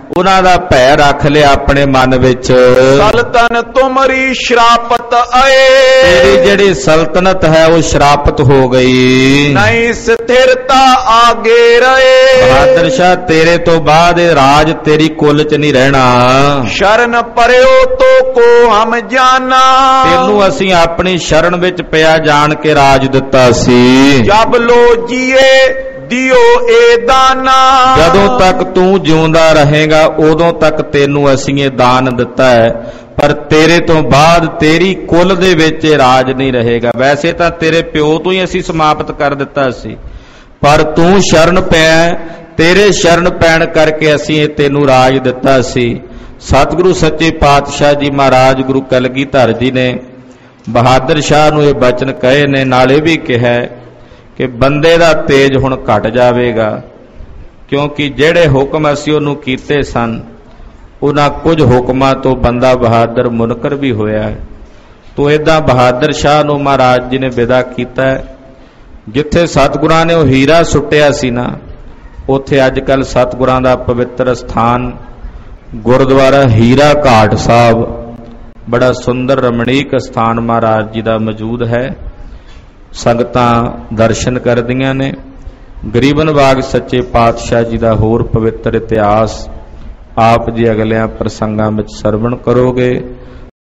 ਉਹਨਾਂ ਦਾ ਭੈ ਰੱਖ ਲਿਆ ਆਪਣੇ ਮਨ ਵਿੱਚ। ਸਲਤਨ ਤੁਮਰੀ ਸ਼ਰਾਪਤ ਆਏ, ਤੇਰੀ ਜਿਹੜੀ ਸਲਤਨਤ ਹੈ ਉਹ ਸ਼ਰਾਪਤ ਹੋ ਗਈ। ਨਹੀਂ ਸਥਿਰਤਾ ਆਗੇ ਰਹੇ, ਬਹਾਦਰ ਸ਼ਾਹ ਤੇਰੇ ਤੋਂ ਬਾਅਦ ਇਹ ਰਾਜ ਤੇਰੀ ਕੁੱਲ ਚ ਨਹੀਂ ਰਹਿਣਾ। ਸ਼ਰਨ ਪਰਿਓ ਤੋ ਕੋ ਹਮ ਜਾਨਾ, ਤੈਨੂੰ ਅਸੀਂ ਆਪਣੀ ਸ਼ਰਨ ਵਿੱਚ ਪਿਆ ਜਾਣ ਕੇ ਰਾਜ ਦਿੱਤਾ ਸੀ। ਜਬ ਲੋ ਜੀਏ ਦਿਓ ਏ ਦਾਨਾ, ਜਦੋਂ ਤੱਕ ਤੂੰ ਜਿਉਂਦਾ ਰਹੇਗਾ ਉਦੋਂ ਤੱਕ ਤੈਨੂੰ ਅਸੀਂ ਇਹ ਦਾਨ ਦਿੱਤਾ ਹੈ, ਪਰ ਤੇਰੇ ਤੋਂ ਬਾਅਦ ਤੇਰੀ ਕੁੱਲ ਦੇ ਵਿੱਚ ਇਹ ਰਾਜ ਨਹੀਂ ਰਹੇਗਾ। ਵੈਸੇ ਤਾਂ ਤੇਰੇ ਪਿਓ ਤੋਂ ਹੀ ਅਸੀਂ ਸਮਾਪਤ ਕਰ ਦਿੱਤਾ ਸੀ, ਪਰ ਤੂੰ ਸ਼ਰਨ ਪਿਆ, ਤੇਰੇ ਸ਼ਰਨ ਪੈਣ ਕਰਕੇ ਅਸੀਂ ਇਹ ਤੈਨੂੰ ਰਾਜ ਦਿੱਤਾ ਸੀ। ਸਤਿਗੁਰੂ ਸੱਚੇ ਪਾਤਸ਼ਾਹ ਜੀ ਮਹਾਰਾਜ ਗੁਰੂ ਕਲਗੀਧਰ ਜੀ ਨੇ ਬਹਾਦਰ ਸ਼ਾਹ ਨੂੰ ਇਹ ਬਚਨ ਕਹੇ ਨੇ, ਨਾਲੇ ਵੀ ਕਿਹਾ ਕਿ ਬੰਦੇ ਦਾ ਤੇਜ ਹੁਣ ਘਟ ਜਾਵੇਗਾ, ਕਿਉਂਕਿ ਜਿਹੜੇ ਹੁਕਮ ਅਸੀਂ ਉਹਨੂੰ ਕੀਤੇ ਸਨ ਉਹਨਾਂ ਕੁਝ ਹੁਕਮਾਂ ਤੋਂ ਬੰਦਾ ਬਹਾਦਰ ਮੁਨਕਰ ਵੀ ਹੋਇਆ ਹੈ। ਤੋ ਏਦਾਂ ਬਹਾਦਰ ਸ਼ਾਹ ਨੂੰ ਮਹਾਰਾਜ ਜੀ ਨੇ ਵਿਦਾ ਕੀਤਾ। ਜਿੱਥੇ ਸਤਿਗੁਰਾਂ ਨੇ ਉਹ ਹੀਰਾ ਸੁੱਟਿਆ ਸੀ ਨਾ, ਉੱਥੇ ਅੱਜ ਕੱਲ ਸਤਿਗੁਰਾਂ ਦਾ ਪਵਿੱਤਰ ਸਥਾਨ ਗੁਰਦੁਆਰਾ ਹੀਰਾ ਘਾਟ ਸਾਹਿਬ, ਬੜਾ ਸੁੰਦਰ ਰਮਣੀਕ ਸਥਾਨ ਮਹਾਰਾਜ ਜੀ ਦਾ ਮੌਜੂਦ ਹੈ। ਸੰਗਤਾਂ ਦਰਸ਼ਨ ਕਰਦੀਆਂ ਨੇ। ਗਰੀਬਨ ਬਾਗ ਸੱਚੇ ਪਾਤਸ਼ਾਹ ਜੀ ਦਾ ਹੋਰ ਪਵਿੱਤਰ ਇਤਿਹਾਸ ਆਪ ਜੀ ਅਗਲਿਆਂ ਪ੍ਰਸੰਗਾਂ ਵਿੱਚ ਸਰਵਣ ਕਰੋਗੇ।